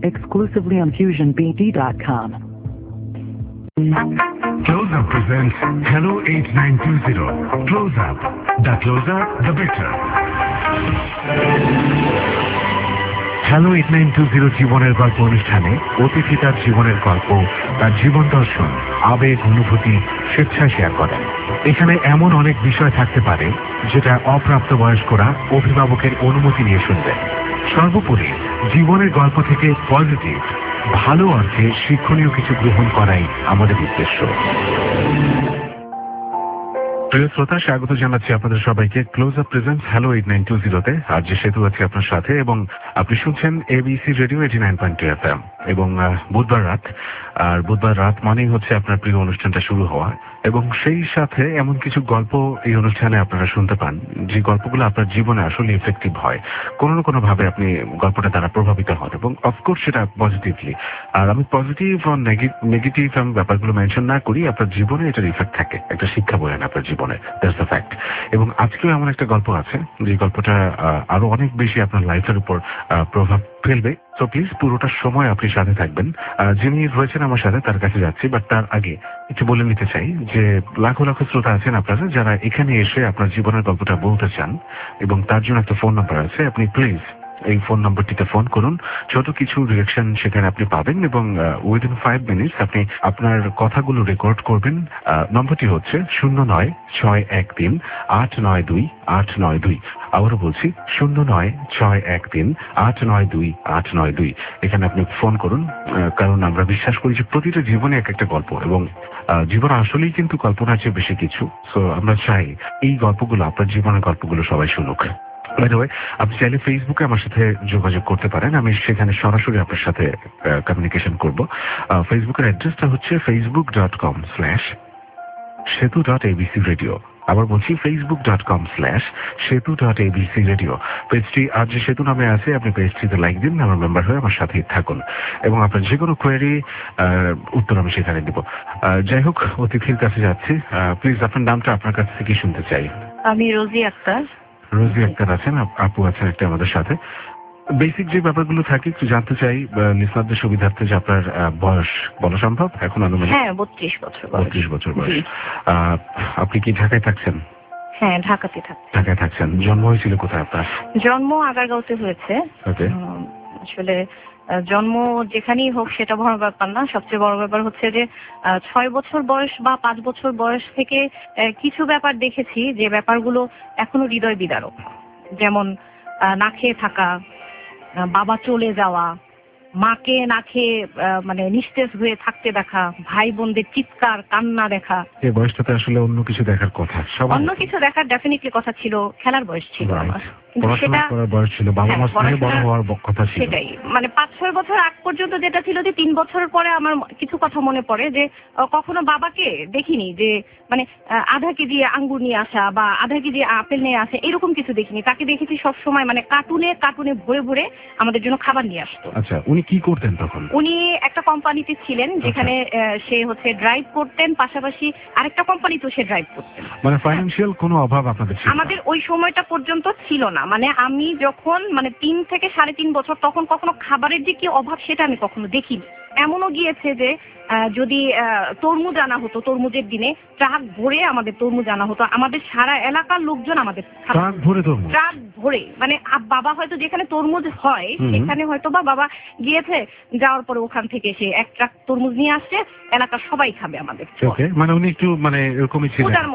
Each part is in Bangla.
exclusively on FusionBD.com. Close Up presents Hello 8920. Close Up. The closer, the better. Hello 8920 জীবনের গল্প অনুষ্ঠানে অতিথি তার জীবনের গল্প, তার জীবন দর্শন, আবেগ, অনুভূতি স্বেচ্ছায় শেয়ার করেন। এখানে এমন অনেক বিষয় থাকতে পারে যেটা অপ্রাপ্তবয়স্করা অভিভাবকের অনুমতি নিয়ে শুনবেন। সর্বোপরি জীবনের গল্প থেকে পজিটিভ, ভালো অর্থে শিক্ষণীয় কিছু গ্রহণ করাই আমাদের উদ্দেশ্য। প্রিয় শ্রোতা, স্বাগত জানাচ্ছি আপনাদের সবাইকে ক্লোজ আপ প্রেজেন্টস হ্যালো 8920-তে। আজ যে সেতু আছে আপনার সাথে এবং আপনি শুনছেন এবিসি রেডিও 89.2 FM এবং বুধবার রাত মানেই হচ্ছে আপনার প্রিয় অনুষ্ঠানটা শুরু হওয়া এবং সেই সাথে এমন কিছু গল্প এই অনুষ্ঠানে আপনারা শুনতে পান যে গল্পগুলো আপনার জীবনে আসলে ইফেক্টিভ হয়, কোনো না কোনো ভাবে আপনি গল্পটা দ্বারা প্রভাবিত হন এবং অফকোর্স সেটা পজিটিভলি। আর আমি পজিটিভ আর নেগেটিভ আমি ব্যাপারগুলো মেনশন না করি, আপনার জীবনে এটার ইফেক্ট থাকে, একটা শিক্ষা বলেন আপনার জীবনে, দ্যাটস দ্য ফ্যাক্ট। এবং আজকেও এমন একটা গল্প আছে যে গল্পটা আরো অনেক বেশি আপনার লাইফের উপর প্রভাব ফেলবে। তো প্লিজ পুরোটা সময় আপনি সাথে থাকবেন। যিনি রয়েছেন আমার সাথে তার কাছে যাচ্ছি, বাট তার আগে একটু বলে নিতে চাই যে লাখো লাখো শ্রোতা আছেন আপনারা যারা এখানে এসে আপনার জীবনের গল্পটা বলতে চান এবং তার জন্য একটা ফোন নাম্বার আছে। আপনি প্লিজ এই ফোন নাম্বারটিতে ফোন করুন, ছোট কিছু রিঅ্যাকশন সেখানে আপনি পাবেন এবং উইদিন 5 মিনিটস আপনি আপনার কথাগুলো রেকর্ড করবেন। নম্বরটি হচ্ছে 09613892 আবারও বলছি 09613892 এখানে আপনি ফোন করুন, কারণ আমরা বিশ্বাস করি যে প্রতিটা জীবনে এক একটা গল্প এবং জীবন আসলেই কিন্তু কল্পনার চেয়ে বেশি কিছু। সো আমরা চাই এই গল্পগুলো, আপনার জীবনের গল্পগুলো সবাই শুনুক। আপনি চাইলে ফেসবুকে আমার সাথে যোগাযোগ করতে পারেন, আমি সেখানে সরাসরি আপনার সাথে কমিউনিকেশন করব। ফেসবুকের অ্যাড্রেসটা হচ্ছে facebook.com/setu.abcradio। আবার বলছি facebook.com/setu.abcradio। পেজটি আজ যে সেতু নামে আছে, আপনি পেজটিতে লাইক দিন, আমার মেম্বার হয়ে আমার সাথেই থাকুন এবং আপনার যে কোনো কোয়েরি উত্তর আমি সেখানে দেব। যাই হোক, অতিথির কাছে যাচ্ছি। প্লিজ আপনার নামটা আপনার কাছ থেকে শুনতে চাই। আমি রোজি আক্তার। রোজি আক্তার আছেন, আপু আছেন একটা আমাদের সাথে। বেসিক যে ব্যাপারগুলো থাকে একটু জানতে চাই লিসনারদের সুবিধার্থে, যে আপনার বয়স বলা সম্ভব এখন? হ্যাঁ, 32 বছর বয়স। 32 বছর বয়স। আপনি কি ঢাকায় থাকছেন? হ্যাঁ, ঢাকায় থাকছেন। জন্ম হয়েছিল কোথায় আপনার? জন্ম আগারগাঁওতে হয়েছে। আসলে জন্ম যেখানেই হোক সেটা বড় ব্যাপার না, সবচেয়ে বড় ব্যাপার হচ্ছে যে 6 বছর বয়স বা 5 বছর বয়স থেকে কিছু ব্যাপার দেখেছি যে ব্যাপারগুলো এখনো হৃদয় বিদারক। যেমন না খেয়ে থাকা, বাবা চলে যাওয়া, মাকে না খেয়ে মানে নিস্তেজ হয়ে থাকতে দেখা, ভাই বোনদের চিৎকার কান্না দেখা। এই বয়সটাতে আসলে অন্য কিছু দেখার কথা, অন্য কিছু দেখার ডেফিনেটলি কথা ছিল, খেলার বয়স ছিল আমার, কিন্তু সেটা বয়স ছিল, বাবা মার সঙ্গে বড় হওয়ার কথা ছিল। সেটাই মানে 5-6 বছর আগ পর্যন্ত যেটা ছিল যে 3 বছরের পরে আমার কিছু কথা মনে পড়ে যে কখনো বাবাকে দেখিনি যে মানে আধা কেজি আঙ্গুর নিয়ে আসা বা আধা কেজি আপেল নিয়ে আসে, এরকম কিছু দেখিনি। তাকে দেখেছি সব সময় মানে কার্টুনে ভরে ভরে আমাদের জন্য খাবার নিয়ে আসতো। আচ্ছা, উনি কি করতেন তখন? উনি একটা কোম্পানিতে ছিলেন যেখানে সে হচ্ছে ড্রাইভ করতেন, পাশাপাশি আরেকটা কোম্পানিতেও সে ড্রাইভ করতেন। মানে ফাইন্যান্সিয়াল কোনো অভাব আপনাদের ছিল? আমাদের ওই সময়টা পর্যন্ত ছিল না। মানে আমি যখন 3 থেকে 3.5 বছর, তখন কখনো খাবারের যে কি অভাব সেটা আমি কখনো দেখিনি। এমনও গিয়েছে যে যদি তরমুজ আনা হতো, তরমুজের দিনে ট্রাক ভরে আমাদের তরমুজ আনা হতো, আমাদের সারা এলাকার লোকজন আমাদের ট্রাক ভরে মানে বাবা হয়তো যেখানে তরমুজ হয় সেখানে হয়তো বা বাবা গিয়েছে, যাওয়ার পরে ওখান থেকে সে এক ট্রাক তরমুজ নিয়ে আসছে, এলাকার সবাই খাবে আমাদের। মানে উনি একটু মানে এরকমই ছিলেন, উদার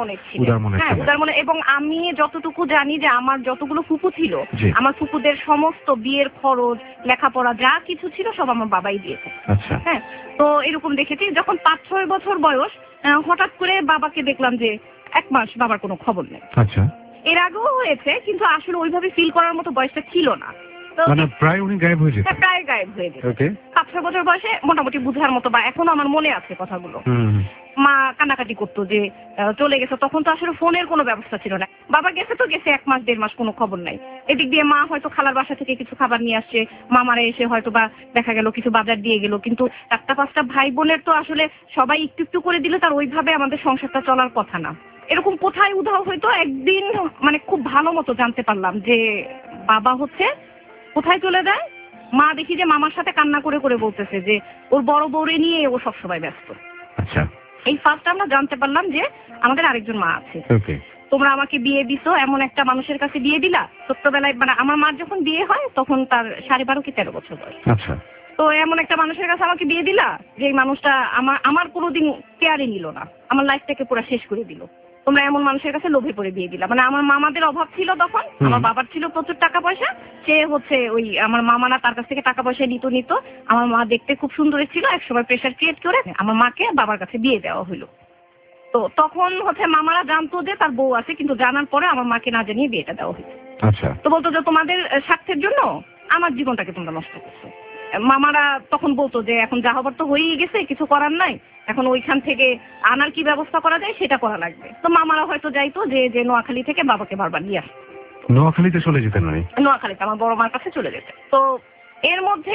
মনে। এবং আমি যতটুকু জানি যে আমার যতগুলো ফুপু ছিল, আমার ফুপুদের সমস্ত বিয়ের খরচ, লেখাপড়া যা কিছু ছিল সব আমার বাবাই দিয়েছে। আচ্ছা, হ্যাঁ, তো এরকম দেখেছি। যখন 5-6 বছর বয়স, হঠাৎ করে বাবাকে দেখলাম যে 1 মাস বাবার কোনো খবর নেই। আচ্ছা, এর আগেও হয়েছে, কিন্তু আসলে ওইভাবে ফিল করার মতো বয়সটা ছিল না। মানে প্রায় উনি গায়েব হয়ে যেতেন? প্রায় গায়েব হয়ে যেত। 5-6 বছর বয়সে মোটামুটি বুঝার মতো, বা এখনো আমার মনে আছে কথাগুলো। মা কান্নাকাটি করতো যে চলে গেছে। তখন তো আসলে ফোনের কোনো ব্যবস্থা ছিল না। বাবা গেছে তো গেছে, 1 মাস 1.5 মাস কোনো খবর নাই। এদিক দিয়ে মা হয়তো খালার বাসা থেকে কিছু খাবার নিয়ে আসছে, মামারা এসে হয়তো বা দেখা গেল কিছু বাজার দিয়ে গেল, কিন্তু 4-5টা ভাই বোনের তো আসলে সবাই একটু একটু করে দিলে তার ওইভাবে আমাদের সংসারটা চলার কথা না। এরকম কোথায় উধাও হয়তো একদিন মানে খুব ভালো মতো জানতে পারলাম যে বাবা হচ্ছে কোথায় চলে যায়, মা দেখি যে মামার সাথে কান্না করে করে বলতেছে যে ওর বড় বউরে নিয়ে ও সবসময় ব্যস্ত। আচ্ছা, এই ফার্স্ট আমরা জানতে পারলাম যে আমাদের আরেকজন মা আছে। ওকে। তোমরা আমাকে বিয়ে দিছো, এমন একটা মানুষের কাছে বিয়ে দিলা ছোট্টবেলায়, মানে আমার মার যখন বিয়ে হয় তখন তার 12.5 কি 13 বছর বয়স। আচ্ছা, তো এমন একটা মানুষের কাছে আমাকে বিয়ে দিলা যে মানুষটা আমার কোনোদিন কেয়ারই নিল না, আমার লাইফটাকে পুরো শেষ করে দিল। তোমরা এমন মানুষের কাছে লোভে পড়ে বিয়ে দিলা। মানে আমার মামাদের অভাব ছিল তখন, আমার বাবার ছিল প্রচুর টাকা পয়সা, সে হচ্ছে ওই আমার মামারা তার কাছ থেকে টাকা পয়সা নিত। আমার মা দেখতে খুব সুন্দর ছিল, একসময় প্রেশার ক্রিয়েট করে আমার মাকে বাবার কাছে বিয়ে দেওয়া হলো। তো তখন হচ্ছে মামারা জানতো যে তার বউ আছে, কিন্তু জানার পরে আমার মাকে না জানিয়ে বিয়েটা দেওয়া হয়েছে। আচ্ছা, তো বলতো যে তোমাদের স্বার্থের জন্য আমার জীবনটাকে তোমরা নষ্ট করছো। মামারা তখন বলতো যে এখন যা হবার তো হয়েই গেছে, কিছু করার নাই, এখন ওইখান থেকে আনার কি ব্যবস্থা করা যায় সেটা করা লাগবে। তো মামারা হয়তো যাইতো যে নোয়াখালী থেকে বাবাকে বারবার নিয়ে আসতো। নোয়াখালীতে চলে যেতেন উনি? নোয়াখালীতে আমার বড় মার কাছে চলে যেতে। তো এর মধ্যে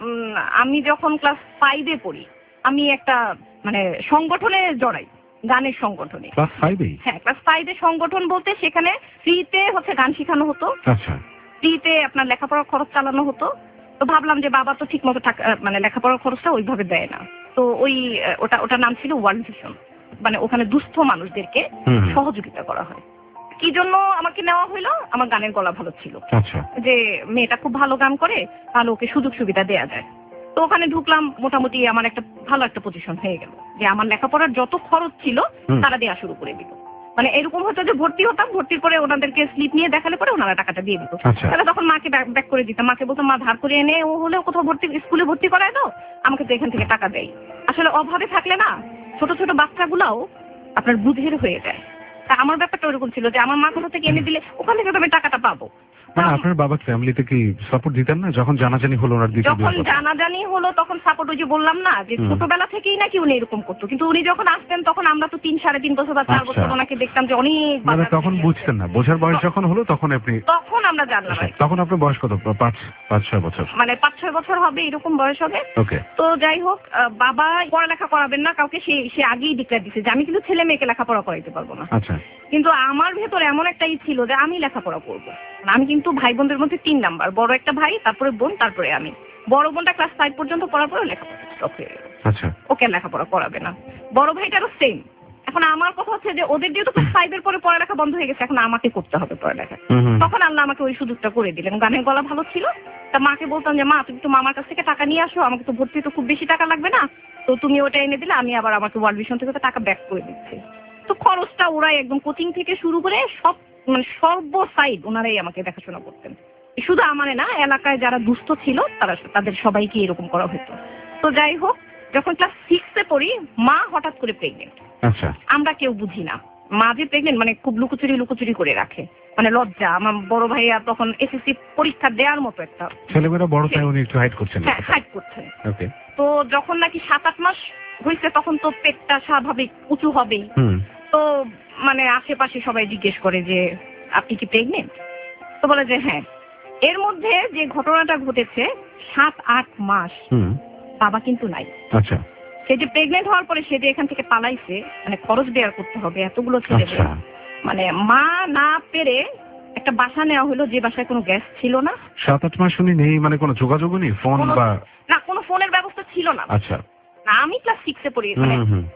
আমি যখন ক্লাস 5-এ পড়ি, আমি একটা মানে সংগঠনে জড়াই, গানের সংগঠনে। ক্লাস 5-এ? হ্যাঁ, ক্লাস 5-এ সংগঠন বলতে সেখানে ফ্রিতে হচ্ছে গান শেখানো হতো। আচ্ছা, ফ্রিতে আপনার লেখাপড়ার খরচ চালানো হতো। তো ভাবলাম যে বাবা তো ঠিক মতো টাকা মানে লেখাপড়ার খরচটা ওইভাবে দেয় না। তো ওই ওটার নাম ছিল ওয়ার্ল্ড ভিশন। মানে ওখানে দুস্থ মানুষদেরকে সহযোগিতা করা হয়। কি জন্য আমাকে নেওয়া হলো? আমার গানের গলা ভালো ছিল। আচ্ছা, যে মেয়েটা খুব ভালো গান করে, তাহলে ওকে সুযোগ সুবিধা দেয়া যায়। তো ওখানে ঢুকলাম, মোটামুটি আমার একটা ভালো একটা পজিশন হয়ে গেল যে আমার লেখাপড়ার যত খরচ ছিল তারা দেওয়া শুরু করে দিল। মানে এরকম হতো যে ভর্তি হতাম, ভর্তির পরে ওনাদেরকে স্লিপ নিয়ে দেখালে পরে ওনারা টাকাটা দিয়ে দিত। তাহলে তখন মাকে ব্যাক করে দিতাম। মাকে বলতাম মা ধার করে এনে ও হলেও কোথাও স্কুলে ভর্তি করায় দাও, আমাকে তো এখান থেকে টাকা দেয়। আসলে অভাবে থাকলে না ছোট ছোট বাচ্চাগুলাও আপনার বুঝের হয়ে যায়। তা আমার ব্যাপারটা ওরকম ছিল যে আমার মা কোথা থেকে এনে দিলে ওখান থেকে তো আমি টাকাটা পাবো। মানে আপনার বাবা ফ্যামিলিতে কি সাপোর্ট দিতেন না যখন জানাজানি হলো ওনার দিকে? যখন জানাজানি হলো তখন সাপোর্ট, ওই যে বললাম না যে ছোটবেলা থেকেই নাকি উনি এরকম করতো, কিন্তু উনি যখন আসতেন তখন আমরা তো 3-3.5 বছর বা 4 বছর ওনাকে দেখতাম যে অনেক, মানে তখন বুঝতেন না, বোঝার বয়স যখন হলো তখন আপনি? তখন আমরা জানলাম। তখন আপনার বয়স কত? 5-6 বছর? মানে 5-6 বছর হবে, এরকম বয়স হবে। ওকে। তো যাই হোক, বাবা পড়ালেখা করাবেন না কাউকে, সে আগেই ডিক্লেয়ার দিছে যে আমি কিন্তু ছেলে মেয়েকে লেখাপড়া করাইতে পারবো না। আচ্ছা। কিন্তু আমার ভেতর এমন একটা ছিল যে আমি লেখাপড়া করবো। আমি কিন্তু ভাই বোনদের মধ্যে 3 নাম্বার, বড় একটা ভাই, তারপরে বোন, তারপরে আমি। বড় বোনটা ক্লাস 5 পর্যন্ত পড়ার পরে লেখাপড়া স্টপ হয়ে গেল। আচ্ছা। ওকে লেখাপড়া করাবে না। বড় ভাইটারও সেম। এখন আমার কথা হচ্ছে যে ওদের যেহেতু ক্লাস 5-এর পরে পড়ালেখা বন্ধ হয়ে গেছে, এখন আমাকে করতে হবে পড়ালেখা। তখন আল্লাহ আমাকে ওই সুযোগটা করে দিলেন। গানের গলা ভালো ছিল, তা মাকে বলতাম যে মা তুমি তো মামার কাছ থেকে টাকা নিয়ে আসো, আমাকে তো ভর্তি তো খুব বেশি টাকা লাগবে না, তো তুমি ওটা এনে দিলে আমি আবার আমাকে ওয়ার্ল্ড ভিশন থেকে টাকা ব্যাক করে দিচ্ছি। তো খরচটা ওরাই একদম কোচিং থেকে শুরু করে সব মানে সর্বসাইড ওনারাই আমাকে দেখাশোনা করতেন। শুধু আমারে না, এলাকায় যারা দুস্থ ছিল তাদের সবাইকে এরকম করা হতো। তো যাই হোক, যখন ক্লাস 6-এ পড়ি মা হঠাৎ করে প্রেগনেন্ট। আচ্ছা। আমরা কেউ বুঝি না মা যে প্রেগনেন্ট, মানে খুব লুকোচুরি করে রাখে, মানে লজ্জা। আমার বড় ভাইয়া তখন এসএসসি পরীক্ষা দেওয়ার মতো একটা ছেলেমেয়েরা বড় তাই উনি একটু হাইড করছেন। হ্যাঁ, হাইড করছেন। ওকে। তো যখন নাকি 7-8 মাস হয়েছে তখন তো পেটটা স্বাভাবিক উঁচু হবেই। তো মানে আশেপাশে সবাই জিজ্ঞেস করে যে আপনি কি প্রেগনেন্ট? তো বলে যে হ্যাঁ। এর মধ্যে যে ঘটনাটা ঘটেছে 7-8 মাস বাবা কিন্তু নাই। আচ্ছা। সে যে প্রেগনেন্ট হওয়ার পরে সে যে এখান থেকে পালাইছে, মানে খরচ বেয়ার করতে হবে এতগুলো ছেলে, মানে মা না পেরে একটা বাসা নেওয়া হলো যে বাসায় কোনো গ্যাস ছিল না। 7-8 মাস উনি নেই, মানে কোনো যোগাযোগও নেই, ফোন বা না, কোনো ফোনের ব্যবস্থা ছিল না। আচ্ছা। না, আমি ক্লাস 6-এ পড়ি, মানে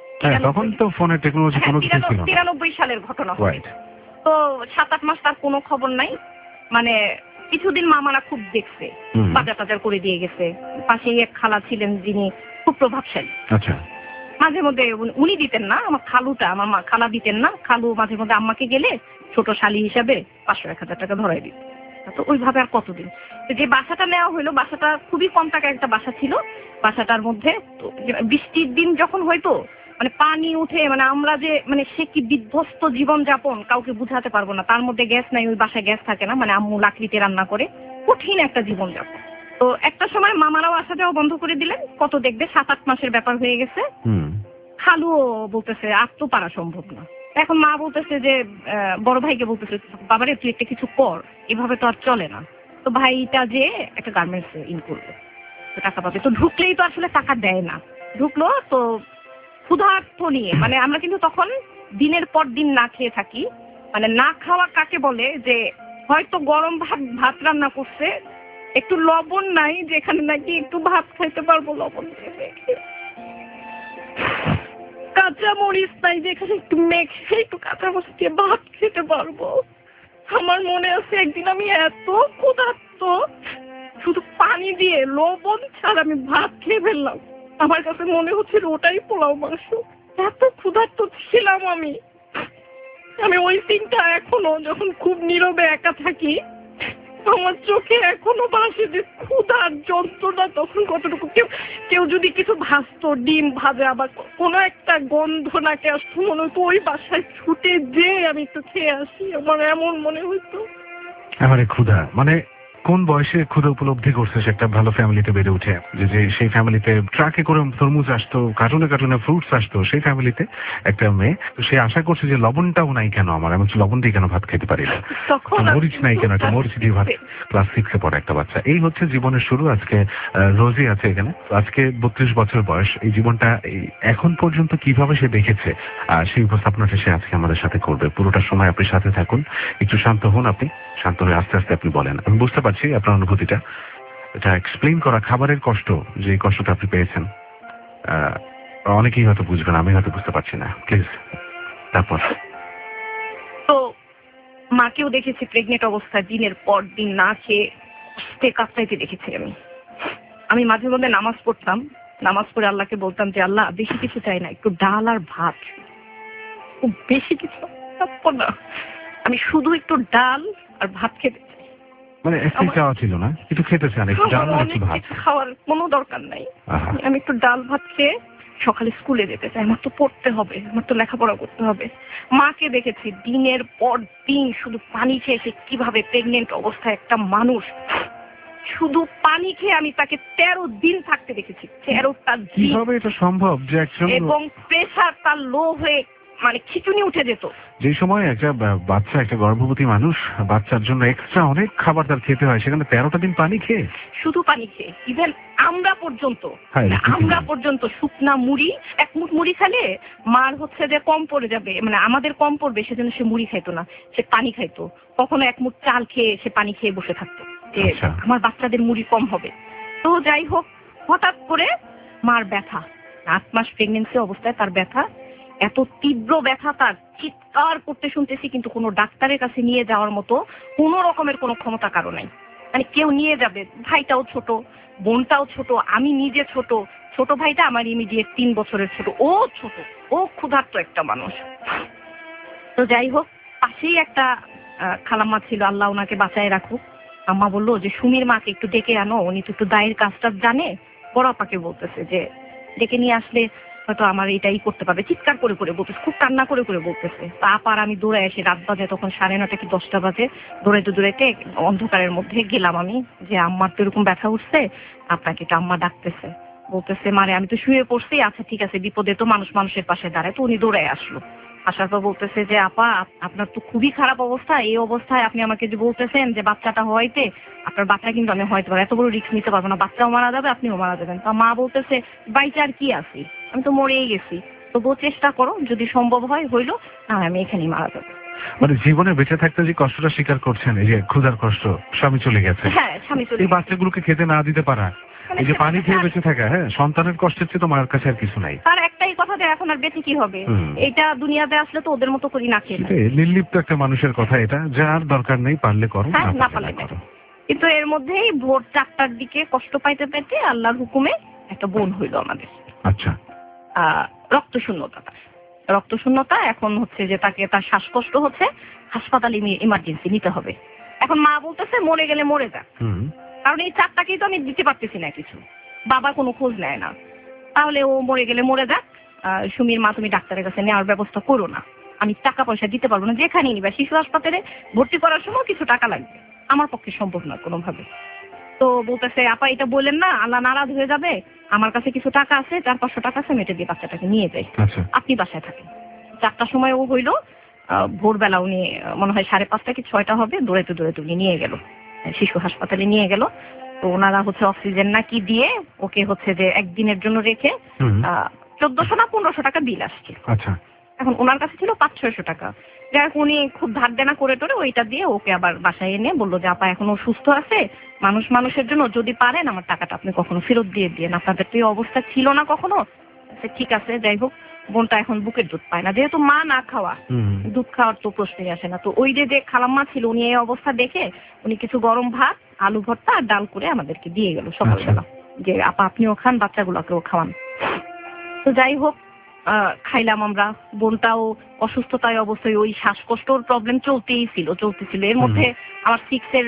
তখন তো ফোনের টেকনোলজি কোনো কিছু ছিল না। 93 সালের ঘটনা হয়। তো 7-8 মাস তার কোনো খবর নাই। মানে কিছুদিন মামারা খুব দেখছে, বাজার করে দিয়ে গেছে। পাশেই এক খালা ছিলেন যিনি খুব প্রভাবশালী। আচ্ছা। মাঝে মধ্যে উনি দিতেন না, আমার খালুটা, আমার মা খালা দিতেন না, খালু মাঝে মধ্যে আম্মাকে গেলে ছোট শালি হিসাবে 500-1000 টাকা ধরাই দিত। তো ওইভাবে আর কতদিন। যে বাসাটা নেওয়া হলো, বাসাটা খুবই কম টাকায় একটা বাসা ছিল। বাসাটার মধ্যে বৃষ্টির দিন যখন হয়তো মানে পানি উঠে, মানে আমরা যে মানে সে কি বিধ্বস্ত জীবন যাপন কাউকে বুঝাতে পারবো না। তার মধ্যে গ্যাস নাই, ওই বাসায় গ্যাস থাকে না, মানে আম্মু লাকড়িতে রান্না করে, কঠিন একটা জীবন যাপন। তো একটা সময় মামারাও আসা যাওয়া বন্ধ করে দিলেন। কত দেখবে 7-8 মাসের ব্যাপার হয়ে গেছে। খালুও বলতেছে আর তো পারা সম্ভব না। এখন মা বলতেছে যে বড় ভাইকে বলতেছে বাবারে তুই একটা কিছু কর, এভাবে তো আর চলে না। তো ভাইটা যে একটা গার্মেন্টস ইন করলো, তো টাকা পাবে। তো ঢুকলেই তো আসলে টাকা দেয় না। ঢুকলো তো ক্ষুধার্ত নিয়ে, মানে আমরা কিন্তু তখন দিনের পর দিন না খেয়ে থাকি। মানে না খাওয়া কাকে বলে, যে হয়তো গরম ভাত রান্না করছে, একটু লবণ নাই যেখানে নাকি একটু ভাত খাইতে পারবো লবণ দিয়ে মেখে, কাঁচা মরিচ নাই যেখানে একটু মেখে একটু কাঁচা মরিচ দিয়ে ভাত খেতে পারবো। আমার মনে আছে একদিন আমি এত ক্ষুধার্ত, শুধু পানি দিয়ে লবণ ছাড়া আমি ভাত খেয়ে ফেললাম। আমার কাছে মনে হচ্ছিল ওটাই পোলাও মাংস, এত ক্ষুধার্ত ছিলাম আমি। ওই দিনটা এখনো যখন খুব নীরবে একা থাকি আমার চোখে এখনো ভাসে যে ক্ষুধার যন্ত্রণা তখন কতটুকু। কেউ যদি কিছু ভাজতো, ডিম ভাজা বা কোনো একটা গন্ধ নাকে আসতো, মনে হতো ওই বাসায় ছুটে যে আমি একটু খেয়ে আসি। আমার এমন মনে হইতো। আমার ক্ষুধা মানে কোন বয়সে ক্ষুধা উপলব্ধি করছে সে একটা ভালো ফ্যামিলিতে বেড়ে উঠে, যে সেই ফ্যামিলিতে ট্রাকে করে তরমুজ আসতো, কার্টুনে কার্টুনে ফ্রুটস আসতো, সেই ফ্যামিলিতে একটা মেয়ে, তো সে আশা করছে যে লবণটাও নাই কেন আমার, আমি লবণ দিয়ে কেন ভাত খেতে পারি না, মরিচ নাই কেন, একটা মরিচ দিয়ে ভাত। ক্লাস 6-এ পড়ে একটা বাচ্চা। এই হচ্ছে জীবনের শুরু। আজকে রোজি আছে এখানে, আজকে 32 বছর বয়স। এই জীবনটা এখন পর্যন্ত কিভাবে সে দেখেছে সেই উপস্থাপনাটা সে আজকে আমাদের সাথে করবে। পুরোটা সময় আপনি সাথে থাকুন, একটু শান্ত হন। আপনি শান্ত হয়ে আস্তে আস্তে আপনি বলেন। আমি বুঝতে পারছি আপনার অনুভূতিটা, এটা এক্সপ্লেইন করা, খাবারের কষ্ট, যে কষ্টটা আপনি পেয়েছেন অনেকেই হয়তো বুঝবেন, আমি হয়তো বুঝতে পারছি না। প্লিজ তারপর। তো মাকেও দেখেছি প্রেগনেন্ট অবস্থায় দিনের পর দিন না খেয়ে কাঁপতে দেখেছি আমি মাঝে মধ্যে নামাজ পড়তাম, নামাজ পড়ে আল্লাহকে বলতাম যে আল্লাহ বেশি কিছু চাই না, একটু ডাল আর ভাত, খুব বেশি কিছু না, আমি শুধু একটু ডাল আর ভাত খেতে চাই। মানে একটাই চাওয়া ছিল না, একটু খেতে চান, একটু ডাল আর একটু ভাত। খাওয়ার কোনো দরকার নাই, আমি একটু ডাল ভাত খেয়ে সকালে স্কুলে যেতে চাই। আমার তো পড়তে হবে, আমার তো লেখাপড়া করতে হবে। মাকে দেখেছি দিনের পর দিন শুধু পানি খেয়ে, সে কিভাবে প্রেগনেন্ট অবস্থায় একটা মানুষ শুধু পানি খেয়ে, আমি তাকে 13 দিন থাকতে দেখেছি, 13টা দিন। কিভাবে এটা সম্ভব যে একজন, এবং প্রেসার তার লো হয়ে মানে খিচুনি উঠে যেত। যে সময় একটা বাচ্চা, একটা গর্ভবতী মানুষ, বাচ্চার জন্য এক্সট্রা অনেক খাবার তার খেতে হয়, সেখানে 13টা দিন পানি খেয়ে, শুধু পানি খেয়ে। ইভেন আমরা পর্যন্ত শুকনা মুড়ি, এক মুঠ মুড়ি খেলে মার হচ্ছে যে কম পড়ে যাবে, মানে আমাদের কম পড়বে, সেজন্য সে মুড়ি খাইতো না, সে পানি খাইতো। কখনো এক মুঠ চাল খেয়ে সে পানি খেয়ে বসে থাকতো যে আমার বাচ্চাদের মুড়ি কম হবে। তো যাই হোক, হঠাৎ করে মার ব্যথা, 8 মাস প্রেগনেন্সি অবস্থায় তার ব্যথা, এত তীব্র ব্যথা, তার চিৎকার করতে শুনতেছি, কিন্তু কোনো ডাক্তারের কাছে নিয়ে যাওয়ার মতো কোনো রকমের কোনো ক্ষমতা কারো নাই। মানে কেউ নিয়ে যাবে, ভাইটাও ছোট, বোনটাও ছোট, আমি নিজে ছোট, ছোট ভাইটা আমার ইমিডিয়েট 3 বছরের ছোট, ও ছোট, ও ক্ষুধার্ত একটা মানুষ। তো যাই হোক, পাশেই একটা খালাম্মা ছিল, আল্লাহ ওনাকে বাঁচায় রাখুক। আম্মা বললো যে সুমির মাকে একটু ডেকে আনো, উনি তো একটু দায়ের কাজটা জানে। বড় আপাকে বলতেছে যে ডেকে নিয়ে আসলে হয়তো আমার এটাই করতে পারবে। চিৎকার করে করে বলতেছে, খুব কান্না করে করে বলতেছে। তা আপার আমি দৌড়ে এসে, রাত বাজে তখন 9:30 কি 10টা বাজে, দৌড়াইতে অন্ধকারের মধ্যে গেলাম আমি, যে আম্মার তো এরকম ব্যথা উঠছে, আপনাকে তো আম্মা ডাকতেছে। বলতেছে মারে আমি তো শুয়ে পড়ছি, আচ্ছা ঠিক আছে, বিপদে তো মানুষ মানুষের পাশে দাঁড়ায়। তো উনি দৌড়ে আসলো, আসার পর বলতেছে যে আপা আপনার তো খুবই খারাপ অবস্থা, এই অবস্থায় আপনি আমাকে যে বলতেছেন যে বাচ্চাটা হওয়াইতে, আপনার বাচ্চা কিন্তু আমি হয়তো পারবো, এত বড় রিস্ক নিতে পারবো না, বাচ্চাও মারা যাবে, আপনিও মারা যাবেন। তা মা বলতেছে বাইচে আর কি আছি, আমি তো মরেই গেছি, তবুও চেষ্টা করো, যদি সম্ভব হয় হইলো, না আমি এখানেই মারা যাবো। মানে জীবনে বেঁচে থাকতে যে কষ্টটা স্বীকার করছেন, এই যে ক্ষুধার কষ্ট, স্বামী চলে গেছে, হ্যাঁ স্বামী চলে এই বাচ্চাগুলোকে খেতে না দিতে পারা, এই যে পানি খেয়ে বেঁচে থাকা, হ্যাঁ, সন্তানের কষ্টের চেয়ে তো মায়ের কাছে আর কিছু নাই। তার একটাই কথা যে এখন আর বেঁচে কি হবে, এটা দুনিয়াতে আসলে তো ওদের মতো করি না খেয়ে। নির্লিপ্ত একটা মানুষের কথা এটা, যার দরকার নেই, পারলে করো, না পারলে করো। কিন্তু এর মধ্যেই ভোর 4টার দিকে কষ্ট পাইতে পাইতে আল্লাহর হুকুমে একটা বোন হইলো আমাদের। আচ্ছা। রক্তশূন্যতা, এখন হচ্ছে যে তাকে, তার শ্বাসকষ্ট হচ্ছে, হাসপাতালে ইমার্জেন্সি নিতে হবে। এখন মা বলতেছে মরে গেলে মরে যাক, কারণ এই 4টাকেই তো আমি দিতে পারতেছি না কিছু, বাবা কোনো খোঁজ নেয় না, তাহলে ও মরে গেলে মরে যাক। সুমির মা তুমি ডাক্তারের কাছে নেওয়ার ব্যবস্থা করো না, আমি টাকা পয়সা দিতে পারবো না, যেখানে নিবা শিশু হাসপাতালে ভর্তি করার সময় কিছু টাকা লাগবে, আমার পক্ষে সম্ভব না কোনোভাবে। তো বলতেছে আপা এটা বললেন না, আল্লাহ নারাজ হয়ে যাবে, আমার কাছে কিছু টাকা আছে, 400-500 টাকা আছে, মেটে দিয়ে বাচ্চাটাকে নিয়ে যাই, আপনি বাসায় থাকেন। 4টার সময় ও হইলো, ভোরবেলা উনি মনে হয় 5:30 কি 6টা হবে, দৌড়াইতে উনি নিয়ে গেল, শিশু হাসপাতালে নিয়ে গেল। তো ওনারা হচ্ছে অক্সিজেন না কি দিয়ে ওকে হচ্ছে যে একদিনের জন্য রেখে 1400 না 1500 টাকা বিল আসছে। আচ্ছা। এখন ওনার কাছে ছিল 500-600 টাকা। যাই হোক উনি খুব ধার দেনা করে টোরে ওইটা দিয়ে ওকে আবার বাসায় এনে বললো যে আপা এখনো সুস্থ আছে, মানুষের জন্য যদি পারেন আমার টাকাটা আপনি কখনো ফেরত দিয়ে দিয়েন, আপনাদের তো এই অবস্থা ছিল না কখনো। ঠিক আছে, যাই হোক বোনটা এখন বুকের দুধ পায় না, যেহেতু মা না খাওয়া, দুধ খাওয়ার তো প্রশ্নই আসে না। তো ওই যে খালাম্মা ছিল উনি এই অবস্থা দেখে উনি কিছু গরম ভাত, আলু ভর্তা আর ডাল করে আমাদেরকে দিয়ে গেল সকালবেলা, যে আপা আপনিও খান, বাচ্চাগুলোকেও খাওয়ান। তো যাই হোক খাইলাম আমরা। বোনটাও অসুস্থতায় অবস্থায়, ওই শ্বাসকষ্টর প্রবলেম চলতেছিল। এর মধ্যে আমার 6 এর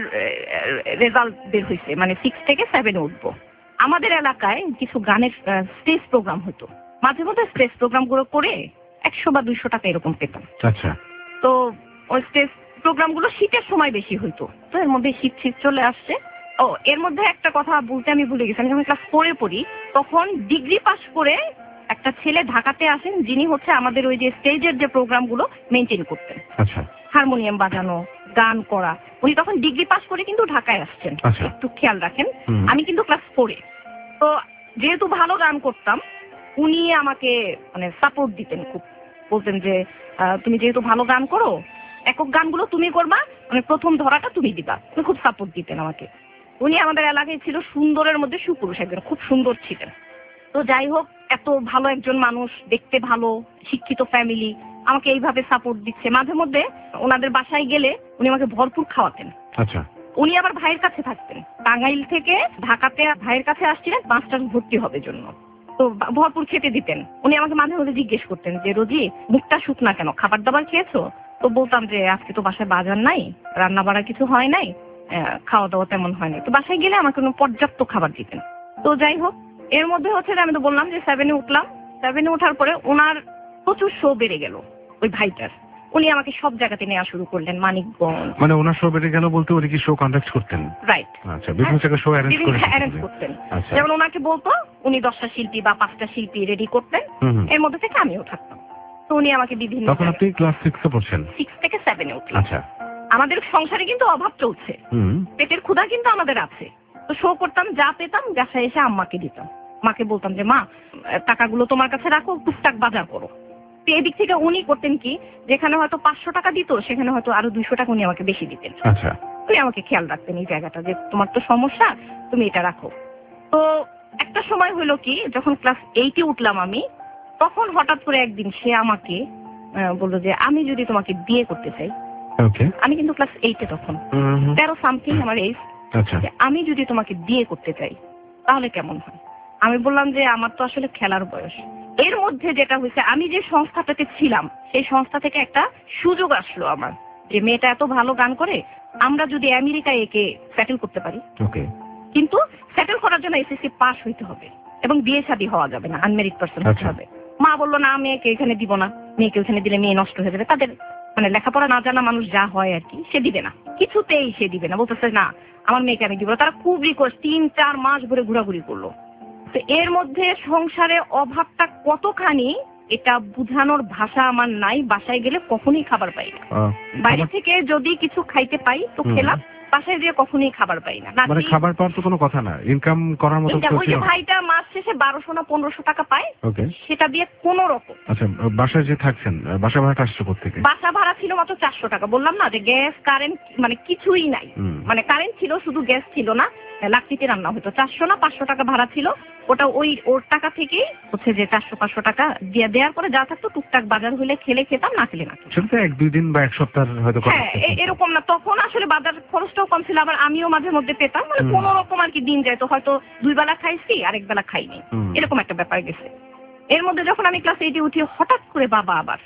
রেজাল্ট বের হয়েছে, মানে 6 থেকে 7 উঠবো। আমাদের এলাকায় কিছু গানের স্টেজ প্রোগ্রাম হতো, মাঝে মধ্যে স্টেজ প্রোগ্রাম গুলো করে 100 বা 200 টাকা এরকম পেতাম। আচ্ছা। তো ওই স্টেজ প্রোগ্রাম গুলো শীতের সময় বেশি হইতো, তো এর মধ্যে শীত চলে আসছে। ও এর মধ্যে একটা কথা বলতে আমি ভুলে গেছি, আমি যখন ক্লাস 4 পড়ি তখন ডিগ্রি পাস করে একটা ছেলে ঢাকাতে আসেন, যিনি হচ্ছে আমাদের ওই যে স্টেজের যে প্রোগ্রাম গুলো মেনটেন করতেন। আচ্ছা। হারমোনিয়াম বাজানো, গান করা। উনি তখন ডিগ্রি পাস করে কিন্তু ঢাকায় আসছেন। একটু খেয়াল রাখেন, আমি কিন্তু ক্লাস 4 এ। তো যেহেতু ভালো গান করতাম উনি আমাকে মানে সাপোর্ট দিতেন খুব, বলতেন যে তুমি যেহেতু ভালো গান করো, একক গানগুলো তুমি করবা, মানে প্রথম ধরাটা তুমি দিবা। উনি খুব সাপোর্ট দিতেন আমাকে। উনি আমাদের এলাকায় ছিল সুন্দরের মধ্যে সুপুরুষ একজন, খুব সুন্দর ছিলেন। তো যাই হোক এত ভালো একজন মানুষ, দেখতে ভালো, শিক্ষিত ফ্যামিলি, আমাকে এইভাবে সাপোর্ট দিচ্ছে। মাঝে মধ্যে ওনাদের বাসায় গেলে উনি আমাকে ভরপুর খাওয়াতেন। আচ্ছা। উনি আবার ভাইয়ের কাছে থাকতেন, টাঙ্গাইল থেকে ঢাকাতে ভাইয়ের কাছে আসছিলেন মাস্টার্স ভর্তি হবে জন্য, তো ভরপুর খেতে দিতেন। উনি আমাকে মাঝে মধ্যে জিজ্ঞেস করতেন যে রোজি মুখটা শুকনা কেন, খাবার দাবার খেয়েছো? তো বলতাম যে আজকে তো বাসায় বাজার নাই, রান্না বাড়া কিছু হয় নাই, খাওয়া দাওয়া তেমন হয় নাই। তো বাসায় গেলে আমাকে পর্যাপ্ত খাবার দিতেন। তো যাই হোক এর মধ্যে হচ্ছে আমি তো বললাম যে 7 এ উঠলাম। 7 এ ওঠার পরে ওনার প্রচুর শো বেড়ে গেল ওই ভাইটার। উনি আমাকে সব জায়গাতে নেওয়া শুরু করলেন, মানিকগঞ্জ। মানে ওনার শো বেড়ে গেল বলতে উনি কি শো কন্ডাক্ট করতেন? রাইট। আচ্ছা, বিভিন্ন জায়গায় শো অ্যারেঞ্জ করতেন। আচ্ছা। যেমন ওনাকে বলতো উনি 10টা শিল্পী বা 5টা শিল্পী রেডি করতেন, এর মধ্যে থেকে আমিও থাকতাম। তো উনি আমাকে বিভিন্ন, তখন আপনি ক্লাস 6 এ পড়ছেন? 6 থেকে 7 এ উঠলাম। আচ্ছা। আমাদের সংসারে কিন্তু অভাব চলছে, পেটের ক্ষুধা কিন্তু আমাদের আছে। তো শো করতাম, যা পেতাম বাসায় এসে আম্মাকে দিতাম। মাকে বলতাম যে মা টাকাগুলো তোমার কাছে রাখো, টুকটাক বাজার করো। তো এদিক থেকে উনি করতেন কি, যেখানে হয়তো 500 টাকা দিত সেখানে হয়তো আরো 200 টাকা উনি আমাকে বেশি দিতেন। আচ্ছা। উনি আমাকে খেয়াল রাখতেন এই জায়গাটা, যে তোমার তো সমস্যা, তুমি এটা রাখো। তো একটা সময় হলো কি, যখন ক্লাস 8 এ উঠলাম আমি, তখন হঠাৎ করে একদিন সে আমাকে বললো যে আমি যদি তোমাকে বিয়ে করতে চাই। ওকে। আমি কিন্তু ক্লাস 8 এ তখন, 13 সামথিং আমার এজ। আচ্ছা। আমি যদি তোমাকে বিয়ে করতে চাই তাহলে কেমন হয়? আমি বললাম যে আমার তো আসলে খেলার বয়স। এর মধ্যে যেটা হয়েছে, আমি যে সংস্থাটাতে ছিলাম সেই সংস্থা থেকে একটা সুযোগ আসলো আমার, যে মেয়েটা এত ভালো গান করে, আমরা যদি আমেরিকায় একে সেটেল করতে পারি। ওকে। কিন্তু সেটেল করার জন্য এসএসসি পাস হইতে হবে এবং বিয়ে শাদী হওয়া যাবে না, আনমেরিড পারসন হতে হবে। মা বললো না, মেয়েকে এখানে দিব না, মেয়েকে ওখানে দিলে মেয়ে নষ্ট হয়ে যাবে। তাদের মানে লেখাপড়া না জানা মানুষ যা হয় আর কি, সে দিবে না, কিছুতেই সে দিবে না। বলতেছে না আমার মেয়েকে আমি দিব না। তারা খুব রিকোয়েস্ট, 3-4 মাস ধরে ঘোরাঘুরি করলো। তো এর মধ্যে সংসারে অভাবটা কতখানি এটা বুঝানোর ভাষা আমার নাই। বাসায় গেলে কখনোই খাবার পাই না, বাইরে থেকে যদি কিছু খাইতে পাই তো খেলাম, বাসায় গিয়ে কখনোই খাবার পাই না। মানে খাবার পাওয়ার তো কোনো কথা না, ইনকাম করার মতো কিছু ওই যে ভাইটা মাস শেষে 1200 না 1500 টাকা পায়, ওকে, সেটা দিয়ে কোন রকম। আচ্ছা, বাসায় যে থাকছেন বাসা ভাড়াটা আসছে কোত্থেকে? বাসা ভাড়া ছিল মাত্র 400 টাকা। বললাম না যে গ্যাস কারেন্ট মানে কিছুই নাই, মানে কারেন্ট ছিল শুধু গ্যাস ছিল না, লাকড়িতে রান্না হতো। 400 না 500 টাকা ভাড়া ছিল, ওটা ওর টাকা থেকেই হচ্ছে যে 400-500 টাকা দিয়ে দেওয়ার পরে যা থাকতো টুকটাক বাজার হলে খেলে খেতাম, না খেলে না। সেটা তো 1-2 দিন বা 1 সপ্তাহ হয়তো। হ্যাঁ, এরকম না, তখন আসলে বাজার খরচটাও কম ছিল, আবার আমিও মাঝে মধ্যে পেতাম, মানে কোন রকম আর কি দিন যায়। তো হয়তো 2 বেলা খাইছি আর 1 বেলা খাইনি, এরকম একটা ব্যাপার গেছে। এর মধ্যে যখন আমি ক্লাস 8 এ উঠি, হঠাৎ করে বাবা আবার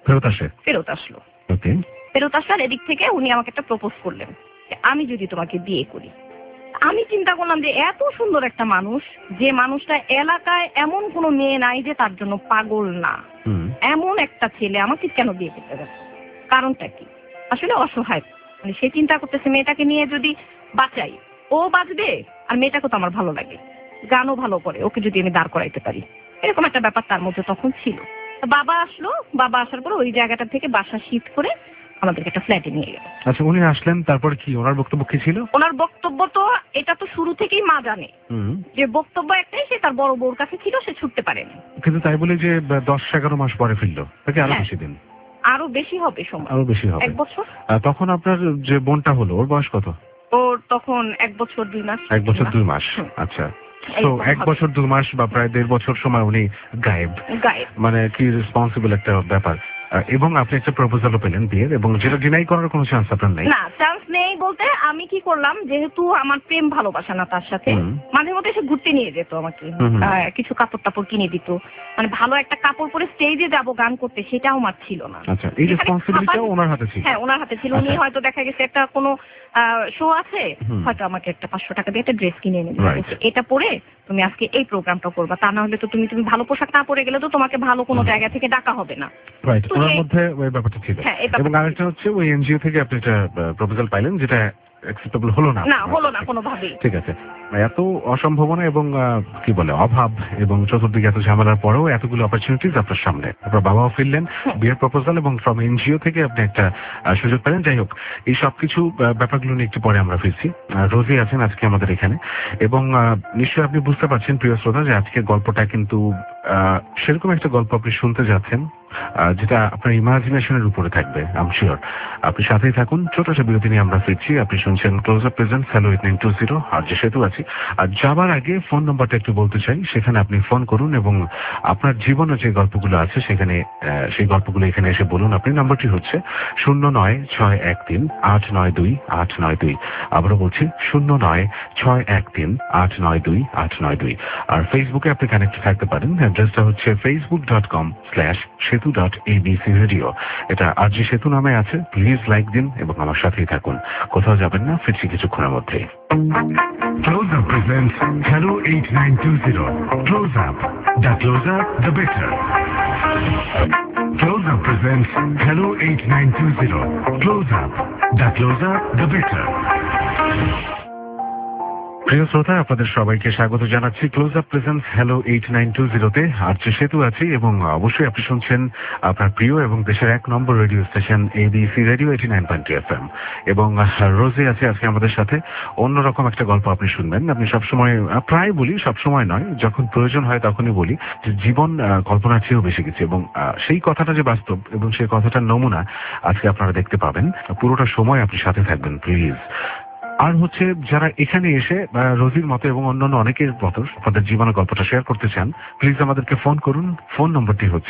ফেরত আসলো। ওকে। ফেরত আসার এদিক থেকে উনি আমাকে একটা প্রপোজ করলেন যে আমি যদি তোমাকে বিয়ে করি। আমি চিন্তা করলাম যে এত সুন্দর একটা মানুষ, যে মানুষটা এলাকায় এমন কোনো মেয়ে নাই যে তার জন্য পাগল না, এমন একটা ছেলে আমাকে কেন বিয়ে করতে যাচ্ছে, কারণটা কি? আসলে অসহায়, মানে সে চিন্তা করতেছে মেয়েটাকে নিয়ে যদি বাঁচাই, ও বাঁচবে আর মেয়েটাকে তো আমার ভালো লাগে, গানও ভালো করে, ওকে যদি আমি দাঁড় করাইতে পারি, এরকম একটা ব্যাপার তার মধ্যে তখন ছিল। বাবা আসলো, বাবা আসার পরে ওই জায়গাটা থেকে বাসা শিফট করে আমাদেরকে একটা ফ্ল্যাটে নিয়ে গেল। আচ্ছা, উনি আসলেন, তারপর কি ওনার বক্তব্য কি ছিল? ওনার বক্তব্য তো এটা তো শুরু থেকেই মা জানে যে বক্তব্য একটাই, সে তার বড় বউর কাছে ছিল, সে ছুটতে পারেনি। কিন্তু তাই বলে যে 10-11 মাস পরে ফিরলো, তাকে আরো বেশি দিন, আরো বেশি হবে সময়, আরো বেশি হবে 1 বছর। তখন আপনার যে বোনটা হলো, ওর বয়স কত? ওর তখন 1 বছর 2 মাস। 1 বছর 2 মাস। আচ্ছা, তো 1 বছর 2 মাস বা প্রায় 1.5 বছর সময় উনি গায়েব। মানে কি রেসপন্সিবল একটা ব্যাপার। এবং আপনি একটা প্রপোজালও পেলেন বিয়ের, এবং যেটা ডিনাই করার কোনো চান্স আপনার নেই। না, চান্স নেই বলতে আমি কি করলাম, যেহেতু আমার প্রেম ভালোবাসা না তার সাথে, মাঝে মধ্যে এসে ঘুরতে নিয়ে যেত আমাকে, কিছু কাপড় টাপড় কিনে দিত, মানে ভালো একটা কাপড় পরে স্টেজে যাব গান করতে, সেটাও আমার ছিল না। আচ্ছা, এই রেসপন্সিবিলিটিটাও ওনার হাতে ছিল? হ্যাঁ, ওনার হাতে ছিল। উনি হয়তো দেখা গেছে একটা কোনো শো আছে, হয়তো আমাকে একটা 500 টাকা দিয়ে একটা ড্রেস কিনে এনে দিয়েছে, এটা পরে তুমি আজকে এই প্রোগ্রামটা করবা, তা না হলে তো তুমি ভালো পোশাক না পরে গেলে তো তোমাকে ভালো কোনো জায়গা থেকে ডাকা হবে না। রাইট, ওনার মধ্যে ওই ব্যাপারটা ছিল। এবং আরেকটা হচ্ছে ওই এনজিও থেকে আপনি একটা প্রপোজাল পাইলেন, যেটা অ্যাকসেপ্টেবল হলো না। না, হলো না কোনোভাবেই। ঠিক আছে, এত অসম্ভাবনা এবং কি বলে অভাব এবং চতুর্দিকে এত ঝামেলার পরেও এতগুলো অপরচুনিটিস আপনার সামনে, আপনার বাবাও ফিরলেন, বিয়ের প্রপোজাল এবং ফ্রম এনজিও থেকে আপনি একটা সুযোগ পেলেন। যাই হোক, এই সবকিছু ব্যাপারগুলো নিয়ে একটু পরে আমরা ফিরছি। রোজি আছেন আজকে আমাদের এখানে, এবং নিশ্চয়ই আপনি বুঝতে পারছেন প্রিয় শ্রোতা যে আজকের গল্পটা কিন্তু সেরকম একটা গল্প আপনি শুনতে যাচ্ছেন যেটা আপনার ইমাজিনেশনের উপরে থাকবে। আই এম শিওর আপনি সাথেই থাকুন। ছোট একটা বিরতি নিয়ে আমরা ফিরছি। আপনি শুনছেন ক্লোজ আপ প্রেজেন্টস হ্যালো 8920, আর যে সেতু আছি। আর যাবার আগে ফোন নাম্বারটা একটু বলতে চাই, সেখানে আপনি ফোন করুন এবং আপনার জীবনে যে গল্পগুলো আছে সেখানে সেই গল্পগুলো এখানে এসে বলুন। আপনি নাম্বারটি হচ্ছে 09613892 আবারও বলছি 09613892। আর ফেসবুকে আপনি কানেক্ট থাকতে পারেন, অ্যাড্রেসটা হচ্ছে facebook.com/setu.abcradio। এটা আরজি সেতু নামে আছে। প্লিজ লাইক দিন এবং আমার সাথেই থাকুন, কোথাও যাবেন না, ফিরছি কিছুক্ষণের মধ্যে। Close Up presents Hello 8920. Close Up, the closer the better. Close Up presents Hello 8920. Close Up, the closer the better. প্রিয় শ্রোতা, আপনাদের সবাইকে স্বাগত জানাচ্ছি ক্লোজ আপ প্রেজেন্টস হ্যালো 8920-তে। আর যে সেতু আছি, এবং অবশ্যই আপনি শুনছেন আপনার প্রিয় এবং দেশের 1 নম্বর radio station ABC radio 89.2 FM। এবং রোজি আছে আজকে আমাদের সাথে। অন্যরকম একটা গল্প আপনি শুনবেন। আপনি সবসময়, প্রায় বলি, সবসময় নয়, যখন প্রয়োজন হয় তখনই বলি যে জীবন কল্পনার চেয়েও বেশি কিছু, এবং সেই কথাটা যে বাস্তব এবং সেই কথাটার নমুনা আজকে আপনারা দেখতে পাবেন। পুরোটা সময় আপনি সাথে থাকবেন প্লিজ। আর হচ্ছে যারা এখানে এসে রোজির মতো এবং অন্যান্য অনেকের মতো আপনাদের জীবনের গল্পটা শেয়ার করতে চান, প্লিজ আমাদেরকে ফোন করুন। ফোন নম্বরটি হচ্ছে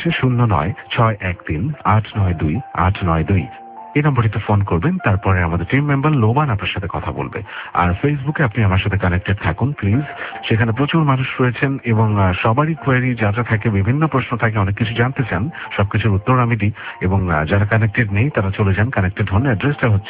09613892। এই নম্বরটিতে ফোন করবেন, তারপরে আমাদের টিম মেম্বার লোবান আপনার সাথে কথা বলবে। আর ফেসবুকে আপনি আমার সাথে কানেক্টেড থাকুন প্লিজ, সেখানে প্রচুর মানুষ রয়েছেন এবং সবারই কোয়েরি যা যা থাকে, বিভিন্ন প্রশ্ন থাকে, অনেক কিছু জানতে চান, সবকিছুর উত্তর আমি দিই। এবং যারা কানেক্টেড নেই তারা চলে যান, কানেক্টেড হন। অ্যাড্রেসটা হচ্ছে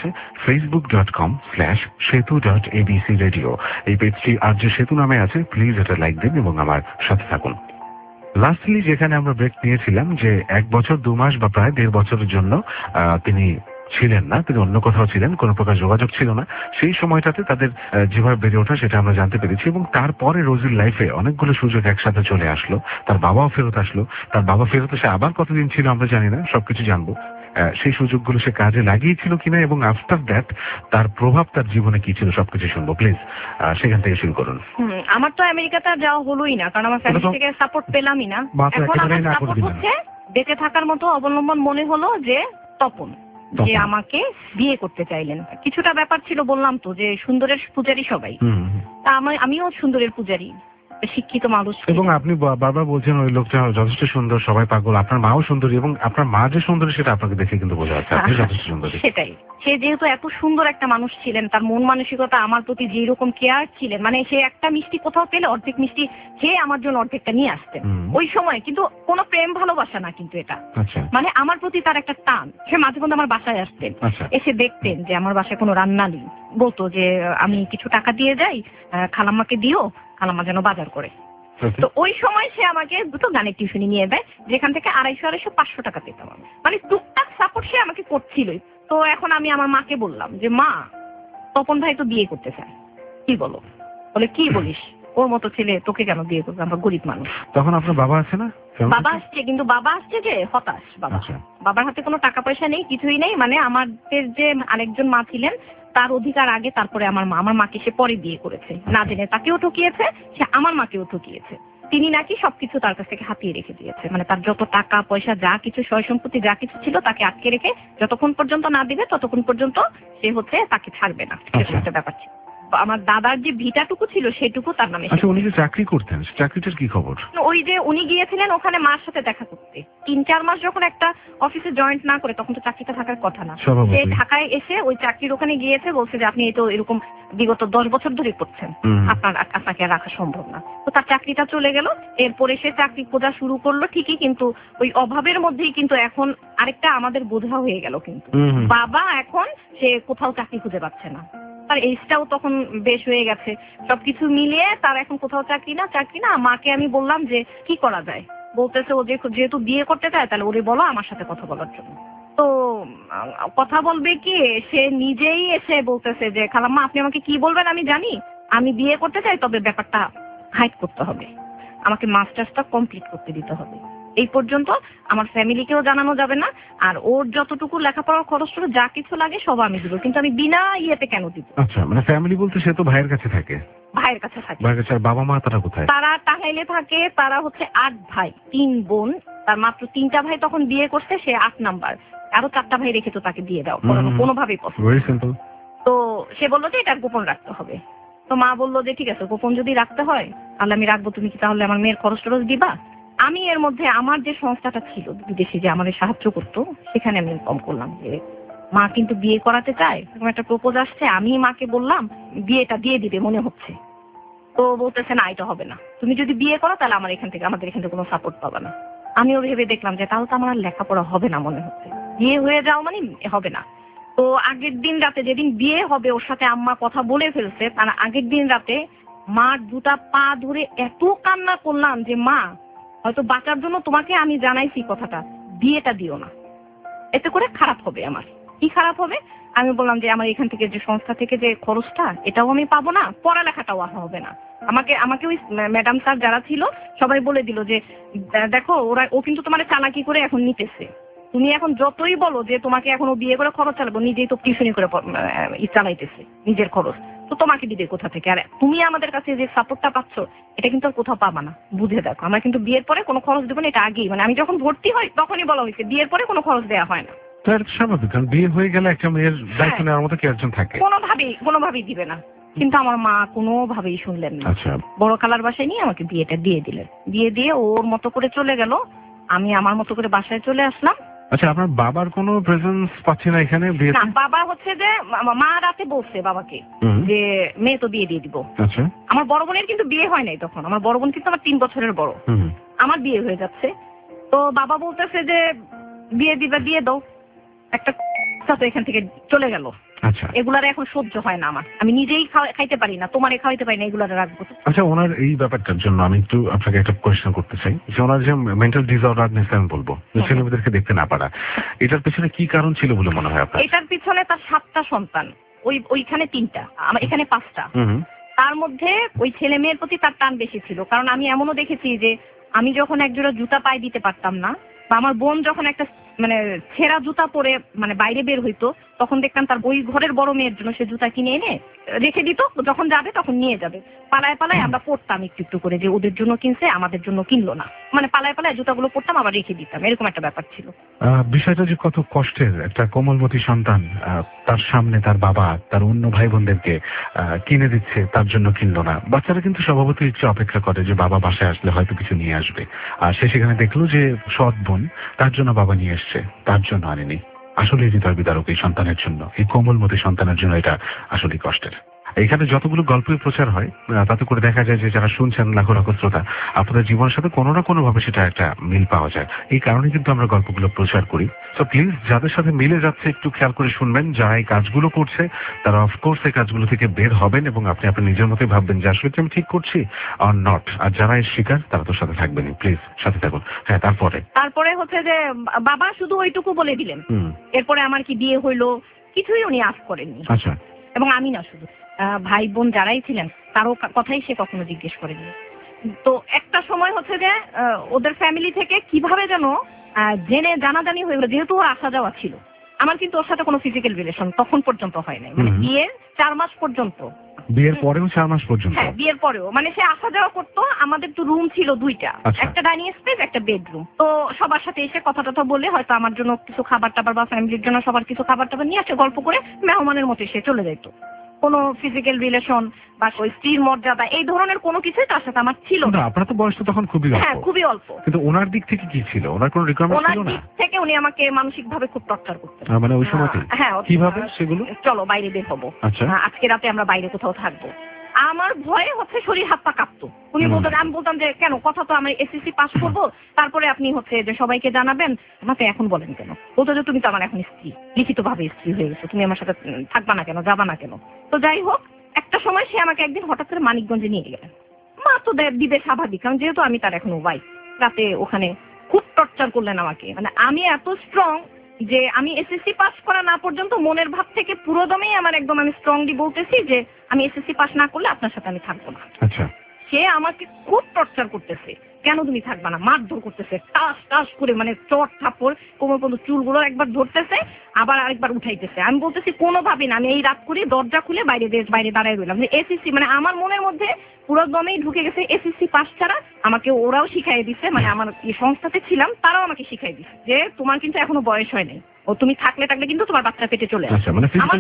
facebook.com/setu.abcradio। এই পেজটি আর যে সেতু নামে আছে, প্লিজ এটা লাইক দিন এবং আমার সাথে থাকুন। লাস্টলি যেখানে আমরা ব্রেক নিয়েছিলাম, যে 1 বছর 2 মাস বা প্রায় 1.5 বছরের জন্য তিনি ছিলেন না, তিনি অন্য কোথাও ছিলেন, কোনো প্রকার যোগাযোগ ছিল না। সেই সময়টাতে তাদের যেভাবে বেড়ে ওঠা সেটা আমরা জানতে পেরেছি। এবং তারপরে রোজির লাইফে অনেকগুলো সুযোগ একসাথে চলে আসলো। তার বাবাও ফেরত আসলো। তার বাবা ফেরত এসে আবার কতদিন ছিল আমরা জানি না, সবকিছু জানবো। সেই সুযোগগুলো সে কাজে লাগিয়েছিল কিনা এবং আফটার দ্যাট তার প্রভাব তার জীবনে কি ছিল, সবকিছু শুনবো। প্লিজ সেখান থেকে শুরু করুন। আমার তো আমেরিকাতে যাওয়া হলোই না, কারণ আমার ফ্যামিলি থেকে সাপোর্ট পেলামই না। এখন আমার সাপোর্ট হচ্ছে বেঁচে থাকার মতো অবলম্বন মনে হলো যে তপন, যে আমাকে বিয়ে করতে চাইলেন। কিছুটা ব্যাপার ছিল, বললাম তো যে সুন্দরের পূজারি সবাই, তা আমিও সুন্দরের পূজারি, শিক্ষিত মানুষ। এবং আপনি বারবার বলছেন ওই লোকটা যথেষ্ট সুন্দর, সবাই পাগল। আপনার মাও সুন্দরী, এবং আপনার মা যে সুন্দরী সেটা আপনাকে দেখে কিন্তু বোঝা যাচ্ছে আপনি যথেষ্ট সুন্দরী। সেটাই, সে যেহেতু এত সুন্দর একটা মানুষ ছিলেন, তার মন মানসিকতা আমার প্রতি যেই রকম কেয়ার ছিলেন, মানে সে একটা মিষ্টি কোথাও পেলে অর্ধেক মিষ্টি খেয়ে আমার জন্য অর্ধেকটা নিয়ে আসতেন ওই সময়। কিন্তু কোনো প্রেম ভালোবাসা না, কিন্তু এটা মানে আমার প্রতি তার একটা টান। সে মাঝে মধ্যে আমার বাসায় আসতেন, এসে দেখতেন যে আমার বাসায় কোনো রান্না নেই, বলতো যে আমি কিছু টাকা দিয়ে যাই, খালাম্মাকে দিও, খালাম্মা যেন বাজার করে। তো ওই সময় সে আমাকে 2টো গানের টিউশনি নিয়ে দেয়, যেখান থেকে 250-500 টাকা পেতাম আমি। মানে টুকটাক সাপোর্ট সে আমাকে করছিলই। তো এখন আমি আমার মাকে বললাম যে মা, তপন ভাই তো বিয়ে করতে চায়, কি বলো? বলে কি বলিস? ও ওর মতো ছেলে তোকে কেন বিয়ে করবে, আমরা গরিব মানুষ। তখন আপনার বাবা আছে না? বাবা আসছে, কিন্তু বাবা আসছে যে হতাশ বাবা। আচ্ছা। বাবার হাতে কোনো টাকা পয়সা নেই, কিছুই নেই। মানে আমাদের যে আরেকজন মা ছিলেন তার অধিকার আগে, তারপরে আমার মা। আমার মাকে সে পরে বিয়ে করেছে, না জেনে তাকেও ঠকিয়েছে, সে আমার মাকেও ঠকিয়েছে। তিনি নাকি সবকিছু তার কাছ থেকে হাতিয়ে রেখে দিয়েছে, মানে তার যত টাকা পয়সা যা কিছু সয় সম্পত্তি যা কিছু ছিল তাকে আটকে রেখে যতক্ষণ পর্যন্ত না দিবে ততক্ষণ পর্যন্ত সে তাকে ছাড়বে না, এরকম একটা ব্যাপার ছিল। আমার দাদার যে ভিটাটুকু ছিল সেটুকু তার নামে। আচ্ছা, উনি যে চাকরি করতেন চাকরিটার কি খবর? ওই যে উনি গিয়েছিলেন ওখানে মার সাথে দেখা করতে, 3-4 মাস যখন একটা অফিসে জয়েন্ট না করে তখন তো চাকরিটা থাকার কথা না। সে ঢাকায় এসে ওই চাকরির ওখানে গিয়েছে, বলছে যে আপনি এই তো এরকম বিগত 10 বছর ধরে করছেন, আপনাকে আর রাখা সম্ভব না। তো তার চাকরিটা চলে গেল। এরপরে সে চাকরি খোঁজা শুরু করলো ঠিকই, কিন্তু ওই অভাবের মধ্যেই কিন্তু এখন আরেকটা আমাদের বোঝা হয়ে গেল, কিন্তু বাবা এখন সে কোথাও চাকরি খুঁজে পাচ্ছে না। তার এজটাও তখন বেশ হয়ে গেছে, সবকিছু মিলিয়ে তার এখন কোথাও চাকরি না। মাকে আমি বললাম যে কি করা যায়, বলতেছে ও যেহেতু বিয়ে করতে চায় তাহলে ওরে বলো আমার সাথে কথা বলার জন্য। তো কথা বলবে কি, সে নিজেই এসে বলতেছে যে খালাম্মা আপনি আমাকে কি বলবেন আমি জানি, আমি বিয়ে করতে চাই, তবে ব্যাপারটা হাইড করতে হবে, আমাকে মাস্টার্সটা কমপ্লিট করতে দিতে হবে। এই পর্যন্ত আমার ফ্যামিলিকেও জানানো যাবে না, আর ওর যতটুকু লেখাপড়ার খরচ যা কিছু লাগে সব আমি দিব, কিন্তু আমি বিনা ইয়েতে কেন দিব। আচ্ছা, মানে ফ্যামিলি বলতে সে তো ভাইয়ের কাছে থাকে। ভাইয়ের কাছে থাকে। আর বাবা মা তারা কোথায়? তারা টাঙ্গাইলে থাকে। তারা হচ্ছে 8 ভাই 3 বোন। তার মাত্র 3টা ভাই তখন বিয়ে করছে, সে 8 নাম্বার। আরো 4টা ভাই রেখে তো তাকে দিয়ে দাও, কোনোভাবেই পছন্দ। Very simple. তো সে বললো যে এটা গোপন রাখতে হবে। তো মা বললো যে ঠিক আছে, গোপন যদি রাখতে হয় তাহলে আমি রাখবো, তুমি কি তাহলে আমার মেয়ের খরচ টরচ দিবা? আমি এর মধ্যে আমার যে সংস্থাটা ছিল বিদেশে যে আমাদের সাহায্য করতো, সেখানে আমি ইনফর্ম করলাম যে মা কিন্তু বিয়ে করাতে চায়, এরকম একটা প্রপোজ আসছে। আমি মাকে বললাম বিয়েটা দিয়ে দিবে মনে হচ্ছে। তো বলতেছে না এটা হবে না, তুমি যদি বিয়ে করো তাহলে আমাদের এখান থেকে কোনো সাপোর্ট পাবে না। আমিও ভেবে দেখলাম যে তাহলে তো আমার আর লেখাপড়া হবে না মনে হচ্ছে, বিয়ে হয়ে যাও মানে হবে না। তো আগের দিন রাতে, যেদিন বিয়ে হবে ওর সাথে আম্মা কথা বলে ফেলছে, তার আগের দিন রাতে মার 2টা পা ধরে এত কান্না করলাম যে মা হয়তো বাঁচার জন্য তোমাকে আমি জানাইছি কথাটা, বিয়েটা দিও না, এতে করে খারাপ হবে। আমার কি খারাপ হবে? আমি বললাম যে আমার এখান থেকে যে সংস্থা থেকে যে খরচটা এটাও আমি পাবো না, পড়ালেখাটাও হবে না। আমাকে ওই ম্যাডাম স্যার যারা ছিল সবাই বলে দিল যে দেখো ও কিন্তু তোমার চালাকি করে এখন নিতেছে, তুমি এখন যতই বলো যে তোমাকে এখন ও বিয়ে করে খরচ চালাবো, নিজেই তো টিউশনি করে চালাইতেছে নিজের খরচ, তো তোমাকে দিবে কোথা থেকে? আর তুমি আমাদের কাছে যে সাপোর্টটা পাচ্ছ এটা কিন্তু আর কোথাও পাবা না, বুঝে দেখো। আমরা কিন্তু বিয়ের পরে কোনো খরচ দেবো না, এটা আগেই, মানে আমি যখন ভর্তি হই তখনই বলা হয়েছে বিয়ের পরে কোনো খরচ দেওয়া হয় না। স্বাভাবিক, কারণ বিয়ে হয়ে গেলে একটা মেয়ের দায়িত্ব নেওয়ার মতো কি একজন থাকে? কোনোভাবেই দিবে না। কিন্তু আমার মা কোনোভাবেই শুনলেন না। আচ্ছা, বড় খালার বাসায় নিয়ে আমাকে বিয়েটা দিয়ে দিলেন। বিয়ে দিয়ে ওর মতো করে চলে গেল, আমি আমার মতো করে বাসায় চলে আসলাম। আচ্ছা, আপনার বাবার কোনো প্রেজেন্স পাচ্ছি না এখানে বিয়েতে? না, বাবা হচ্ছে যে মা রাতে বলছে বাবাকে যে মেয়ে তো বিয়ে দিয়ে দিব। আচ্ছা, আমার বড় বোনের কিন্তু বিয়ে হয় নাই তখন, আমার বড় বোন কিন্তু আমার 3 বছরের বড়, আমার বিয়ে হয়ে যাচ্ছে। তো বাবা বলতেছে যে বিয়ে দিবা, দিয়ে দাও, একটা তো এখান থেকে চলে গেল। আচ্ছা, এগুলার এখন সহ্য হয় না আমার, আমি নিজেই খাইতে পারি না, তোমারে খাওয়াইতে পারি না, এগুলার রাখবো। আচ্ছা, ওনার এই ব্যাপারটার জন্য আমি একটু আপনাকে একটা কোয়েশ্চেন করতে চাই, যে ওনার যে মেন্টাল ডিসঅর্ডারনেস আমি বলবো, ছেলেমেয়েদেরকে দেখতে না পারা, এটার পিছনে কি কারণ ছিল বলে মনে হয় আপনার? এটার পিছনে তার 7টা সন্তান, ওইখানে 3টা, আমার এখানে 5টা। তার মধ্যে ওই ছেলে মেয়ের প্রতি তার টান বেশি ছিল। কারণ আমি এমনও দেখেছি যে আমি যখন একজোড়া জুতা পায়ে দিতে পারতাম না, বা আমার বোন যখন একটা ছেঁড়া জুতা পরে বাইরে বের হইতো, তখন দেখতাম তার ওই ঘরের বড় মেয়ের জন্য সে জুতা কিনে এনে রেখে দিত, যখন যাবে তখন নিয়ে যাবে। পালায় পালায় আমরা পড়তাম একটু একটু করে, যে ওদের জন্য কিনছে আমাদের জন্য কিনলো না, পালায় পালায় জুতাগুলো পড়তাম আবার রেখে দিতাম, এরকম একটা ব্যাপার ছিল। বিষয়টা যে কত কষ্টের, একটা কোমলমতি সন্তান তার সামনে তার বাবা তার অন্য ভাই বোনদেরকে কিনে দিচ্ছে, তার জন্য কিনলো না। বাচ্চারা কিন্তু স্বভাবতই একটু অপেক্ষা করে যে বাবা বাসায় আসলে হয়তো কিছু নিয়ে আসবে, আর সে সেখানে দেখলো যে সৎ বোন তার জন্য বাবা নিয়ে এসছে, তার জন্য আনেনি। আসলে হৃদয় বিদারক এই সন্তানের জন্য, এই কোমলমতি সন্তানের জন্য এটা আসলে কষ্টের। এখানে যতগুলো গল্পের প্রচার হয় তাতে করে দেখা যায় যে যারা শুনছেন লাখো লাখো শ্রোতা, আপনাদের জীবনের সাথে কোনো না কোনো ভাবে সেটা একটা মিল পাওয়া যায়। এই কারণে কিন্তু আমরা গল্পগুলো প্রচার করি। তো প্লিজ যাদের সাথে মিলে যাচ্ছে একটু খেয়াল করে শুনবেন, যারা এই কাজগুলো করছে তারা অফকোর্স এই কাজগুলো থেকে বের হবেন এবং আপনি আপনার নিজের মতোই ভাববেন যে আসলে আমি ঠিক করছি আর নট। আর যারা এর শিকার তারা তো সাথে থাকবেনই, প্লিজ সাথে থাকুন। হ্যাঁ, তারপরে হচ্ছে যে বাবা শুধু ওইটুকু বলে দিলেন। এরপরে আমার কি বিয়ে হইলো কিছুই উনি আজ করেননি। আচ্ছা, এবং আমি না শুধু, ভাই বোন যারাই ছিলেন কারো কথাই সে কখনো জিজ্ঞেস করেনি। তো একটা সময় হচ্ছে যে ওদের ফ্যামিলি থেকে কিভাবে যেন জেনে জানাজানি হয়ে গেল, যেহেতু ওর আসা যাওয়া ছিল। আমার কিন্তু ওর সাথে কোনো ফিজিক্যাল রিলেশন তখন পর্যন্ত হয় নাই, মানে বিয়ের 4 মাস পর্যন্ত। বিয়ের পরেও 4 মাস পর্যন্ত? হ্যাঁ, বিয়ের পরেও মানে সে আসা যাওয়া করতো। আমাদের তো রুম ছিল 2টা, একটা ডাইনিং স্পেস, একটা বেডরুম। তো সবার সাথে এসে কথা টথা বলে হয়তো আমার জন্য কিছু খাবার টাবার বা ফ্যামিলির জন্য সবার কিছু খাবার টাবার নিয়ে আসে, গল্প করে মেহমানের মতো সে চলে যেত। কোনো ফিজিক্যাল রিলেশন বা ওই স্ত্রীর মর্যাদা এই ধরনের কোনো কিছুই তার সাথে আমার ছিল না। আপনার তো বয়স তো তখন খুবই অল্প। হ্যাঁ, খুবই অল্প। কিন্তু ওনার দিক থেকে কি ছিল? ওনার কোনো রিকোয়ারমেন্ট ছিল না? ওনার দিক থেকে উনি আমাকে মানসিকভাবে খুব টর্চার করতেন। মানে ওই সময়তে? হ্যাঁ। কিভাবে সেগুলো? চলো বাইরে বের হবো, আজকে রাতে আমরা বাইরে কোথাও থাকবো। আমার ভয়ে হচ্ছে শরীর হাত পা কাঁপতো। উনি বলতেন, আমি বলতাম যে কেন, কথা তো আমি এসএসসি পাস করবো, তারপরে আপনি হচ্ছে যে সবাইকে জানাবেন, আমাকে এখন বলেন কেন? বলতো যে তুমি তো আমার এখন স্ত্রী, লিখিত ভাবে স্ত্রী হয়ে গেছো, তুমি আমার সাথে থাকবা না কেন, যাবা না কেন? তো যাই হোক, একটা সময় সে আমাকে একদিন হঠাৎ করে মানিকগঞ্জে নিয়ে গেলেন। মা তো দিবে স্বাভাবিক, কারণ যেহেতু আমি তার এখনো ওয়াইফ। রাতে ওখানে খুব টর্চার করলেন আমাকে। মানে আমি এত স্ট্রং যে আমি এসএসসি পাস করা না পর্যন্ত মনের ভাব থেকে পুরোদমেই আমার একদম আমি স্ট্রংলি বলতেছি যে আমি এসএসসি পাস না করলে আপনার সাথে আমি থাকবো না। আচ্ছা। সে আমাকে খুব টর্চার করতেছে, কেন তুমি থাকবা না, মারধর করতেছে, টাস টাস করে, মানে চট থাপ্পড়, কোমর পর্যন্ত চুলগুলো একবার ধরতেছে, আবার আরেকবার উঠাইতেছে। আমি বলতেছি কোনোভাবেই না, আমি এই রাত করে দরজা খুলে বাইরে দাঁড়ায় রইলাম। এসএসসি মানে আমার মনের মধ্যে পুরো দমেই ঢুকে গেছে এসএসসি পাস ছাড়া। আমাকে ওরাও শিখাই দিচ্ছে, মানে আমার এই সংস্থাতে ছিলাম তারাও আমাকে শিখাই দিচ্ছে যে তোমার কিন্তু এখনো বয়স হয় নাই, ও তুমি থাকলে কিন্তু তোমার বাচ্চা পেটে চলে আসে।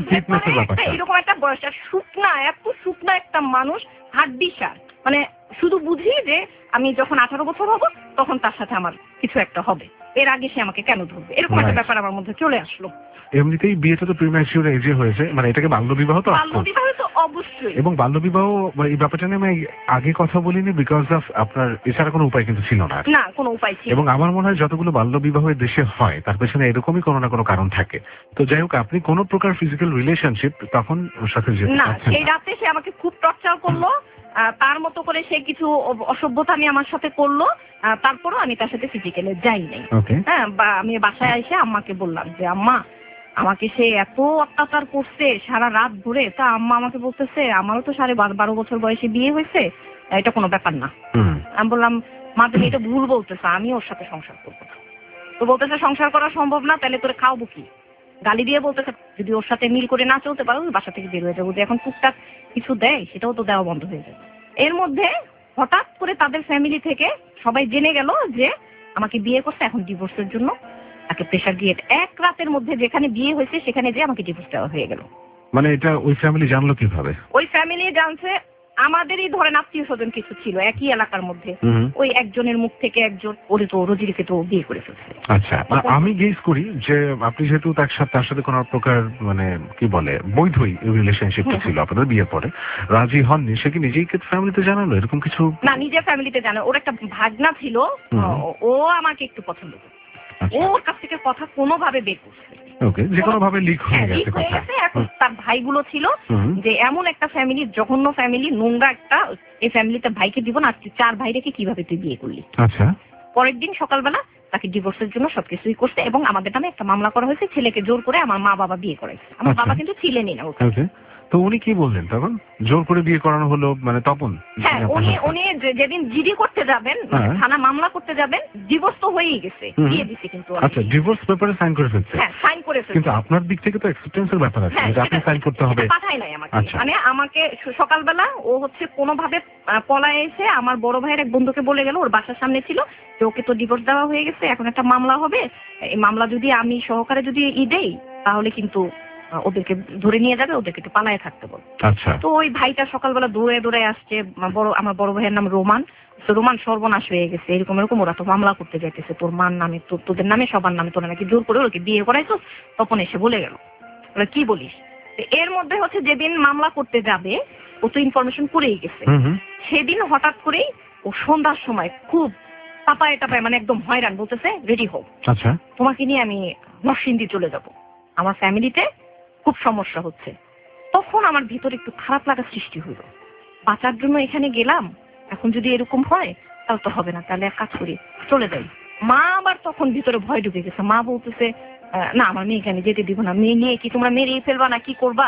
এরকম একটা বয়স, আর শুকনা, এত শুকনা একটা মানুষ, হাড্ডিসার। মানে শুধু বুঝি যে আমি যখন 18 বছর হব তখন তার সাথে আমার কিছু একটা হবে, এর আগে সে আমাকে কেন ধরবে, এরকম একটা ব্যাপার আমার মধ্যে চলে আসলো। এমনিতেই বিয়েটা তো প্রিম্যাচিউর এজে হয়েছে, মানে এটাকে বাল্যবিবাহ তো? বাল্যবিবাহ তো অবশ্যই। এবং বাল্যবিবাহ এই ব্যাপারটা নিয়ে আমি আগে কথা বলিনি, বিকজ অফ আপনার এছাড়া কোনো উপায় কিন্তু ছিল না। না, কোনো উপায় ছিল। এবং আমার মনে হয় যতগুলো বাল্যবিবাহ দেশে হয় তার পেছনে এরকমই কোনো না কোনো কারণ থাকে। তো যাই হোক, আপনি কোনো প্রকার ফিজিক্যাল রিলেশনশিপ তখন ওর সাথে যেতে না। পারছেন না? সেই রাতে সে আমাকে খুব টর্চার করলো, তার মতো করে সে কিছু অসভ্যতা আমি আমার সাথে করলো, তারপরও আমি তার সাথে ফিজিক্যালি যাই নাই। হ্যাঁ, আমি বাসায় এসে আম্মাকে বললাম যে আম্মা, আমাকে সে এত অত্যাচার করছে সারা রাত ধরে। তা আম্মা আমাকে বলতেছে, আমারও তো 12.5 বছর বয়সে বিয়ে হয়েছে, এটা কোনো ব্যাপার না। আমি বললাম, মা তুমি এটা ভুল বলতেছো, আমি ওর সাথে সংসার করবো না। তো বলতেছে সংসার করা সম্ভব না, তাহলে তোরে খাওয়াবো কি? গালি দিয়ে বলতেছে যদি ওর সাথে মিল করে না চলতে পারো বাসা থেকে বের হয়ে যাবো। যদি এখন টুকটাক কিছু দেয় সেটাও তো দেওয়া বন্ধ হয়ে যাবে। এর মধ্যে হঠাৎ করে তাদের ফ্যামিলি থেকে সবাই জেনে গেল যে আমাকে বিয়ে করছে, এখন ডিভোর্সের জন্য তাকে প্রেশার দিয়ে এক রাতের মধ্যে যেখানে বিয়ে হয়েছে সেখানে যে আমাকে ডিভোর্স দেওয়া হয়ে গেল। মানে এটা ওই ফ্যামিলি জানলো কিভাবে? ওই ফ্যামিলি জানছে, আমাদেরই ধরেন আত্মীয় স্বজন কিছু ছিল একই এলাকার মধ্যে, ওই একজনের মুখ থেকে একজন, ওরে তো রোজিকে তো বিয়ে করে ফেলছে। আচ্ছা, আমি গেস করি যে আপনি যেহেতু তার সাথে কোনো প্রকার মানে কি বলে বৈধই রিলেশনশিপটা ছিল আপনাদের বিয়ের পরে, রাজি হননি, সে কি নিজেই ফ্যামিলিতে জানালো এরকম কিছু? না, নিজের ফ্যামিলিতে জানো। ওর একটা ভাগনা ছিল, ও আমাকে একটু পছন্দ করত, ওর কাছ থেকে কথা কোনোভাবে বের করছে। ওকে, যে কোনো ভাবে লিক হয়ে গেছে কথা। এখন তার ভাইগুলো ছিল যে এমন একটা ফ্যামিলি, জঘন্য ফ্যামিলি, নোংরা একটা, এই ফ্যামিলিতে ভাইকে দিব না, 4 ভাই রেখে কিভাবে তুই বিয়ে করলি? আচ্ছা। পরের দিন সকালবেলা তাকে ডিভোর্সের জন্য সবকিছুই করছে এবং আমাদের নামে একটা মামলা করা হয়েছে, ছেলেকে জোর করে আমার মা বাবা বিয়ে করাইছে। আমার বাবা কিন্তু ছিলেনই না ওখানে। তো উনি কি বললেন তখন? জোর করে বিয়ে করানো হলো মানে তপন? হ্যাঁ, উনি যেদিন জিডি করতে যাবেন, থানা মামলা করতে যাবেন, ডিভোর্স তো হয়েই গেছে, দিয়ে দিছে কিন্তু। আচ্ছা, ডিভোর্স পেপারে সাইন করে ফেলছে? হ্যাঁ, সাইন করে ফেলছে। কিন্তু আপনার দিক থেকে তো অ্যাকসেপ্টেন্সের ব্যাপার আছে যে আপনি সাইন করতে হবে। পাঠাই নাই আমাকে। মানে আমাকে সকালবেলা ও হচ্ছে কোনোভাবে পলায় এসে আমার বড় ভাইয়ের এক বন্ধুকে বলে গেল, ওর বাসার সামনে ছিল, যে ওকে তো ডিভোর্স দেওয়া হয়ে গেছে, এখন একটা মামলা হবে, এই মামলা যদি আমি সহকারে যদি দেই তাহলে কিন্তু ওদেরকে ধরে নিয়ে যাবে, ওদেরকে একটু পালায় থাকতে বল। আচ্ছা। তো ওই ভাইটা সকালবেলা দৌড়ে আসছে, আমার বড় ভাইয়ের নাম রোমান। তো রোমান সর্বনাশ হয়ে গেছে, এরকম ওরা তো মামলা করতে যাইতেছে তোর মার নামে, তোদের নামে, সবার নামে, তোরা নাকি জোর করে ওকে বিয়ে করাইছো। তখন এসে বলে গেল, কি বলিস? এর মধ্যে হচ্ছে যেদিন মামলা করতে যাবে ও তো ইনফরমেশন করেই গেছে, সেদিন হঠাৎ করেই ও সন্ধ্যার সময় খুব পাপায় টাপায়, মানে একদম হয়রান, বলতেছে রেডি হোক, আচ্ছা তোমাকে নিয়ে আমি নরসিংদী চলে যাব, আমার ফ্যামিলিতে খুব সমস্যা হচ্ছে। তখন আমার ভিতরে একটু খারাপ লাগা সৃষ্টি হইল, বাঁচার জন্য এখানে গেলাম, এখন যদি এরকম হয় তাহলে তো হবে না, তাহলে এক কাজ করি চলে যাই। মা আবার তখন ভিতরে ভয় ঢুকে গেছে, মা বলতেছে না আমার মেয়েকে আমি যেতে দিব না, মেয়ে নিয়ে কি তোমরা মেরেই ফেলবা না কি করবা?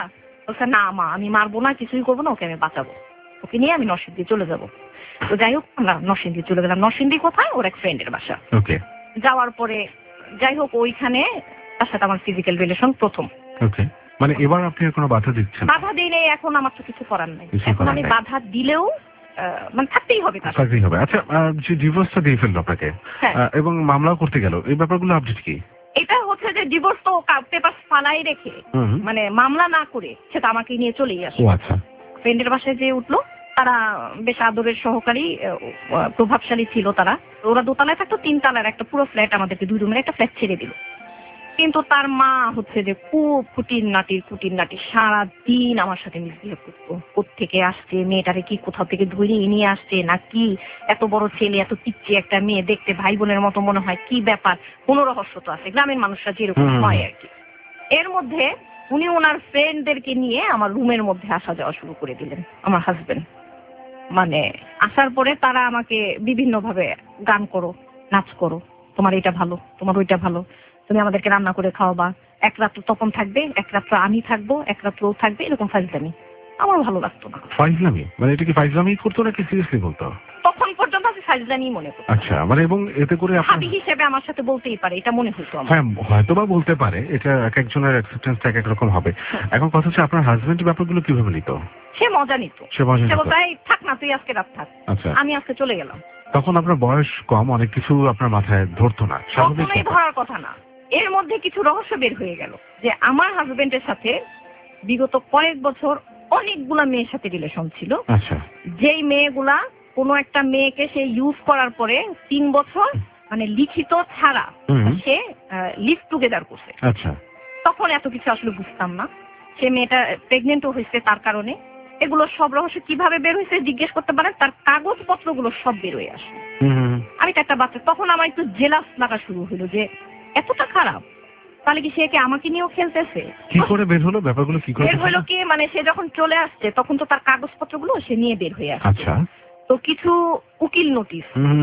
বলছে না মা আমি মারবো না, কিছুই করবো না, ওকে আমি বাঁচাবো, ওকে নিয়ে আমি নরসিংদী চলে যাবো। তো যাই হোক আমরা নরসিংদী চলে গেলাম। নরসিংদী কোথায়? ওর এক ফ্রেন্ডের বাসা। ওকে যাওয়ার পরে যাই হোক ওইখানে তার সাথে আমার ফিজিক্যাল রিলেশন প্রথম। ওকে, মানে এবার আপনি আর কোনো বাধা দিচ্ছেন? বাধা দিই নেই, এখন আমার তো কিছু করার নাই। কিছু এখন করার আমি নাই। বাধা দিলেও মানে থাকতেই হবে তার সাথে। চাকরি হবে। আচ্ছা, যে ডিভোর্সটা দিয়ে ফেললো আপনাকে হ্যাঁ। এবং মামলাও করতে গেল, এই ব্যাপারগুলো আপডেট কি? এটা হচ্ছে যে ডিভোর্স তো পেপার ফালাই রেখে হুম। মানে মামলা না করে সেটা আমাকে নিয়ে চলেই আসে। ও আচ্ছা। ফ্রেন্ডের বাসায় যে উঠলো, তারা বেশ আদরের সহকারী, প্রভাবশালী ছিল তারা। ওরা দোতলায় থাকতো, 3 তলার একটা পুরো ফ্ল্যাট আমাদেরকে 2 রুমের একটা ফ্ল্যাট ছেড়ে দিল। কিন্তু তার মা হচ্ছে যে খুব খুঁটির নাটি সারাদিন আমার সাথে মিসবিহেভ করতো। কোত্থেকে আসছে মেয়েটারে, কি কোথাও থেকে ধরিয়ে নিয়ে আসছে না কি, এত বড় ছেলে এত পিচ্ছি একটা মেয়ে, দেখতে ভাই বোনের মতো মনে হয়, কি ব্যাপার, কোনো রহস্য তো আছে, গ্রামের মানুষরা যেরকম হয় আর কি। এর মধ্যে উনি ওনার ফ্রেন্ডদেরকে নিয়ে আমার রুমের মধ্যে আসা যাওয়া শুরু করে দিলেন, আমার হাজবেন্ড। মানে আসার পরে তারা আমাকে বিভিন্ন ভাবে গান করো, নাচ করো, তোমার এটা ভালো, তোমার ওইটা ভালো, তুমি আমাদেরকে রান্না করে খাওয়াবা, এক রাত্র তপন থাকবে, এক রাত্র আমি থাকবো, এক রাত্র ও থাকবে, এরকম ফাইজলামি আমার ভালো লাগতো না। ফাইজলামি মানে এটা কি ফাইজলামি করতো নাকি সিরিয়াসলি বলতো? তখন পর্যন্ত আমি ফাইজলামি মনে করতাম। আচ্ছা, মানে এবং এতে করে আপনার হাবি হিসেবে আমার সাথে বলতেই পারে, এটা মনে হতো আমার। হ্যাঁ হয়তোবা বলতে পারে, এটা এক একজনের অ্যাকসেপ্টেন্সটা এক এক রকম হবে। এখন কথা হচ্ছে আপনার হাজবেন্ড ব্যাপারগুলো কিভাবে নিত? সে মজা নিত। সে মজা সে নিত। বলতো এই থাক না, তুই আজকে রাত থাক, আচ্ছা, আমি আজকে চলে গেলাম। তখন আপনার বয়স কম, অনেক কিছু আপনার মাথায় ধরতো না, স্বাভাবিক কখনোই ব্যাপার। ধরার কথা না। এর মধ্যে কিছু রহস্য বের হয়ে গেল যে আমার হাজবেন্ডের সাথে বিগত কয়েক বছর অনেকগুলা মেয়ের সাথে রিলেশন ছিল। আচ্ছা। যেই মেয়েগুলা কোনো একটা মেয়েকে সে ইউজ করার পরে 3 বছর মানে লিখিত ছাড়া সে লিভ টুগেদার করছে। আচ্ছা। তখন এত কিছু আসলে বুঝতাম না। সে মেয়েটা প্রেগনেন্টও হয়েছে তার কারণে। এগুলো সব রহস্য কিভাবে বের হয়েছে জিজ্ঞেস করতে পারেন, তার কাগজপত্রগুলো সব বের হয়ে আসে। আমি তো একটা বাচ্চা, তখন আমার একটু জেলাস লাগা শুরু হলো যে এতটা খারাপ, তাহলে কি সে কি আমাকে নিয়েও খেলতেছে? কি করে বের হলো ব্যাপারগুলো, কি করে বের হলো কি মানে সে যখন চলে আসছে তখন তো তার কাগজপত্রগুলো সে নিয়ে বের হয়ে আসছে। আচ্ছা। তো কিছু উকিল নোটিশ,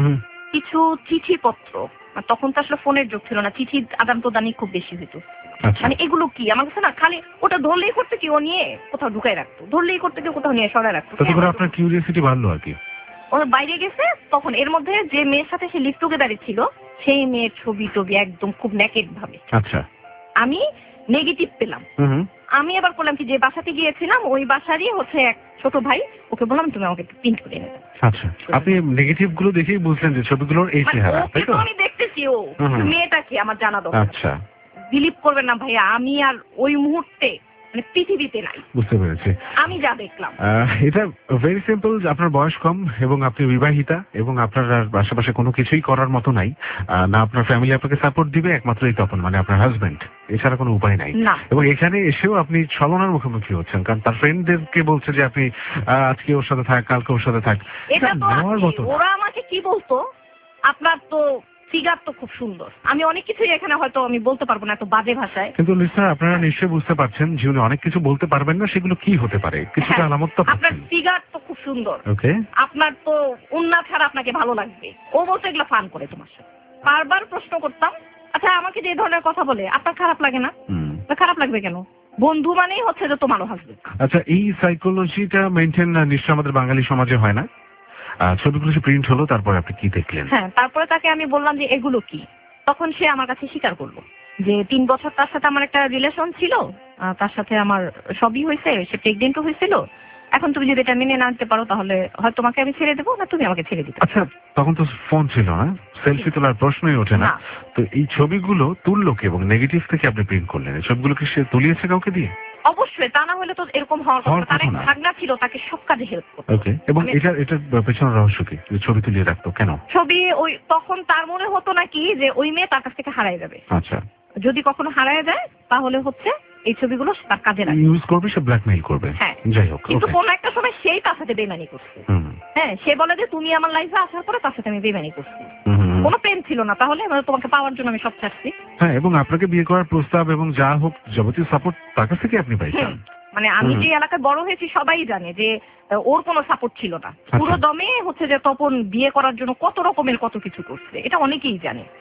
কিছু চিঠিপত্র, আর তখন তো আসলে ফোনের যুগ ছিল না, চিঠি আদান প্রদানই খুব বেশি হতো। আচ্ছা। মানে এগুলো কি আমার কাছে না, খালি ওটা ধরলেই করতে কি ও নিয়ে কোথাও ঢুকাই রাখতো, ধরলেই করতে কি কোথাও নিয়ে সরাই রাখতো। তাতে করে আপনার কিউরিওসিটি বাড়লো আর কি। ও বাইরে গেছে তখন, এর মধ্যে যে মেয়ের সাথে সে লিভ টুগেদারে ছিল সেই মেয়ের ছবি টবি একদম খুব নেকেড ভাবে। আচ্ছা। আমি নেগেটিভ পেলাম। আমি আবার করলাম কি, যে বাসাতে গিয়েছিলাম ওই বাসারই হচ্ছে এক ছোট ভাই, ওকে বললাম তুমি আমাকে প্রিন্ট করে এনে দাও। আচ্ছা, আপনি নেগেটিভ গুলো দেখেই বুঝলেন যে ছবিগুলোর এই চেহারা, তাই তো? আমি দেখতেছি ও মেয়েটা কি আমার জানা দরকার। আচ্ছা, বিলিভ করবেন না ভাইয়া, আমি আর ওই মুহূর্তে মানে পৃথিবীতে নাই। বুঝতে পেরেছি। আমি যা দেখলাম এটা ভেরি সিম্পল, আপনার বয়স কম এবং আপনি বিবাহিতা এবং আপনার আর আশেপাশে কোনো কিছুই করার মতো নাই, না আপনার ফ্যামিলি আপনাকে সাপোর্ট দিবে, একমাত্র এই তপন মানে আপনার হাজবেন্ড, এছাড়া কোনো উপায় নাই। এবং এখানে এসেও আপনি ছলনার মুখোমুখি হচ্ছেন, কারণ তার ফ্রেন্ডদেরকে বলছে যে আপনি আজকে ওর সাথে থাক, কালকে ওর সাথে থাক। এটা তো ওরা আমাকে কি বলতো, আপনার তো ফিগার তো খুব সুন্দর। আমি অনেক কিছুই এখানে হয়তো আমি বলতে পারবো না এত বাজে ভাষায়, কিন্তু লিসনার আপনারা নিশ্চয়ই বুঝতে পারছেন জীবনে অনেক কিছু বলতে পারবেন না, সেগুলো কি হতে পারে কিছুটা আলামত তো আপনার ফিগার তো খুব সুন্দর, ওকে, আপনার তো উন্না ছাড়া আপনাকে ভালো লাগবে। ও বলতে এগুলো ফান করে তোমার সাথে। বারবার প্রশ্ন করতাম, আচ্ছা আমাকে যে ধরনের কথা বলে আপনার খারাপ লাগে না? খারাপ লাগবে কেন? বন্ধু মানেই হচ্ছে যে তোমারও হাসবেন্ড। আচ্ছা, এই সাইকোলজিটা মেইনটেইন নিশ্চয়ই আমাদের বাঙালি সমাজে হয় না। ছবিগুলো সে প্রিন্ট হলো, তারপরে আপনি কি দেখলেন? হ্যাঁ, তারপরে তাকে আমি বললাম যে এগুলো কি। তখন সে আমার কাছে স্বীকার করলো যে 3 বছর তার সাথে আমার একটা রিলেশন ছিল, তার সাথে আমার সবই হয়েছে, সে প্রেগনেন্টও হয়েছিল। এখন তুমি যদি এটা মেনে না নিতে পারো তাহলে হয় তোমাকে আমি ছেড়ে দেবো, না তুমি আমাকে ছেড়ে দিতে। আচ্ছা, তখন তো ফোন ছিল না, সেলফি তোলার প্রশ্নই ওঠে না। তো এই ছবিগুলো তুললো কে এবং নেগেটিভ থেকে আপনি প্রিন্ট করলেন, এই ছবিগুলো কি সে তুলিয়েছে কাউকে দিয়ে? অবশ্যই, তা না হলে তো এরকম হওয়ার কথা। তার এক ভাগনা ছিল, তাকে সব কাজে হেল্প করতো। ওকে, এবং এটার পেছনের রহস্য কি, যে ছবি তুলিয়ে রাখতো কেন? ছবি ওই তখন তার মনে হতো নাকি যে ওই মেয়ে তার কাছ থেকে হারায় যাবে। আচ্ছা, যদি কখনো হারায় যায় তাহলে হচ্ছে এই ছবিগুলো তার কাজে লাগবে, ইউজ করবে, সে ব্ল্যাকমেইল করবে। হ্যাঁ, যাই হোক, কিন্তু কোন একটা সময় সেই তার সাথে বেইমানি করছে। হ্যাঁ, সে বলে যে তুমি আমার লাইফে আসার পরে তার সাথে আমি বেইমানি করছি। কোনো প্রেম ছিল না, তাহলে তোমাকে পাওয়ার জন্য আমি সব ছাড়ছি। হ্যাঁ, এবং আপনাকে বিয়ে করার প্রস্তাব এবং যা হোক যাবতীয় সাপোর্ট তার কাছ থেকে আপনি পাইছেন। মানে আমি যে এলাকায় বড় হয়েছি সবাই জানে যে ওর কোনো সাপোর্ট ছিল না। পুরো দমে হচ্ছে যে তপন বিয়ে করার জন্য কত রকমের কত কিছু করছে, এটা অনেকেই জানে।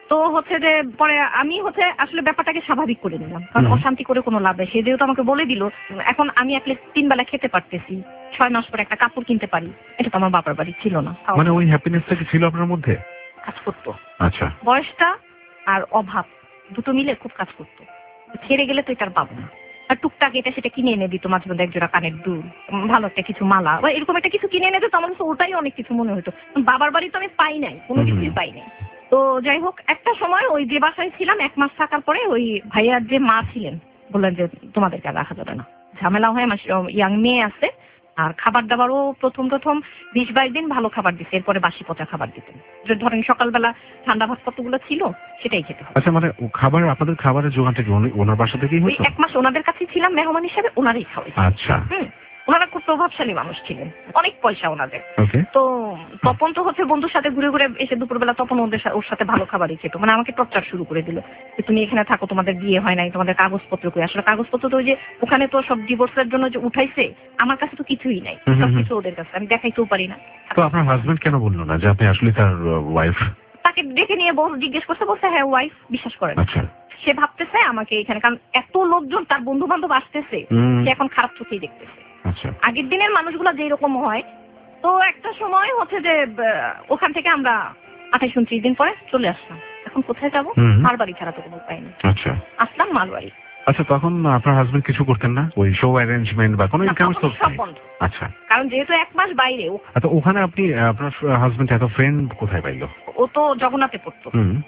তো হচ্ছে যে পরে আমি হচ্ছে আসলে ব্যাপারটাকে স্বাভাবিক করে নিলাম, কারণ অশান্তি করে কোনো লাভ নেই। সে যেহেতু আমাকে বলে দিল, এখন আমি আসলে 3 বেলা খেতে পারতেছি, 6 মাস পরে একটা কাপড় কিনতে পারি, এটা তো আমার বাবার বাড়ি ছিল না। মানে ওই হ্যাপিনেসটা কি ছিল আপনার মধ্যে? কাজ করতো। আচ্ছা, বয়সটা আর অভাব দুটো মিলে খুব কাজ করতো। ছেড়ে গেলে তো এটার পাবো না। আর টুকটাক এটা সেটা কিনে এনে দিত, মাঝে মধ্যে একজোড়া কানের দুল, ভালো একটা কিছু মালা বা এরকম একটা কিছু কিনে এনে দিত। আমার কাছে ওটাই অনেক কিছু মনে হতো। বাবার বাড়ি তো আমি পাই নাই, কোনো কিছুই পাই নাই। তো যাই হোক, একটা সময় ওই যে বাসায় ছিলাম 1 মাস থাকার পরে ওই ভাইয়ার যে মা ছিলেন বললেন যে তোমাদেরকে আর রাখা যাবে না, ঝামেলা হয়, আমার ইয়াং মেয়ে আছে। আর খাবার দাবারও প্রথম 20-22 দিন ভালো খাবার দিচ্ছে, এরপরে বাসি পচা খাবার দিতেন। যে ধরেন সকালবেলা ঠান্ডা ভাত কতগুলো ছিল সেটাই খেতে হবে। আচ্ছা, মানে খাবার, আপনাদের খাবারের জোগানটা কি ওনার বাসা থেকেই ওই হতো? 1 মাস ওনাদের কাছেই ছিলাম মেহমান হিসেবে, ওনারই খাওয়াই। আচ্ছা, ওনারা খুব প্রভাবশালী মানুষ ছিলেন, অনেক পয়সা ওনাদের। ওকে। তো তপন তো হচ্ছে বন্ধুর সাথে ঘুরে ঘুরে এসে দুপুরবেলা তপন ওর সাথে ভালো খাবারই খেত। মানে আমাকে টর্চার শুরু করে দিল যে তুমি এখানে থাকো, তোমাদের বিয়ে হয় নাই, তোমাদের কাগজপত্র কই? আসলে কাগজপত্র তো ওই যে ওখানে তো সব ডিভোর্সের জন্য যে উঠাইছে, আমার কাছে তো কিছুই নাই, সবকিছু ওদের কাছে, আমি দেখাইতেও পারি না। তো আপনার হাজবেন্ড কেন বললো না যে আপনি আসলে তার ওয়াইফ? তাকে ডেকে নিয়ে জিজ্ঞেস করতে বলছে হ্যাঁ ওয়াইফ, বিশ্বাস করেন। আচ্ছা, সে ভাবতেছে আমাকে এখানে, কারণ এত লোকজন তার বন্ধু বান্ধব আসতেছে, সে এখন খারাপ চোখেই দেখতেছে। আচ্ছা, আগের দিনের মানুষগুলো যেই রকম হয়। তো একটা সময় হচ্ছে যে ওখান থেকে আমরা 28-29 দিন পরে চলে আসলাম। এখন কোথায় যাবো? মার বাড়ি ছাড়া তো কোনো উপায় নেই। আচ্ছা, আসলাম মার বাড়ি। আচ্ছা, তখন আপনার হাজবেন্ড কিছু করতেন না, ওই শো অ্যারেঞ্জমেন্ট বা কোনো ইনকাম সোর্স? সব বন্ধ। আচ্ছা, কারণ যেহেতু 1 মাস বাইরে, আচ্ছা, ওখানে আপনি আপনার হাজবেন্ড এত ফ্রেন্ড কোথায় পাইলো? ও তো জগন্নাথে পড়তো।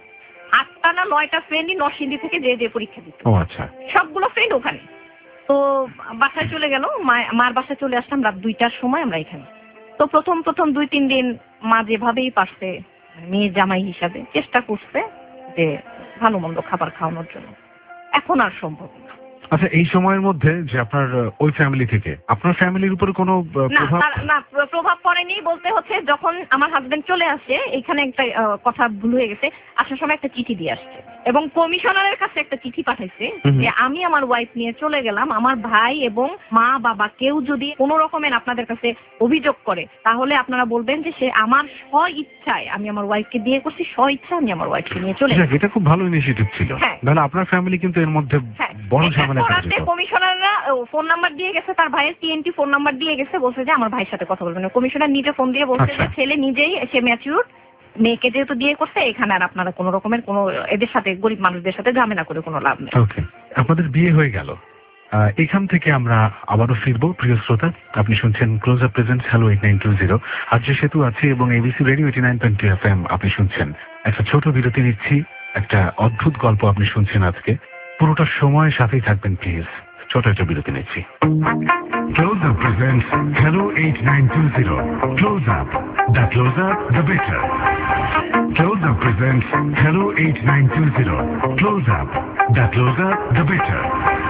8টা না 9টা ফ্রেন্ডই নরসিংদী থেকে যে পরীক্ষা দিত। ও আচ্ছা, সবগুলো ফ্রেন্ড ওখানে। তো বাসায় চলে গেল, মার বাসায় চলে আসলাম রাত 2টার সময় আমরা এখানে। তো প্রথম 2-3 দিন মা যেভাবেই পারছে মেয়ের জামাই হিসাবে চেষ্টা করছে যে ভালো মন্দ খাবার খাওয়ানোর জন্য। এখন আর সম্ভব না। আচ্ছা, এই সময়ের মধ্যে যে আপনার ওই ফ্যামিলি থেকে আপনার ফ্যামিলির উপরে কোনো প্রভাব পড়েনি বলতে হচ্ছে, যখন আমার হাজবেন্ড চলে আসে এখানে একটা কথা ভুল হয়ে গেছে, আসার সময় একটা চিঠি দিয়ে আসছে এবং কমিশনারের কাছে একটা চিঠি পাঠাইছে যে আমি আমার ওয়াইফ নিয়ে চলে গেলাম, আমার ভাই এবং মা বাবা কেউ যদি কোনো রকমের আপনাদের কাছে অভিযোগ করে তাহলে আপনারা বলবেন যে সে আমার স্ব ইচ্ছায়, আমি আমার ওয়াইফকে বিয়ে করছি, স্ব ইচ্ছা আমি আমার ওয়াইফকে নিয়ে চলে গেলাম। এটা খুব ভালো ইনিশিয়েটিভ ছিল। তাহলে আপনার ফ্যামিলি কিন্তু এর মধ্যে বড় ঝামেলা করেছে। কমিশনাররা ফোন নাম্বার দিয়ে গেছে, তার ভাইয়ের TNT ফোন নাম্বার দিয়ে গেছে, বলছে যে আমার ভাইয়ের সাথে কথা বলবেন। কমিশনার নিজে ফোন দিয়ে বলছে যে ছেলে নিজেই, সে ম্যাচিউর, মেয়েকে যেহেতু বিয়ে করছে, এখানে আর আপনারা কোনো রকমের কোনো এদের সাথে, গরিব মানুষদের সাথে ঝামেলা করে কোনো লাভ নেই। ওকে, আপনাদের বিয়ে হয়ে গেল। এখান থেকে আমরা আবারও ফিরবো। প্রিয় শ্রোতা, আপনি শুনছেন ক্লোজ আপ প্রেজেন্টস হ্যালো 8920 আজ যে সেতু আছে এবং এবিসি রেডিও 89.2 FM আপনি শুনছেন। একটা ছোট বিরতি নিচ্ছি, একটা অদ্ভুত গল্প আপনি শুনছেন আজকে। পুরোটা সময় সাথেই থাকবেন প্লিজ। ছোট একটা বিরতি নিচ্ছি। Close Up presents hello 8920। Close up, the close up the better. Close Up presents Hello 8920. Close Up, the closer the better.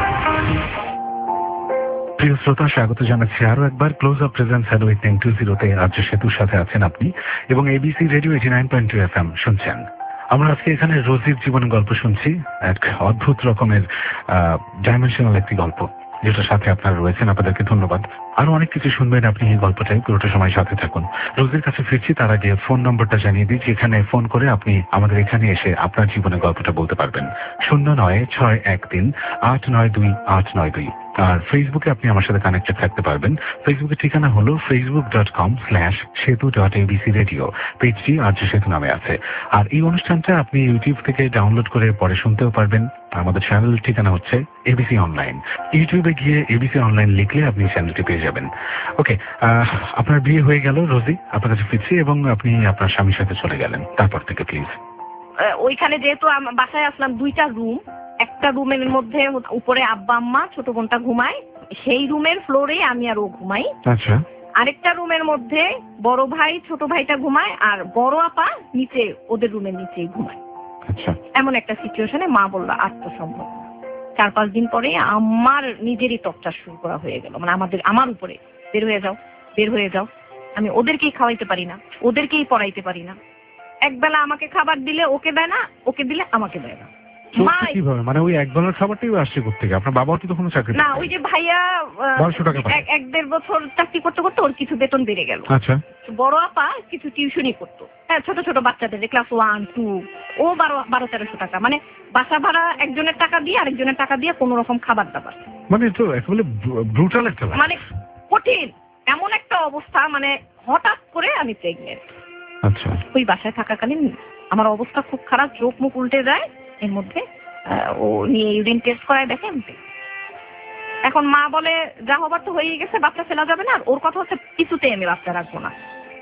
প্রিয় শ্রোতা, স্বাগত জানাচ্ছি আরো একবার ক্লোজ আপ প্রেজেন্টস হ্যালো 8920-তে। আজ সেতুর সাথে আছেন আপনি এবং এবিসি রেডিও 89.2 FM শুনছেন। আমরা আজকে এখানে রোজির জীবন গল্প শুনছি, এক অদ্ভুত রকমের ডাইমেনশনাল একটি গল্প যেটার সাথে আপনারা রয়েছেন। আপনাদেরকে ধন্যবাদ। আরো অনেক কিছু শুনবেন আপনি এই গল্পটাই, পুরোটা সময় সাথে থাকুন। রোজির কাছে ফিরছি, তার আগে ফোন নম্বরটা জানিয়ে দিচ্ছি। এখানে ফোন করে আপনি আমাদের এখানে এসে আপনার জীবনের গল্পটা বলতে পারবেন। 09613892 আর ফেসবুকে আপনি আমার সাথে কানেক্টেড থাকতে পারবেন। ফেসবুকের ঠিকানা হলো facebook.com/setu.abcradio। পেজটি আজ সেতু নামে আছে। আর এই অনুষ্ঠানটা আপনি ইউটিউব থেকে ডাউনলোড করে পরে শুনতেও পারবেন। আমাদের চ্যানেলের ঠিকানা হচ্ছে এবিসি অনলাইন। ইউটিউবে গিয়ে এবিসি অনলাইন লিখলে আপনি চ্যানেলটি পেয়ে যাবেন। ওকে, আপনার বিয়ে হয়ে গেল রোজি, আপনার কাছে ফিরছি এবং আপনি আপনার স্বামীর সাথে চলে গেলেন। তারপর থেকে প্লিজ। ওইখানে যেহেতু বাসায় আসলাম, 2টা রুম, একটা রুমের মধ্যে উপরে আব্বা আম্মা, ছোট বোনটা ঘুমায়, সেই রুমের ফ্লোরে আমি আর ও ঘুমাই। আচ্ছা। আরেকটা রুমের মধ্যে বড় ভাই ছোট ভাইটা ঘুমায় আর বড় আপা নিচে ওদের রুমের নিচেই ঘুমায়। আচ্ছা। এমন একটা সিচুয়েশনে মা বললো আত্মসম্ভব। 4-5 দিন পরে আমার নিজেরই টর্চার শুরু করা হয়ে গেল, মানে আমার উপরে বের হয়ে যাও, বের হয়ে যাও। আমি ওদেরকেই খাওয়াইতে পারি না, ওদেরকেই পড়াইতে পারি না। একবেলা আমাকে খাবার দিলে ওকে দেয় না, ওকে দিলে আমাকে দেয় না। কিভাবে, মানে ওই একবেলার খাবারটাই আসছে কোত্থেকে? আপনার বাবা তো কোনো চাকরি না, ওই যে ভাইয়া 1200 টাকা পায়। 1-1.5 বছর চাকরি করতে করতে ওর কিছু বেতন বেড়ে গেল। আচ্ছা। বড় আপা কিছু টিউশনই করতো, হ্যাঁ, ছোট ছোট বাচ্চাদের, ক্লাস 1, 2, ও 1200-1300 টাকা, মানে বাসা ভাড়া একজনের টাকা দিয়ে আরেকজনের টাকা দিয়ে কোনো রকম খাবার দাবার, মানে তো একেবারে ব্রুটাল একটা ব্যাপার। মানে কঠিন এমন একটা অবস্থা, মানে হঠাৎ করে আমি প্রেগনেন্ট। আচ্ছা, ওই বাসায় থাকাকালীন আমার অবস্থা খুব খারাপ, চোখ মুখ উল্টে যায়। এর মধ্যে ও নিয়ে ইউরিন টেস্ট করায় দেখে এখন মা বলে যা হবার তো হয়েই গেছে, বাচ্চা ফেলা যাবে না। আর ওর কথা হচ্ছে কিছুতেই আমি বাচ্চা রাখবো না।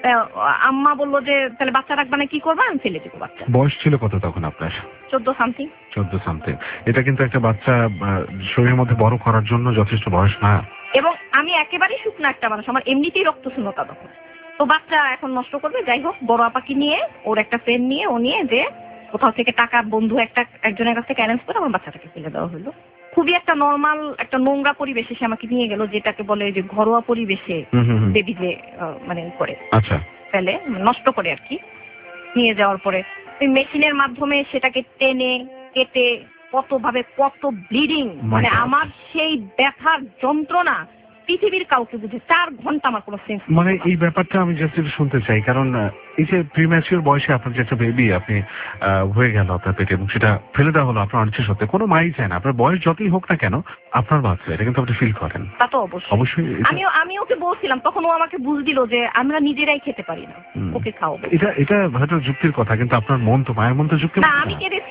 আম্মা বললো যে তাহলে বাচ্চা রাখবা না, কি করবা? আমি ফেলে দেবো বাচ্চা। বয়স ছিল কত তখন আপনার? 14 সামথিং। 14 সামথিং। এটা কিন্তু একটা বাচ্চা শরীরের মধ্যে বড় করার জন্য যথেষ্ট বয়স না। এবং আমি একেবারেই শুকনো একটা মানুষ, আমার এমনিতেই রক্তশূন্যতা তখন। তো বাচ্চা এখন নষ্ট করবে, যাই হোক বড় আপাকে নিয়ে, ওর একটা ফ্রেন্ড নিয়ে, ও নিয়ে যে কোথাও থেকে টাকা বন্ধু একজনের কাছ থেকে অ্যারেঞ্জ করে আমার বাচ্চাটাকে ফেলে দেওয়া হলো। খুবই একটা নর্মাল একটা নোংরা পরিবেশে সে আমাকে নিয়ে গেল, যেটাকে বলে যে ঘরোয়া পরিবেশে বেবি যে মানে করে আচ্ছা ফেলে, নষ্ট করে আর কি। নিয়ে যাওয়ার পরে ওই মেশিনের মাধ্যমে সেটাকে টেনে কেটে কত ভাবে কত ব্লিডিং, মানে আমার সেই ব্যথার যন্ত্রণা পৃথিবীর কাউকে বুঝে 4 ঘন্টা আমার কোনো সেন্স। মানে এই ব্যাপারটা আমি জাস্ট একটু শুনতে চাই, কারণ এই যে প্রিম্যাচিওর বয়সে আপনার যে একটা বেবি আপনি হয়ে গেল আপনার পেটে এবং সেটা ফেলে দেওয়া হলো আপনার অনিচ্ছা সত্ত্বে, কোনো মাই চায় না, আপনার বয়স যতই হোক না কেন আপনার বাচ্চা, এটা কিন্তু আপনি ফিল করেন। তা তো অবশ্যই অবশ্যই। আমি ওকে বলছিলাম, তখন ও আমাকে বুঝ দিল যে আমরা নিজেরাই খেতে পারি না, ওকে খাওয়াবো। এটা হয়তো যুক্তির কথা, কিন্তু আপনার মন তো, মায়ের মন তো যুক্তি না।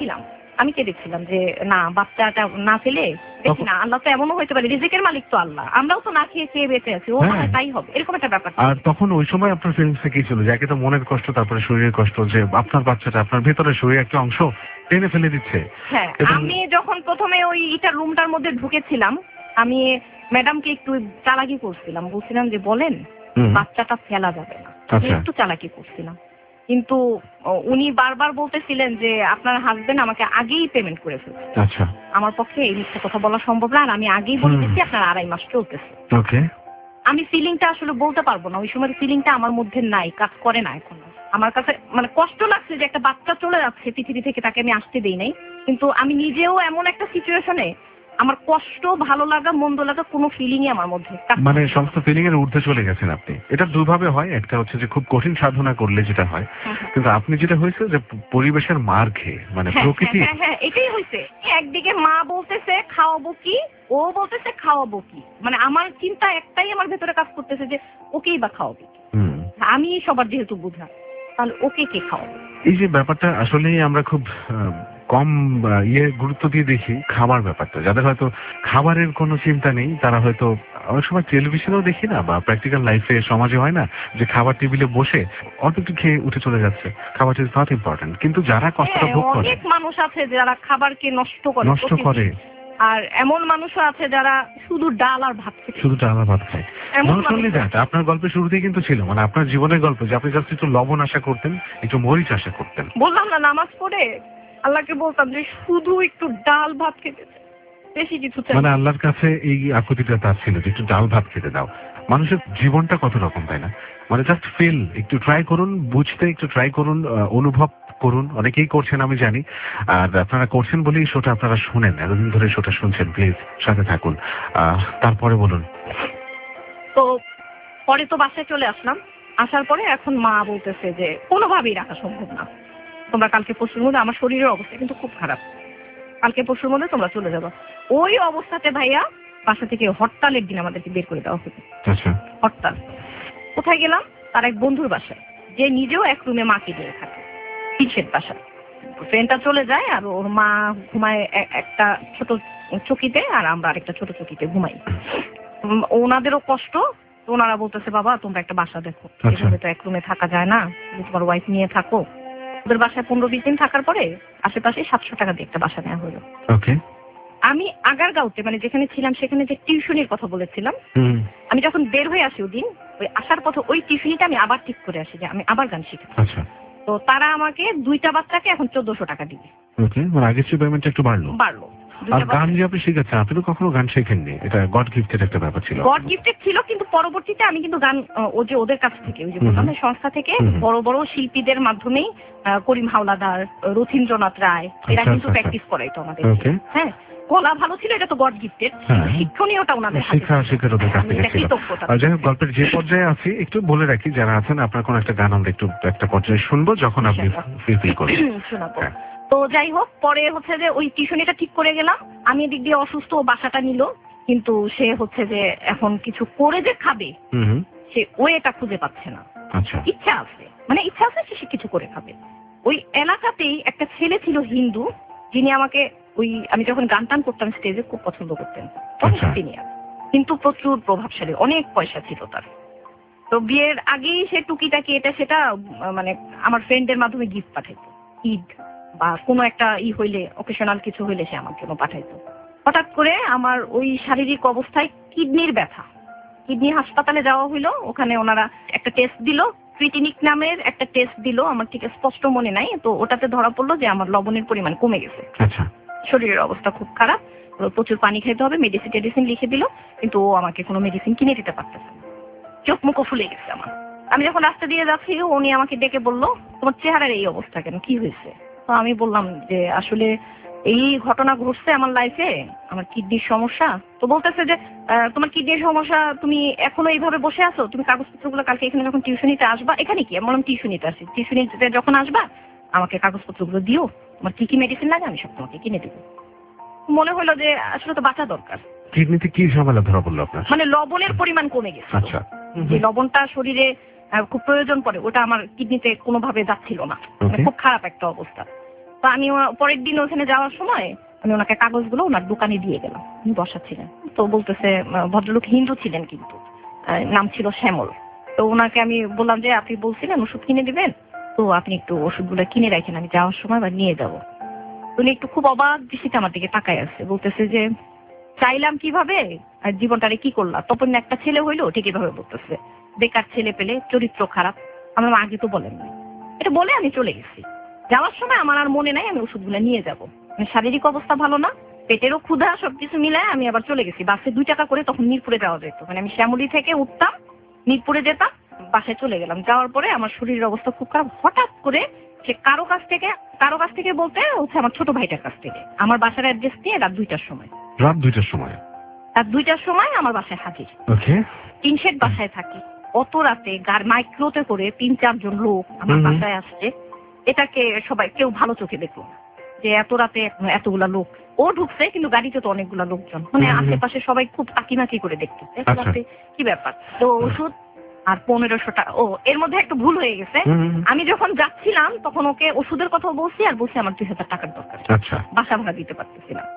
আমি কেঁদেছিলাম যে না, বাচ্চাটা না ফেলে দেখি না, আল্লাহ তো এমনও হইতে পারে, রিজিকের মালিক তো আল্লাহ, আমরাও তো না খেয়ে বেঁচে আছি, ও মানে তাই হবে, এরকম একটা ব্যাপার। আর তখন ওই সময় আপনার ফিলিংসটা কি ছিল? যে একে তো মনের কষ্ট, তারপরে শরীরের কষ্ট, যে আপনার বাচ্চাটা আপনার ভেতরে শরীরের একটা অংশ টেনে ফেলে দিচ্ছে। হ্যাঁ, আমি যখন প্রথমে ওই ইটার রুমটার মধ্যে ঢুকেছিলাম, আমি ম্যাডামকে একটু চালাকি করছিলাম, বলছিলাম যে বলেন বাচ্চাটা ফেলা যাবে না, একটু চালাকি করছিলাম। কিন্তু উনি বারবার বলতেছিলেন যে আপনার হাজবেন্ড আমাকে আগেই পেমেন্ট করে ফেলছে। আচ্ছা, আমার পক্ষে এই মিথ্যা কথা বলা সম্ভব না, আর আমি আগেই বলে দিচ্ছি আপনার 2.5 মাস চলতেছে। ওকে। আমি ফিলিংটা আসলে বলতে পারবো না, ওই সময় ফিলিংটা আমার মধ্যে নাই, কাজ করে না এখন। আমার কাছে মানে কষ্ট লাগছে যে একটা বাচ্চা চলে যাচ্ছে পৃথিবী থেকে, তাকে আমি আসতে দেই নাই। কিন্তু আমি নিজেও এমন একটা সিচুয়েশনে আমার কষ্ট, ভালো লাগা, মন্দ লাগা কোনো ফিলিংই আমার মধ্যে, মানে সমস্ত ফিলিং এর ঊর্ধ্বে চলে গেছেন আপনি। এটা দুভাবে হয়, একটা হচ্ছে যে খুব কঠিন সাধনা করলে যেটা হয়, কিন্তু আপনি যেটা হয়েছে যে পরিবেশের মার খেয়ে, মানে প্রকৃতি। হ্যাঁ, এটাই হয়েছে। একদিকে মা বলতেছে খাওয়াবো কি, ও বলতেছে খাওয়াবো কি, মানে আমার চিন্তা একটাই আমার ভেতরে কাজ করতেছে যে ওকেই বা খাওয়াবো, আমি সবার যেহেতু বুঝা, তাহলে ওকে কে খাওয়াবো। এই যে ব্যাপারটা আসলেই আমরা খুব কম গুরুত্ব দিয়ে দেখি খাবার ব্যাপারটা। যাদের হয়তো খাবারের কোনো চিন্তা নেই, তারা হয়তো অনেক সময় টেলিভিশনেও দেখি না, বা প্র্যাকটিক্যাল লাইফে সমাজে হয় না যে খাবার টেবিলে বসে অল্প একটু খেয়ে উঠে চলে যাচ্ছে, খাবার ইজ নট ইম্পর্টেন্ট। কিন্তু যারা কষ্টটা ভোগ করে, অনেক মানুষ আছে যারা খাবারকে নষ্ট করে, আর এমন মানুষও আছে যারা শুধু ডাল আর ভাত খায়। আপনার গল্পের শুরুতেই কিন্তু ছিল, মানে আপনার জীবনের গল্প, যে আপনি জাস্ট একটু লবণ আশা করতেন, একটু মরিচ আশা করতেন। বললাম না, নামাজ পড়ে আল্লাহকে বলতাম যে শুধু একটু ডাল ভাত খেতে, বেশি কিছু চাই। মানে আল্লাহর কাছে এই আকুতিটা তার ছিল যে একটু ডাল ভাত খেতে দাও। মানুষের জীবনটা কত রকম, তাই না? মানে জাস্ট ফিল, একটু ট্রাই করুন বুঝতে, একটু ট্রাই করুন অনুভব করুন। অনেকেই করছেন আমি জানি, আর আপনারা করছেন বলেই শোটা আপনারা শুনেন, এতদিন ধরে শোটা শুনছেন। প্লিজ সাথে থাকুন। তারপরে বলুন। তো পরে তো বাসায় চলে আসলাম, আসার পরে এখন মা বলতেছে যে কোনোভাবেই রাখা সম্ভব না, তোমরা কালকে পরশুর মধ্যে, আমার শরীরের অবস্থা কিন্তু খুব খারাপ, কালকে পরশুর মধ্যে তোমরা চলে যাবো। ওই অবস্থাতে ভাইয়া বাসা থেকে হরতালের দিন আমাদেরকে বের করে দেওয়া হতো। আচ্ছা, হরতাল। কোথায় গেলাম? তার এক বন্ধুর বাসায়, যে নিজেও এক রুমে মাকে নিয়ে থাকে, পিছের বাসায়। ট্রেনটা চলে যায় আর ওর মা ঘুমায় একটা ছোট চকিতে, আর আমরা আরেকটা ছোট চকিতে ঘুমাই। ওনাদেরও কষ্ট, ওনারা বলতেছে বাবা তোমরা একটা বাসা দেখো, এভাবে তো এক রুমে থাকা যায় না, তোমার ওয়াইফ নিয়ে থাকো। ওদের বাসায় 15-20 দিন থাকার পরে আশেপাশে 700 টাকা দিয়ে একটা বাসা নেওয়া হলো। ওকে। আমি আগারগাঁওতে, মানে যেখানে ছিলাম সেখানে যে টিউশনির কথা বলেছিলাম, আমি যখন বের হয়ে আসি ওদিন, ওই আসার পথে ওই টিউশনিটা আমি আবার ঠিক করে আসি যে আমি আবার গান শিখি। আচ্ছা। তো তারা আমাকে 2টা বাচ্চাকে এখন 1400 টাকা দিবে। ওকে, মানে আগের চেয়ে পেমেন্টটা একটু বাড়লো। আর গান যে আপনি শিখাচ্ছেন, আপনি তো কখনো গান শেখেননি, এটা গড গিফটেড একটা ব্যাপার ছিল। গড গিফটেড ছিল, কিন্তু পরবর্তীতে আমি কিন্তু গান ওদের কাছ থেকে, ওই যে বললাম সংস্থা থেকে বড় বড় শিল্পীদের মাধ্যমেই, করিম হাওলাদার, রথীন্দ্রনাথ রায়, এরা কিন্তু প্র্যাকটিস করাইতো আমাদের। হ্যাঁ, গলা ভালো ছিল, এটা তো গড গিফটেড। শিক্ষণীয়টা ওনাদের শিক্ষার ওদের কাছ থেকে ছিল। যাই হোক, গল্পের যে পর্যায়ে আছি একটু বলে রাখি যারা আছেন, আপনার কোন একটা গান আমরা একটু একটা পর্যায়ে শুনবো যখন আপনি ফিল করবেন। শোনাবো। তো যাই হোক, পরে হচ্ছে যে ওই টিউশনিটা ঠিক করে গেলাম, আমি এদিক দিয়ে অসুস্থ, বাসাটা নিল, কিন্তু সে হচ্ছে যে এখন কিছু করে যে খাবে সে ওয়েটা খুঁজে পাচ্ছে না। আচ্ছা, ইচ্ছা আছে, মানে ইচ্ছা আছে সে কিছু করে খাবে। ওই এলাকাতেই একটা ছেলে ছিল হিন্দু, যিনি আমাকে ওই আমি যখন গান টান করতাম স্টেজে খুব পছন্দ করতেন, সিনিয়র, কিন্তু প্রচুর প্রভাবশালী, অনেক পয়সা ছিল তার। তো বিয়ের আগেই সে টুকিটাকি এটা সেটা মানে আমার ফ্রেন্ডের মাধ্যমে গিফট পাঠাইতো, ঈদ বা কোনো একটা হইলে, অকেশনাল কিছু হইলে সে আমার জন্য পাঠাইতো। হঠাৎ করে আমার ওই শারীরিক অবস্থায় কিডনির ব্যথা, কিডনি হাসপাতালে যাওয়া হইলো। ওখানে ওনারা একটা টেস্ট দিল, ক্রিটিনিক নামের একটা টেস্ট দিল, আমার ঠিক স্পষ্ট মনে নাই। তো ওটাতে ধরা পড়লো যে আমার লবণের পরিমাণ কমে গেছে। আচ্ছা, শরীরের অবস্থা খুব খারাপ, প্রচুর পানি খাইতে হবে, মেডিসিন লিখে দিল, কিন্তু ও আমাকে কোনো মেডিসিন কিনে দিতে পারতেছে না। চোখ মুখও ফুলে গেছে আমার। আমি যখন রাস্তা দিয়ে যাচ্ছি উনি আমাকে ডেকে বলল, তোমার চেহারার এই অবস্থা কেন, কি হয়েছে? তো আমি বললাম যে আসলে এই ঘটনা ঘটছে আমার লাইফে, আমার কিডনির সমস্যা। তো বলতেছে যে তোমার কিডনির সমস্যা, তুমি এখনো এইভাবে বসে আছো, তুমি কাগজপত্রগুলো কালকে এখানে যখন টিউশনিতে আসবা, এখানে কি? আমি বললাম টিউশনিতে আসি, টিউশনিতে যখন আসবা আমাকে কাগজপত্রগুলো দিও, তোমার কি কি মেডিসিন লাগে আমি সব তোমাকে কিনে দেবো। মনে হলো যে আসলে তো বাঁচা দরকার। কিডনিতে কি ঝামেলা ধরা পড়লো আপনার? মানে লবণের পরিমাণ কমে গেছে। আচ্ছা, যে লবণটা শরীরে খুব প্রয়োজন পড়ে, ওটা আমার কিডনিতে কোনোভাবে যাচ্ছিল না, খুব খারাপ একটা অবস্থা। তো আমি পরের দিন ওখানে যাওয়ার সময় আমি ওনাকে কাগজগুলো ওনার দোকানে দিয়ে গেলাম, উনি বসাচ্ছিলেন। তো বলতেছে, ভদ্রলোক হিন্দু ছিলেন কিন্তু, নাম ছিল শ্যামল। তো ওনাকে আমি বললাম যে আপনি বলছিলেন ওষুধ কিনে দিবেন, তো আপনি একটু ওষুধগুলো কিনে রাখেন, আমি যাওয়ার সময় বা নিয়ে যাবো। উনি একটু খুব অবাক দৃষ্টিতে আমার দিকে তাকায় আছে, বলতেছে যে চাইলাম কিভাবে আর জীবনটারে কি করলাম, তখন একটা ছেলে হইলো, ঠিক এভাবে বলতেছে, বেকার ছেলে পেলে, চরিত্র খারাপ। আমার আগে তো বলেন না, এটা বলে আমি চলে গেছি। যাওয়ার সময় আমার আর মনে নাই আমি ওষুধগুলো নিয়ে যাবো, মানে শারীরিক অবস্থা ভালো না, পেটেরও ক্ষুধা, সবকিছু মিলায় আমি আবার চলে গেছি। বাসে 2 টাকা করে তখন মিরপুরে যাওয়া যেত, মানে আমি শ্যামলী থেকে উঠতাম, মিরপুরে যেতাম, বাসায় চলে গেলাম। যাওয়ার পরে আমার শরীরের অবস্থা খুব খারাপ। হঠাৎ করে সে কারো কাছ থেকে বলতে হচ্ছে আমার ছোট ভাইটার কাছ থেকে আমার বাসার অ্যাড্রেস দিয়ে রাত 2টার সময় আমার বাসায় হাজির। টিন শেড বাসায় থাকি, অত রাতে মাইক্রোতে করে 3-4 জন লোক আমার বাসায় আসছে। এটাকে সবাই কেউ ভালো চোখে দেখলো না যে এত রাতে এতগুলা লোক। ও ঢুকছে কিন্তু গাড়িতে তো অনেকগুলা লোকজন, মানে আশেপাশে সবাই খুব তাকিমাকি করে দেখতেছে কি ব্যাপার। তো ওষুধ আর 1500 টাকা, এর মধ্যে একটু ভুল হয়ে গেছে। আমি যখন যাচ্ছিলাম তখন ওকে ওষুধের কথা বলছি আর বলছি আমার 2000 টাকার দরকার, বাসা ভাড়া দিতে পারতেছি না।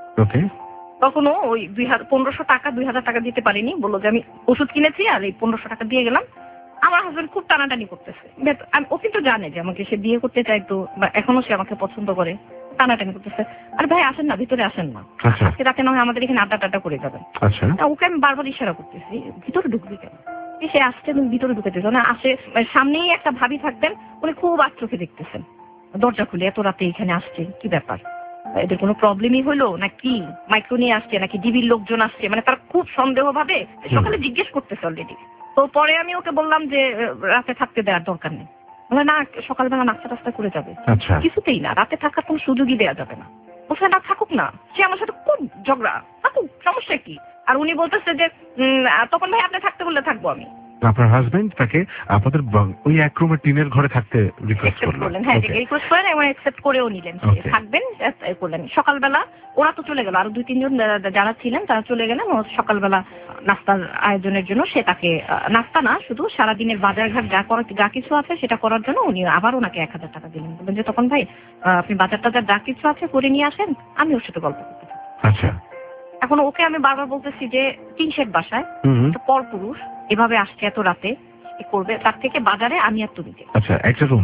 তখনও ওই 1500 টাকা 2000 টাকা দিতে পারিনি, বললো যে আমি ওষুধ কিনেছি আর এই 1500 টাকা দিয়ে গেলাম। আমার হাজবেন্ড খুব টানাটানি করতেছে, ও কিন্তু জানে যে আমাকে সে বিয়ে করতে চাইতো বা এখনো সে আমাকে পছন্দ করে, টানাটানি করতেছে। আর ভাই আসেন না, ভিতরে আসেন না, আজকে রাতে না হয় আমাদের এখানে আড্ডা করে যাবেন। ওকে আমি বারবার ইশারা করতেছি, ভিতরে ঢুকবি কেন? সে আসছে, তুমি ভিতরে ঢুকে দিত না। আসে, সামনেই একটা ভাবি থাকতেন, উনি খুব আগ চোখে দেখতেছেন, দরজা খুলে এত রাতে এখানে আসছে, কি ব্যাপার, এদের কোনো প্রবলেমই হলো নাকি, মাইক্রো নিয়ে আসছে নাকি ডিবির লোকজন আসছে, মানে তারা খুব সন্দেহ ভাবে সকালে জিজ্ঞেস করতেছে অলরেডি। তো পরে আমি ওকে বললাম যে রাতে থাকতে দেওয়ার দরকার নেই, বলে না সকালবেলা নাস্তা টাস্তা করে যাবে। কিছুতেই না, রাতে থাকার কোনো সুযোগই দেওয়া যাবে না। বলছে না থাকুক না, সে আমার সাথে খুব ঝগড়া, থাকুক, সমস্যা কি। আর উনি বলতেছে যে তখন ভাই আপনি থাকতে বললে থাকবো আমি। আপনার হাজবেন্ড তাকে আপনাদের ওই এক রুমের টিনের ঘরে থাকতে রিকোয়েস্ট করলেন? হ্যাঁ, রিকোয়েস্ট করেন এবং অ্যাকসেপ্ট করেও নিলেন, থাকবেন করলেন। সকালবেলা ওরা তো চলে গেল, আরো 2-3 জন যারা ছিলেন তারা চলে গেলেন। ও সকালবেলা নাস্তার আয়োজনের জন্য সে তাকে নাস্তা না, শুধু সারাদিনের বাজারঘাট যা কিছু আছে সেটা করার জন্য উনি আবার ওনাকে 1000 টাকা দিলেন, বললেন যে তখন ভাই আপনি বাজার টাজার যা কিছু আছে করে নিয়ে আসেন, আমি ওর সাথে গল্প করতে চাই। আচ্ছা, এখন ওকে আমি বারবার বলতেছি যে টিন শেড বাসায় পর পুরুষ এভাবে আসছে এত রাতে করবে, তার থেকে বাজারে আমি আর তুমি যাই। আচ্ছা, একটা রুম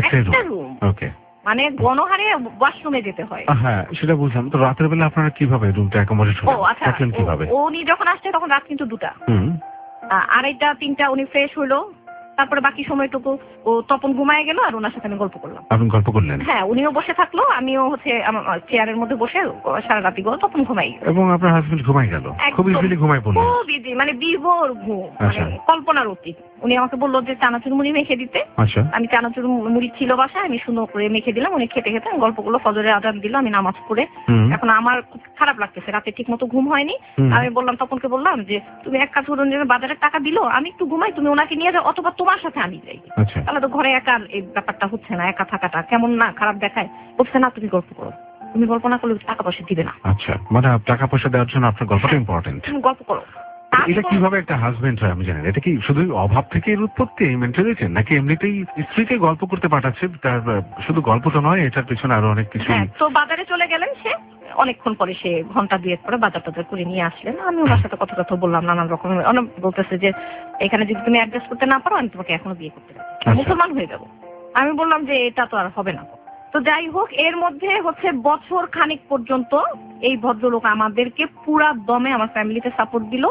ওকে, মানে গণহারে ওয়াশরুমে যেতে হয়। হ্যাঁ সেটা বুঝলাম। তো রাতের বেলা আপনারা কিভাবে রুমটা অ্যাকোমোডেট করলেন কিভাবে? উনি যখন আসছে তখন রাত কিন্তু 2টা, 2:30-3টা উনি ফ্রেশ হলো, তারপরে বাকি সময়টুকু ও তপন ঘুমায় গেল আর ওনার সাথে আমি গল্প করলাম। আপনি গল্প করলেন? হ্যাঁ, উনিও বসে থাকলো, আমিও হচ্ছে আমার চেয়ারের মধ্যে বসে সারা রাতি তপন ঘুমাই গেল এবং আপনার হাজবেন্ড ঘুমাই গেল, খুব ইজিলি ঘুমাই পড়লেন, খুব ইজি, মানে বিভোর ঘুম, মানে কল্পনার অতীত। উনি আমাকে বললো যে চানাচুর মুড়ি মেখে দিতে। আচ্ছা। আমি চানাচুর মুড়ি ছিল বাসায়, আমি সুন্দর করে মেখে দিলাম। উনি খেতে খেতে গল্পগুলো, ফজরের আজান দিল, আমি নামাজ পড়ে। এখন আমার খুব খারাপ লাগতেছে, রাতে ঠিক মতো ঘুম হয়নি। আমি বললাম, তপনকে বললাম যে তুমি এক কাজ করুন, যে বাজারের টাকা দিলো, আমি একটু ঘুমাই, তুমি ওনাকে নিয়ে যাও, অথবা তোমার সাথে আমি যাই। তাহলে তো ঘরে একা এই ব্যাপারটা হচ্ছে না, একা থাকাটা কেমন না, খারাপ দেখায়। বলছে না, তুমি গল্প করো, তুমি গল্প না করলে টাকা পয়সা দিবে না। আচ্ছা, মানে টাকা পয়সা দেওয়ার জন্য আপনার গল্পটা ইম্পর্টেন্ট। তুমি গল্প করো। এটা কিভাবে একটা হাজবেন্ড হয় আমি জানি না। এটা কি শুধু অভাব থেকে এর উৎপত্তি, এই মেন্টালিটি, নাকি এমনিতেই স্ত্রীকে গল্প করতে পাঠাচ্ছে? তার শুধু গল্প তো নয়, এটার পিছনে আরো অনেক কিছু। তো বাজারে চলে গেলেন সে, অনেকক্ষণ পরে সে ঘন্টা দুয়েক পরে বাজার টাজার করে নিয়ে আসলেন। আমি ওনার সাথে কথা কথা বললাম, নানান রকমের। অনেক বলতেছে যে এখানে যদি তুমি অ্যাডজাস্ট করতে না পারো, আমি তোমাকে এখনো বিয়ে করতে পারি, মুসলমান হয়ে যাবো। আমি বললাম যে এটা তো আর হবে না। তো যাই হোক, এর মধ্যে হচ্ছে বছর খানিক পর্যন্ত এই ভদ্রলোক আমাদেরকে পুরা দমে আমার ফ্যামিলিতে সাপোর্ট দিল।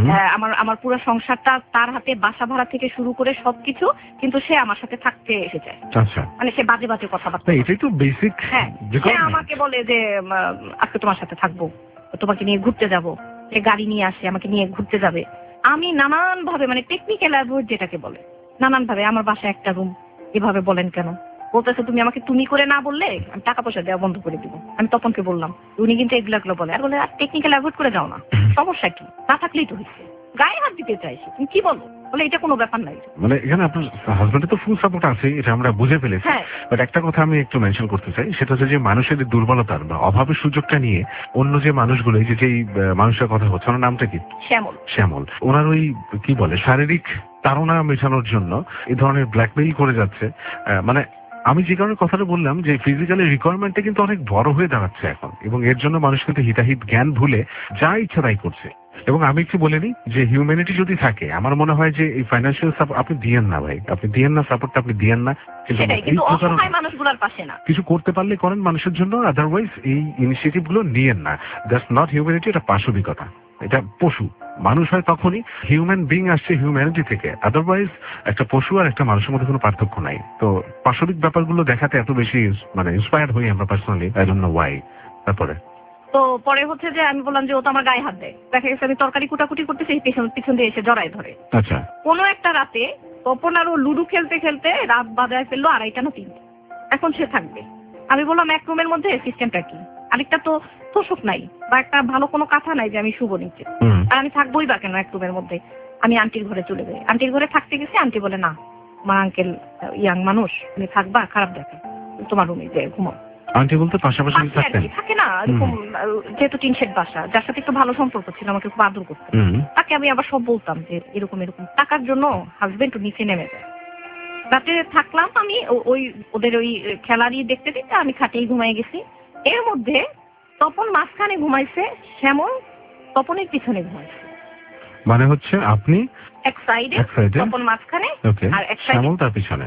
আমার পুরো সংসারটা তার হাতে, বাসা ভাড়া থেকে শুরু করে সবকিছু। কিন্তু সে আমার সাথে থাকতে এসে যায়। মানে সে বাজে বাজে কথাবার্তা। এটাই তো বেসিক। হ্যাঁ, সে আমাকে বলে যে আজকে তোমার সাথে থাকবো, তোমাকে নিয়ে ঘুরতে যাব। সে গাড়ি নিয়ে আসে, আমাকে নিয়ে ঘুরতে যাবে। আমি নানান ভাবে, মানে টেকনিক্যাল অ্যাভয়েড যেটাকে বলে, নানান ভাবে, আমার বাসায় একটা রুম, এভাবে বলেন কেন? বলতেছে তুমি আমাকে তুমি করে না বললে আমি টাকা পয়সা দেওয়া বন্ধ করে দিব। আমি তপনকে বললাম, উনি কিন্তু এগুলো বলে, আর বলে টেকনিক্যাল অ্যাভয়েড করে যাও না, সমস্যা কি, না থাকলেই তো হচ্ছে, গায়ে হাত দিতে চাইছি, তুমি কি বলো? বলে এটা কোনো ব্যাপার নাই। মানে এখানে আপনার হাজবেন্ডের তো ফুল সাপোর্ট আছে, এটা আমরা বুঝে ফেলেছি। বাট একটা কথা আমি একটু মেনশন করতে চাই, সেটা হচ্ছে যে মানুষের দুর্বলতার বা অভাবের সুযোগটা নিয়ে অন্য যে মানুষগুলো, যেই মানুষের কথা হচ্ছে, ওনার নামটা কি? শ্যামল। ওনার ওই কি বলে, শারীরিক তাড়না মেটানোর জন্য এই ধরনের ব্ল্যাকমেইল করে যাচ্ছে। মানে আমি যে কারণে কথাটা বললাম, যে ফিজিক্যালি রিকোয়ারমেন্টটা কিন্তু অনেক বড় হয়ে দাঁড়াচ্ছে এখন, এবং এর জন্য মানুষ কিন্তু হিতাহিত জ্ঞান ভুলে যা ইচ্ছা তাই করছে। এবং আমি একটু বলে নিই যে হিউম্যানিটি যদি থাকে, আমার মনে হয় যে এই ফাইন্যান্সিয়াল সাপোর্ট আপনি দিয়েন না ভাই, আপনি দিয়েন না, সাপোর্টটা আপনি দিয়েন না। কিন্তু অসহায় মানুষগুলোর পাশে না, কিছু করতে পারলে করেন মানুষের জন্য, আদারওয়াইজ এই ইনিশিয়েটিভ গুলো নিয়েন না। দ্যাটস নট হিউম্যানিটি, এটা পাশবিকতা, এটা পশু। মানুষ হয় তখনই, হিউম্যান বিং আসছে হিউম্যানিটি থেকে, আদারওয়াইজ একটা পশু আর একটা মানুষের মধ্যে কোনো পার্থক্য নাই। তো পাশবিক ব্যাপারগুলো দেখাতে এত বেশি মানে ইন্সপায়ার্ড হই আমরা personally, I don't know why. তারপরে তো পরে হচ্ছে যে আমি বললাম যে ও তো আমার গায়ে হাত দেয়। দেখা গেছে আমি তরকারি কুটাকুটি করতেছি, পিছন দিয়ে এসে জড়ায় ধরে। আচ্ছা। কোনো একটা রাতে তপন আর ও লুডু খেলতে খেলতে রাত বাজায় ফেললো 2:30 না 3। এখন সে থাকবে। আমি বললাম এক রুমের মধ্যে সিস্টেমটা কি, আরেকটা তো তোষক নাই বা একটা ভালো কোনো কাঁথা নাই যে আমি শুভ নিচে, আর আমি থাকবোই বা কেন এক রুমের মধ্যে। আমি আন্টির ঘরে চলে যাই। আন্টির ঘরে থাকতে গেছি, আন্টি বলে না, আমার আঙ্কেল ইয়াং মানুষ, তুমি থাকবা, খারাপ দেখে, তোমার রুমে যে ঘুমাও। আন্টি বলতে পাশাপাশি থাকে না এরকম, যেহেতু টিন শেড বাসা, যার সাথে একটু ভালো সম্পর্ক ছিল, আমাকে খুব আদর করতো, তাকে আমি আবার সব বলতাম যে এরকম এরকম। টাকার জন্য হাজবেন্ড নিচে নেমে যায়। রাতে থাকলাম আমি ওদের ওই খেলারই দেখতে দেখতে আমি খাটেই ঘুমাই গেছি। এর মধ্যে তপন মাঝখানে ঘুমাইছে, শ্যামল তপনের পিছনে ঘুমাইছে। মানে হচ্ছে আপনি এক সাইডে, তপন মাঝখানে, আর এক সাইডে তার পিছনে।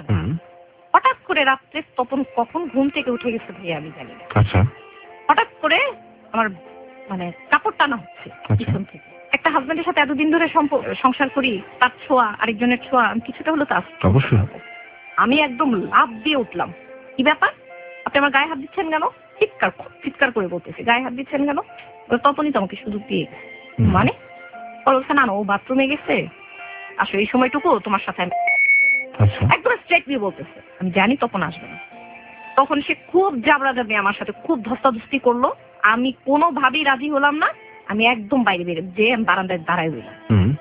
হঠাৎ করে রাত্রে তপন কখন ঘুম থেকে উঠে গেছে ভাই আমি জানি না। আচ্ছা। হঠাৎ করে আমার মানে কাপড় টানা হচ্ছে পিছন থেকে। একটা হাজবেন্ডের সাথে এতদিন ধরে সংসার করি, তার ছোঁয়া, আরেকজনের ছোঁয়া, আমি কিছুটা হলো তার। অবশ্যই। আমি একদম লাফ দিয়ে উঠলাম, কি ব্যাপার, আপনি আমার গায়ে হাত দিচ্ছেন কেন? চিৎকার করে বলতেছি, গায়ে হাত দিচ্ছেন কেন? তপনই তো আমাকে সুযোগ দিয়ে মানে বলছে না ও বাথরুমে গেছে, আসো এই সময়টুকু তোমার সাথে। একদম স্ট্রেট দিয়ে বলতেছে। আমি জানি তপন আসবে না। তখন সে খুব জাবড়াজাবি আমার সাথে, খুব ধস্তাধস্তি করলো। আমি কোনোভাবেই রাজি হলাম না। আমি একদম বাইরে বেরে যে বারান্দায় দাঁড়ায় রইলাম।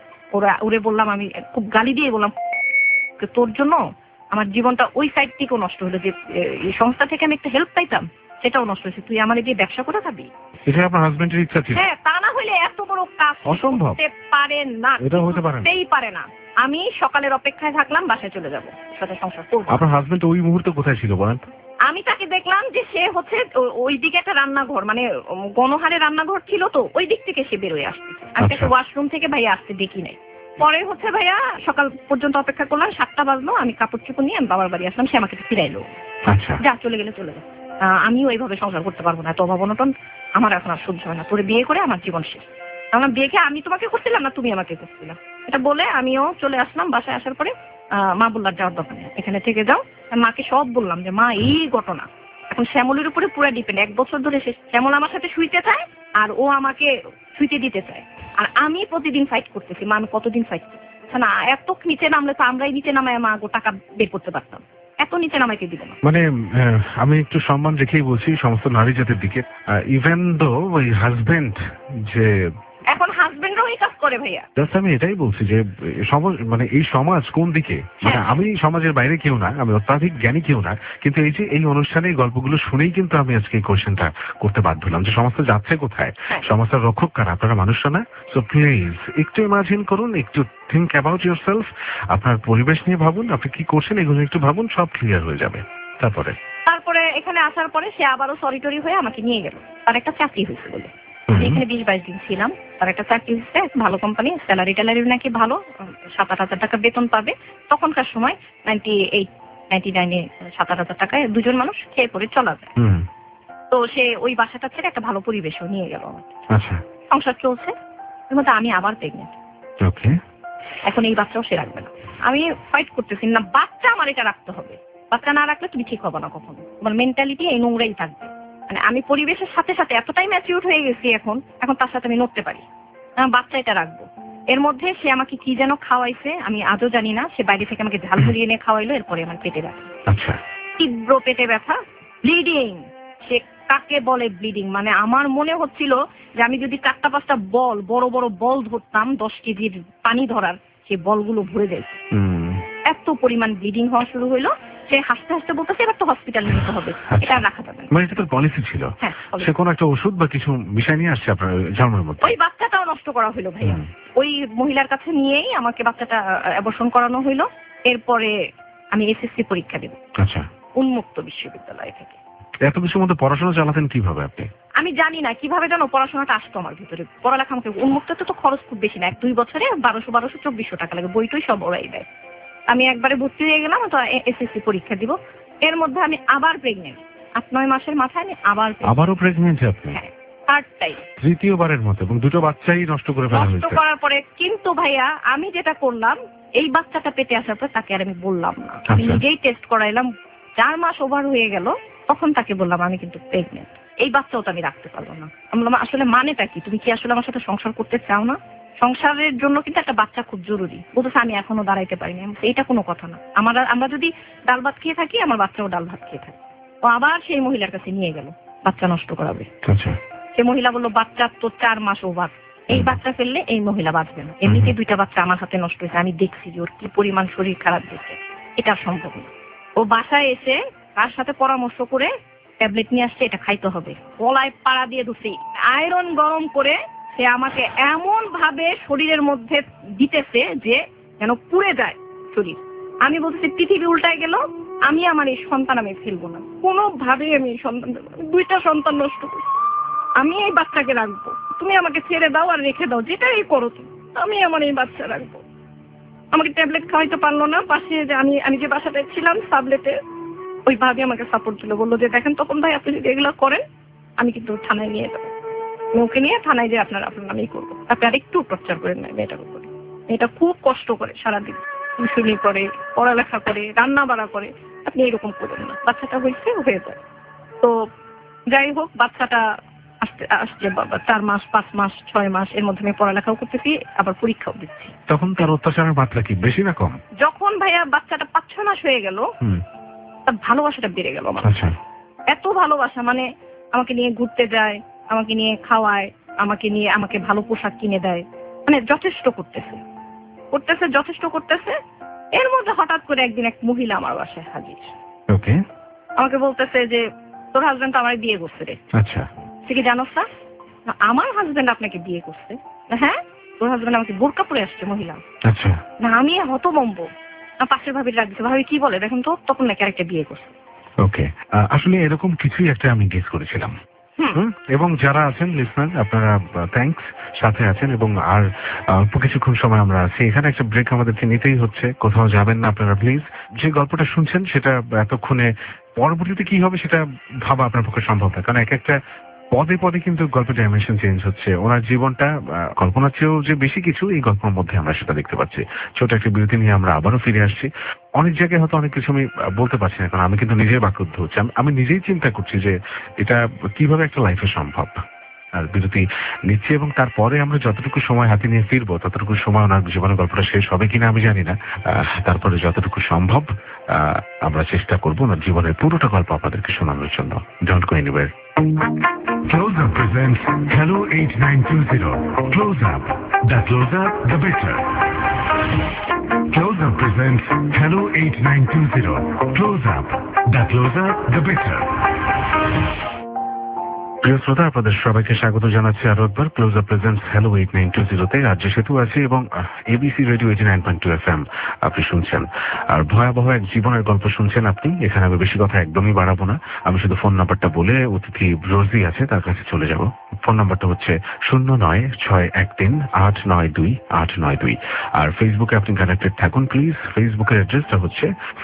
ওরে বললাম, আমি খুব গালি দিয়ে বললাম, তোর জন্য আমার জীবনটা ওই সাইড থেকেও নষ্ট হলো, যে এই সংস্থা থেকে আমি একটা হেল্প পাইতাম সেটাও নষ্ট হয়েছে। তুই আমার দিয়ে ব্যবসা করে খাবি? এটা আপনার হাজবেন্ডের ইচ্ছা ছিল? হ্যাঁ, তা না হইলে এত বড় কাজ অসম্ভব হতে পারে না, এটা হতে পারে না। আমি সকালের অপেক্ষায় থাকলাম, বাসায় চলে যাবো, সাথে সংসার করবো। আপনার হাজবেন্ড ওই মুহূর্তে কোথায় ছিল বলেন? আমি তাকে দেখলাম যে সে হচ্ছে ওই দিকে একটা রান্নাঘর, মানে গণহারে রান্নাঘর ছিল, তো ওই দিক থেকে সে বেরোয় আসছে। আমি তাকে ওয়াশরুম থেকে ভাইয়া আসতে দেখি নাই। পরে হচ্ছে ভাইয়া সকাল পর্যন্ত অপেক্ষা করলাম, 7টা বাজলো। আমি কাপড় চোপড় নিয়ে আমি বাবার বাড়ি আসলাম, সে আমাকে ফিরাইলো। যা চলে গেলে চলে যা, আমিও এইভাবে সংসার করতে পারবো না, এত অভাব অনটন আমার এখন আর সহ্য হয় না, তোরে বিয়ে করে আমার জীবন শেষ। আমার বিয়েকে আমি তোমাকে করছিলাম না, তুমি আমাকে করছিলাম, এটা বলে আমিও চলে আসলাম। বাসায় আসার পরে মা বললাম যাওয়ার দরকার নেই, এখানে থেকে যাও। মাকে সব বললাম যে মা এই ঘটনা। এখন শ্যামলের উপরে পুরো ডিপেন্ড। 1 বছর ধরে শ্যামল আমার সাথে শুইতে চায়, আর ও আমাকে শুইতে দিতে চায়, আর আমি প্রতিদিন ফাইট করতেছি। মা আমি কতদিন ফাইট করছি, না এত নিচে নামলে তো আমরাই নিচে নামায় মা টাকা বের করতে পারতাম, এত নিচে নামাইতে দিব না। মানে আমি একটু সম্মান রেখেই বলছি সমস্ত নারী জাতির দিকে, ইভেন দো ওই হাজবেন্ড যে এখন হাজবেন্ডও এই কাজ করে ভাইয়া। জাস্ট আমি এটাই বলছি যে মানে এই সমাজ কোন দিকে, মানে আমি সমাজের বাইরে কেউ না, আমি অত্যাধিক জ্ঞানী কেউ না, কিন্তু এই যে এই অনুষ্ঠানে এই গল্পগুলো শুনেই কিন্তু আমি আজকে এই কোশ্চেনটা করতে বাধ্য হলাম যে সমাজটা যাচ্ছে কোথায়, সমাজটার রক্ষক কারা, আপনারা মানুষরা না? সো প্লিজ একটু ইমাজিন করুন, একটু থিঙ্ক অ্যাবাউট ইয়োরসেলফ, আপনার পরিবেশ নিয়ে ভাবুন, আপনি কি করছেন এগুলো একটু ভাবুন, সব ক্লিয়ার হয়ে যাবে। তারপরে এখানে আসার পরে সে আবারও সরিটরি হয়ে আমাকে নিয়ে গেল, তার একটা চাকরি হয়েছে বলে। এখানে 20-22 দিন ছিলাম, তার একটা চাকরি হচ্ছে ভালো কোম্পানি, স্যালারি ট্যালারি নাকি ভালো, 7-8 হাজার টাকা বেতন পাবে। তখনকার সময় 98-99-এ 7-8 হাজার টাকায় দুজন মানুষ খেয়ে পরে চলা যায়। তো সে ওই বাসাটা ছেড়ে একটা ভালো পরিবেশও নিয়ে গেল আমাকে। সংসার চলছে, এর মধ্যে আমি আবার প্রেগনেন্ট। এখন এই বাচ্চাও সে রাখবে না, আমি ফাইট করতেছি না, বাচ্চা আমার এটা রাখতে হবে, বাচ্চা না রাখলে তুমি ঠিক হবে না কখনো, তোমার মেন্টালিটি এই নোংরাই থাকবে। মানে আমি পরিবেশের সাথে সাথে এতটাই ম্যাচিউর হয়ে গেছি এখন তার সাথে আমি নড়তে পারি, বাচ্চা এটা রাখবো। এর মধ্যে সে আমাকে কি যেন খাওয়াইছে, আমি আজও জানি না, সে বাইরে থেকে আমাকে ঝাল মুড়িয়ে এনে খাওয়াইলো, এরপরে আমার পেটে ব্যথা, তীব্র পেটে ব্যথা, ব্লিডিং। সে কাকে বলে ব্লিডিং, মানে আমার মনে হচ্ছিল যে আমি যদি 4-5টা বল, বড় বড় বল ধরতাম 10 কেজির পানি ধরার, সেই বলগুলো ভরে যায়, এত পরিমাণ ব্লিডিং হওয়া শুরু হইলো। সে হাসতে হাসতে বলতেছে এবার তো হসপিটালে নিতে হবে, এটা রাখা যাবে না। মানে এটা তো পলিসি ছিল, সে কোন একটা ওষুধ বা কিছু বিষয় নিয়ে আসছে আপনার জন্মের মধ্যে। ওই বাচ্চাটাও নষ্ট করা হলো ভাইয়া, ওই মহিলার কাছে নিয়েই আমাকে বাচ্চাটা অ্যাবর্শন করানো হইলো। এরপরে আমি এসএসসি পরীক্ষা দেব উন্মুক্ত বিশ্ববিদ্যালয় থেকে। এত কিছুর মধ্যে পড়াশোনা চালাতেন কিভাবে আপনি? আমি জানি না কিভাবে জানো পড়াশোনাটা আসতো আমার ভিতরে, পড়ালেখা আমাকে উন্মুক্ত তো খরচ খুব বেশি না, 1-2 বছরে 1200-2400 টাকা লাগে, বইটই সব ওরাই দেয়। আমি একবারে ভর্তি হয়ে গেলাম, তো এসএসসি পরীক্ষা দিব। এর মধ্যে আমি আবার প্রেগনেন্ট, 8-9 মাসের মাথায় আমি আবারও প্রেগনেন্ট আপনি? হ্যাঁ, থার্ড টাইম, তৃতীয়বারের মতো, এবং দুটো বাচ্চাই নষ্ট করে ফেলা হয়েছে। নষ্ট করার পরে কিন্তু ভাইয়া আমি যেটা করলাম, এই বাচ্চাটা পেটে আসার পর তাকে আর আমি বললাম না, আমি নিজেই টেস্ট করাইলাম। 4 মাস ওভার হয়ে গেল, তখন তাকে বললাম আমি কিন্তু প্রেগনেন্ট, এই বাচ্চাও তো আমি রাখতে পারবো না। আমি বললাম আসলে মানেটা কি, তুমি কি আসলে আমার সাথে সংসার করতে চাও না? সংসারের জন্য কিন্তু একটা বাচ্চা খুব জরুরি। বলতেছে আমি এখনো দাঁড়াইতে পারিনি। এইটা কোনো কথা না, আমরা যদি ডাল ভাত খেয়ে থাকি, আমার বাচ্চাও ডাল ভাত খেয়ে থাকে। ও আবার সেই মহিলার কাছে নিয়ে গেল, বাচ্চা নষ্ট করাবে। সে মহিলা বললো বাচ্চা তো 4 মাস ওভার, এই বাচ্চা ফেললে এই মহিলা বাঁচবে না। এমনিতে 2টা বাচ্চা আমার হাতে নষ্ট হয়েছে, আমি দেখছি যে ওর কি পরিমাণ শরীর খারাপ দিচ্ছে, এটা সম্ভব না। ও বাসায় এসে তার সাথে পরামর্শ করে ট্যাবলেট নিয়ে আসছে, এটা খাইতে হবে। গলায় পাড়া দিয়ে ধুছি, আয়রন গরম করে সে আমাকে এমন ভাবে শরীরের মধ্যে দিতেছে যে যেন পুড়ে যায় শরীর। আমি বলতেছি পৃথিবী উল্টায় গেল, আমি আমার এই সন্তান আমি ফেলবো না, কোনোভাবেই আমি এই সন্তান দেবো না। 2টা সন্তান নষ্ট করছি, আমি এই বাচ্চাকে রাখবো, তুমি আমাকে ছেড়ে দাও আর রেখে দাও, যেটাই করো তুমি, আমি আমার এই বাচ্চা রাখবো। আমাকে ট্যাবলেট খাওয়াইতে পারলো না। পাশে যে আমি যে বাসাটায় ছিলাম সাবলেটে, ওই ভাবে আমাকে সাপোর্ট দিল, বললো যে দেখেন তখন ভাই আপনি যদি এগুলো করেন আমি কিন্তু থানায় নিয়ে যাবো, ওকে নিয়ে থানায় যে আপনার নামেই করবো, আপনি আর একটু টর্চার করেন না মেয়েটার উপরে। এটা খুব কষ্ট করে সারাদিন টিউশনি করে, পড়ালেখা করে, রান্না বাড়া করে, আপনি এরকম করবেন না। বাচ্চাটা হয়ে যায়। তো যাই হোক, বাচ্চাটা আসছে 4 মাস, 5 মাস, 6 মাস, এর মধ্যে আমি পড়ালেখাও করতেছি, আবার পরীক্ষাও দিচ্ছি। তখন তার অত্যাচারের মাত্রা কি বেশি না কম? যখন ভাইয়া বাচ্চাটা 5-6 মাস হয়ে গেল, তার ভালোবাসাটা বেড়ে গেল আমার। এত ভালোবাসা, মানে আমাকে নিয়ে ঘুরতে যায়, আমাকে নিয়ে খাওয়ায়, আমাকে ভালো পোশাক কিনে দেয়, মানে যথেষ্ট করতেছে। এর মধ্যে হঠাৎ করে একদিন এক মহিলা আমার বাসায় হাজির। আমাকে বলতেছে যে তোর হাজবেন্ড তো আমার বিয়ে করছে রে। আচ্ছা, তুই কি জানোস না? আমার হাজবেন্ড আপনাকে বিয়ে করছে? হ্যাঁ, তোর হাজবেন্ড আমাকে বোরকা পরে আসছে মহিলা। আচ্ছা, না আমি হতভম্ব। পাশের ভাবি রাখছে, ভাবি কি বলে দেখুন তো, তখন নাকি আরেকটা বিয়ে করছে। ওকে, আসলে এরকম কিছুই একটা আমি গেস করেছিলাম। এবং যারা আছেন লিসনার, আপনারা থ্যাঙ্কস, সাথে আছেন, এবং আর অল্প কিছুক্ষণ সময় আমরা আছি এখানে। একটা ব্রেক আমাদেরকে নিতেই হচ্ছে, কোথাও যাবেন না আপনারা প্লিজ। যে গল্পটা শুনছেন সেটা এতক্ষণে পরবর্তীতে কি হবে সেটা ভাবা আপনার পক্ষে সম্ভব না, কারণ এক একটা পদে পদে কিন্তু গল্পের ডাইমেনশন চেঞ্জ হচ্ছে। ওনার জীবনটা কল্পনার চেয়েও যে বেশি কিছু এই গল্পের মধ্যে আমরা সেটা দেখতে পাচ্ছি। ছোট একটা বিরতি নিয়ে আমরা আবারও ফিরে আসছি। অনেক জায়গায় হয়তো অনেক কিছু আমি বলতে পারছি না, কারণ আমি কিন্তু নিজেই বাকরুদ্ধ হচ্ছি। আমি নিজেই চিন্তা করছি যে এটা কিভাবে একটা লাইফে সম্ভব। আর বিরতি নিচ্ছি এবং তারপরে আমরা যতটুকু সময় হাতে নিয়ে ফিরবো ততটুকু সময় ওনার জীবনের গল্পটা শেষ হবে কিনা আমি জানি না। তারপরে যতটুকু সম্ভব আমরা চেষ্টা করবো ওনার জীবনের পুরোটা গল্প আপনাদেরকে শোনানোর জন্য। Don't go anywhere. Close Up presents Hello 8920. Close Up. The closer, the better. Close Up presents Hello 8920. Close Up. The closer, the better. প্রিয় শ্রোতা, আপনাদের সবাইকে স্বাগত জানাচ্ছি আরো একবার ক্লোজ আপ প্রেজেন্টস হ্যালো 8920 তে। রাজ্য সেতু আছে এবং এবিসি রেডিও 89.2 FM আপনি শুনছেন। আর ভয়াবহ এক জীবনের গল্প শুনছেন আপনি। এখানে আমি বেশি কথা একদমই বাড়াবো না, আমি শুধু ফোন নাম্বারটা বলে অতিথি রোজি আছে তার কাছে চলে যাব। ফোন নাম্বারটা হচ্ছে 09613892 আর ফেসবুকে আপনি কানেক্টেড থাকুন প্লিজ। ফেসবুকের অ্যাড্রেসটা হচ্ছে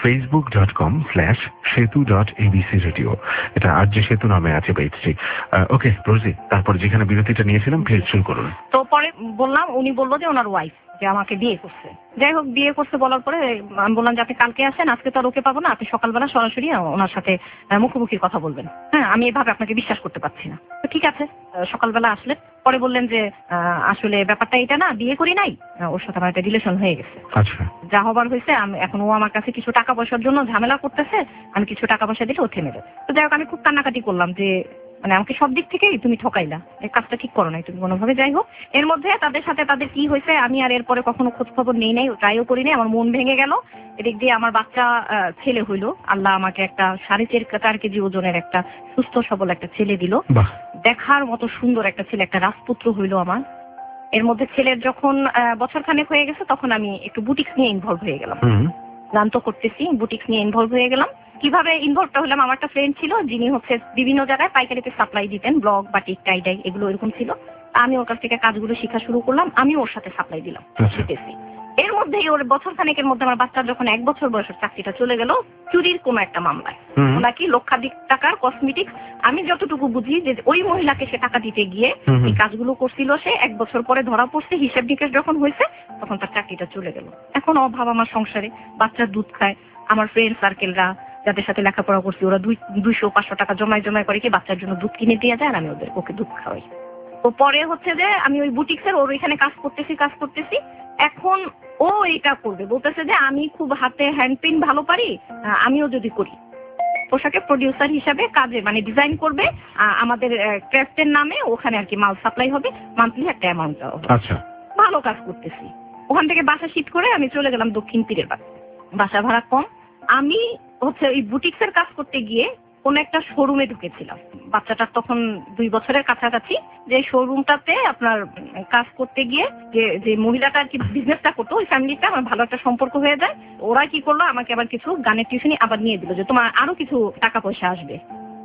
facebook.com/setu.abcradio। এটা আরজে সেতু নামে আছে পেজটি। ওকে রোজি, তারপরে যেখানে বিরতিটা নিয়েছিলাম প্লিজ শুরু করুন। তো পরে বললাম, উনি বললো যে ওনার ওয়াইফ যে আমাকে বিয়ে করছে। যাই হোক, বিয়ে করছে বলার পরে আমি বললাম যে আপনি কালকে আসেন, আজকে তো আর ওকে পাবো না, আপনি সকালবেলা সরাসরি ওনার সাথে মুখোমুখি কথা বলবেন। হ্যাঁ, আমি এভাবে আপনাকে বিশ্বাস করতে পারছি না। তো ঠিক আছে, সকালবেলা আসলেন। পরে বললেন যে আসলে ব্যাপারটা এটা না, বিয়ে করি নাই, ওর সাথে আমার একটা রিলেশন হয়ে গেছে। আচ্ছা, যা হবার হয়েছে, এখন ও আমার কাছে কিছু টাকা পয়সার জন্য ঝামেলা করতেছে, আমি কিছু টাকা পয়সা দিলে ও থেমে যাবে। তো যাই হোক, আমি খুব কান্নাকাটি করলাম যে মানে আমাকে সব দিক থেকেই তুমি ঠকাইলা, এই কাজটা ঠিক করো নাই তুমি কোনোভাবে। যাই হোক, এর মধ্যে তাদের সাথে তাদের কি হয়েছে আমি আর এরপরে কখনো খোঁজ খবর নেই নাই, ট্রাইও করি নাই। আমার মন ভেঙে গেল। এদিক দিয়ে আমার বাচ্চা ছেলে হইলো। আল্লাহ আমাকে একটা 4.5 কেজি ওজনের একটা সুস্থ সবল একটা ছেলে দিল। দেখার মতো সুন্দর একটা ছেলে, একটা রাজপুত্র হইলো আমার। এর মধ্যে ছেলের যখন বছরখানেক হয়ে গেছে তখন আমি একটু বুটিক্স নিয়ে ইনভলভ হয়ে গেলাম। গান তো করতেছি, বুটিক্স নিয়ে ইনভলভ হয়ে গেলাম। কিভাবে ইনভলভটা হলাম, আমার একটা ফ্রেন্ড ছিল যিনি হচ্ছে বিভিন্ন জায়গায় পাইকারিতে সাপ্লাই দিতেন, ব্লগ, বাটিক, টাইডাই এগুলো এরকম ছিল। আমি ওর কাছ থেকে কাজগুলো শেখা শুরু করলাম, আমি ওর সাথে সাপ্লাই দিলাম, দিতেছি। এর মধ্যেই ওর বছরখানেকের মধ্যে আমার বাচ্চার যখন 1 বছর বয়সের চাকরিটা চলে গেল চুরির কোনো একটা মামলায়। নাকি লক্ষাধিক টাকার কসমেটিক্স। আমি যতটুকু বুঝি যে ওই মহিলাকে সে টাকা দিতে গিয়ে এই কাজগুলো করছিল। সে 1 বছর পরে ধরা পড়ছে, হিসেব নিকেশ যখন হয়েছে তখন তার চাকরিটা চলে গেল। এখন অভাব আমার সংসারে, বাচ্চার দুধ খায়। আমার ফ্রেন্ড সার্কেলরা যাদের সাথে লেখাপড়া করছি ওরা 200-500 টাকা জমায় করে কি বাচ্চার জন্য দুধ কিনে দিয়ে যায়, আর আমি ওকে দুধ খাওয়াই। তো পরে হচ্ছে যে আমি ওই বুটিক্সের ওর ওইখানে কাজ করতেছি। এখন ও এটা করবে, বলতেছে যে আমি খুব হাতে হ্যান্ড প্রিন্ট ভালো পারি, আমিও যদি করি। পোশাকে প্রডিউসার হিসাবে কাজে মানে ডিজাইন করবে, আমাদের ক্রাফটের নামে ওখানে আর কি মাল সাপ্লাই হবে, মান্থলি একটা অ্যামাউন্ট দেওয়া হবে। আচ্ছা, ভালো কাজ করতেছি। ওখান থেকে বাসা শিফট করে আমি চলে গেলাম দক্ষিণ তীরের বাসা ভাড়া কম। আমি হচ্ছে ওই বুটিক্সের কাজ করতে গিয়ে কোন একটা শোরুমে ঢুকেছিলাম। বাচ্চাটার তখন 2 বছরের কাছাকাছি। যে শোরুমটাতে আপনার কাজ করতে গিয়ে যে মহিলাটা আর কি বিজনেসটা করতো, ওই ফ্যামিলিটা আমার ভালো একটা সম্পর্ক হয়ে যায়। ওরা কি করলো, আমাকে আবার কিছু গানের টিউশনি আবার নিয়ে দিল যে তোমার আরো কিছু টাকা পয়সা আসবে।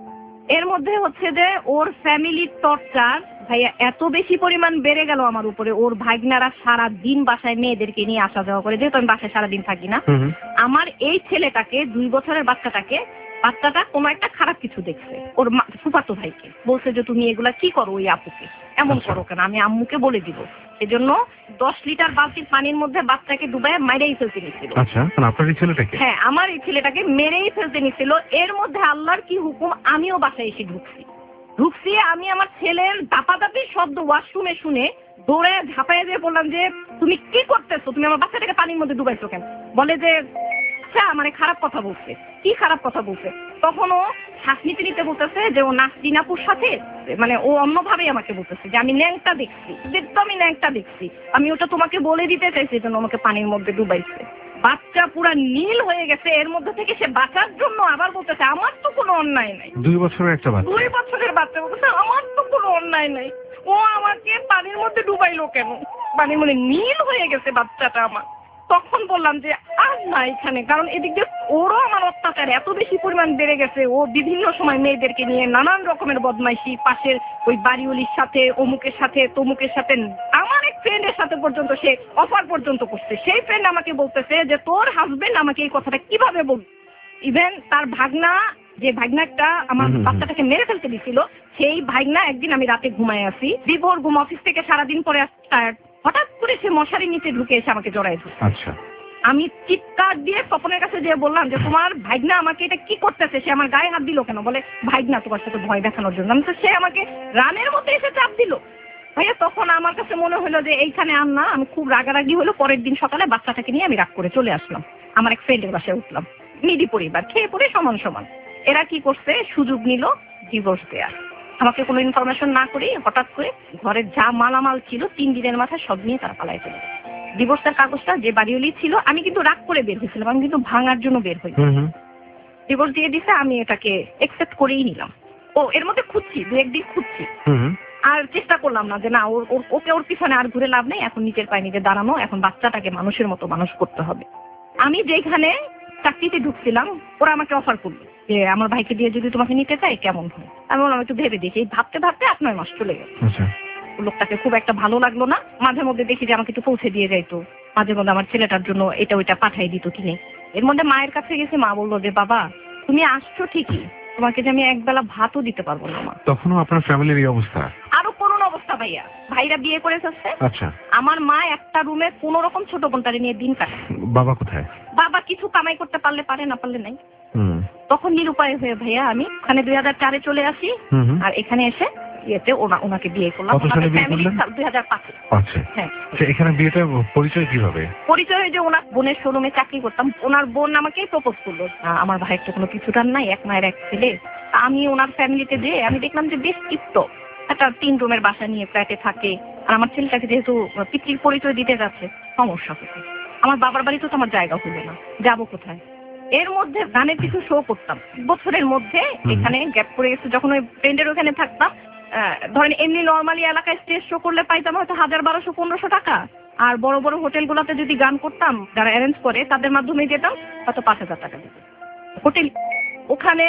এর মধ্যে হচ্ছে যে ওর ফ্যামিলির টর্চার ভাইয়া এত বেশি পরিমাণ বেড়ে গেল আমার উপরে। ওর ভাগনারা সারা দিন বাসায় মেয়েদেরকে নিয়ে আসা যাওয়া করে, যেহেতু আমি বাসায় সারাদিন থাকি না। আমার এই ছেলেটাকে 2 বছরের বাচ্চাটা কোনো একটা খারাপ কিছু দেখছে, ওর ফুফাতো ভাইকে বলছে যে তুমি এগুলা কি করো, ওই আপুকে এমন করো কেন, আমি আম্মুকে বলে দিব। সেজন্য 10 লিটার বালতির পানির মধ্যে বাচ্চাকে ডুবাই মেরেই ফেলতে নিছিল। আচ্ছা, আপনার এই ছেলেটাকে? হ্যাঁ, আমার এই ছেলেটাকে মেরেই ফেলতে নিছিল। এর মধ্যে আল্লাহর কি হুকুম, আমিও বাসায় এসে ঢুকছি। আমি আমার ছেলের দাপাদাপির শব্দ ওয়াশরুমে শুনে দৌড়ে ঝাঁপাইয়ে দিয়ে বললাম যে তুমি কি করতেছো, তুমি আমার বাচ্চাটাকে পানির মধ্যে ডুবাইছো কেন? বলে যে মানে খারাপ কথা বলছে। কি খারাপ কথা বলছে? তখন ও শ্বাস নিতে বলতেছে যে ও নাসরিন আপুর সাথে, মানে ও অন্যভাবেই আমাকে বলতেছে যে আমি ন্যাংটা দেখছি, আমি ন্যাংটা দেখছি, আমি ওটা তোমাকে বলে দিতে চাইছি, জন্য আমাকে পানির মধ্যে ডুবাইছে। বাচ্চা পুরা নীল হয়ে গেছে। এর মধ্যে থেকে সে বাঁচার জন্য আবার বলতেছে আমার তো কোনো অন্যায় নাই। 2 বছরের একটা বাচ্চা, 2 বছরের বাচ্চা বলতেছে আমার তো কোনো অন্যায় নাই, ও আমাকে পানির মধ্যে ডুবাইলো কেন? পানির মধ্যে নীল হয়ে গেছে বাচ্চাটা আমার। তখন বললাম যে আর না এখানে, কারণ এদিক দিয়ে ওরও আমার অত্যাচার এত বেশি পরিমাণ বেড়ে গেছে। ও বিভিন্ন সময় মেয়েদেরকে নিয়ে নানান রকমের বদমাইশি, পাশের ওই বাড়িওয়ালির সাথে, অমুকের সাথে, তমুকের সাথে, আমার এক ফ্রেন্ডের সাথে পর্যন্ত সে অফার পর্যন্ত করছে। সেই ফ্রেন্ড আমাকে বলতেছে যে তোর হাজবেন্ড আমাকে এই কথাটা কিভাবে বল। ইভেন তার ভাগনা, যে ভাগনাটা আমার বাচ্চাটাকে মেরে ফেলতে দিছিল, সেই ভাগনা একদিন আমি রাতে ঘুমায় আছি, বিভোর ঘুম, অফিস থেকে সারাদিন পরে টায়ার্ড, হঠাৎ করে সে মশারি নিচে ঢুকে এসে আমাকে জড়ায় ধরে। আচ্ছা, আমি চিৎকার দিয়ে স্বপনের কাছে যেয়ে বললাম যে তোমার ভাইগনা আমাকে এটা কি করতেছে, সে আমার গায়ে হাত দিল কেন? বলে ভাইগনা তোমার সাথে ভয় দেখানোর জন্য। আমি তো সে আমাকে রানের মধ্যে এসে চাপ দিল। ভাইয়া তখন আমার কাছে মনে হলো যে এইখানে আর না, আমি খুব রাগারাগি হলো। পরের দিন সকালে বাচ্চাটাকে নিয়ে আমি রাগ করে চলে আসলাম, আমার এক ফ্রেন্ডের বাসায় উঠলাম। নিডি পরিবার, খেয়ে পরে সমান সমান। এরা কি করছে, সুযোগ নিল ডিভোর্স দেওয়ার। আমাকে কোনো ইনফরমেশন না করে হঠাৎ করে ঘরের যা মালামাল ছিল 3 দিনের মাথায় সব নিয়ে তারা পালায় চলে গেছে। ডিভোর্সের কাগজটা যে বাড়িওয়ালি ছিল, আমি কিন্তু রাগ করে বের হয়েছিলাম, আমি কিন্তু ভাঙার জন্য বের হই। ডিভোর্স দিয়ে দিছে, আমি এটাকে একসেপ্ট করেই নিলাম। ও এর মধ্যে খুঁজছি, 2-1 দিন খুঁজছি, আর চেষ্টা করলাম না যে না ওকে ওর পিছনে আর ঘুরে লাভ নেই, এখন নিজের পায়ে নিজে দাঁড়ানো, এখন বাচ্চাটাকে মানুষের মতো মানুষ করতে হবে। আমি যেখানে চাকরিতে ঢুকছিলাম ওরা আমাকে অফার করলো যে আমার ভাইকে দিয়ে যদি তোমাকে নিতে চাই কেমন হয়। আমি বললাম একটু ভেবে দেখি। ভাবতে ভাবতে 8-9 মাস চলে গেল। লোকটাকে খুব একটা ভালো লাগলো না। মাঝে মধ্যে দেখি যে আমাকে একটু পৌঁছে দিয়ে যাইতো, মাঝে মধ্যে আমার ছেলেটার জন্য এটা ওইটা পাঠাই দিত কিনে। এর মধ্যে মায়ের কাছে গেছি, মা বললো যে বাবা তুমি আসছো ঠিকই, তোমাকে যে আমি একবেলা ভাতও দিতে পারবো না মা। তখনও আপনার ফ্যামিলির এই অবস্থা? আরো করুণ অবস্থা ভাইয়া, ভাইরা বিয়ে করে যাচ্ছে। আচ্ছা। আমার মা একটা রুমে কোন রকম ছোট বোনটারে নিয়ে দিন কাটায়। বাবা কোথায়? বাবা কিছু কামাই করতে পারলে পারে, না পারলে নাই। তখন নিরুপায় হয়ে ভাইয়া আমি ওখানে 2004-এ চলে আসি, আর এখানে এসে বিয়েতে ওনাকে বিয়ে করলাম। 2005-এ। হ্যাঁ। এখানে বিয়েটা পরিচয় কিভাবে? পরিচয় যে ওনার বোনের শোরুমে চাকরি করতাম, ওনার বোন আমাকেই প্রপোজ করলো। আমার ভাইয়ের তো কোনো কিছুটার নাই, এক মায়ের এক ছেলে। আমি ওনার ফ্যামিলিতে যেয়ে আমি দেখলাম যে বেশ টিপ্ত একটা 3 রুমের বাসা নিয়ে ফ্ল্যাটে থাকে। আর আমার ছেলেটাকে যেহেতু পিতৃর পরিচয় দিতে যাচ্ছে, সমস্যা কোথায়? আমার বাবার বাড়িতে তো আমার জায়গা হলো না, যাবো কোথায়? এর মধ্যে গানের কিছু শো করতাম। বছরের মধ্যে এখানে গ্যাপ পড়ে গেছে। যখন ওই ফ্রেন্ডের ওখানে থাকতাম, ধরেন এমনি নর্মালি এলাকায় স্টেজ শো করলে পাইতাম হয়তো 1000, 1200, 1500 টাকা। আর বড় বড় হোটেলগুলোতে যদি গান করতাম, যারা অ্যারেঞ্জ করে তাদের মাধ্যমে যেতাম, হয়তো 5000 টাকা দিত হোটেল। ওখানে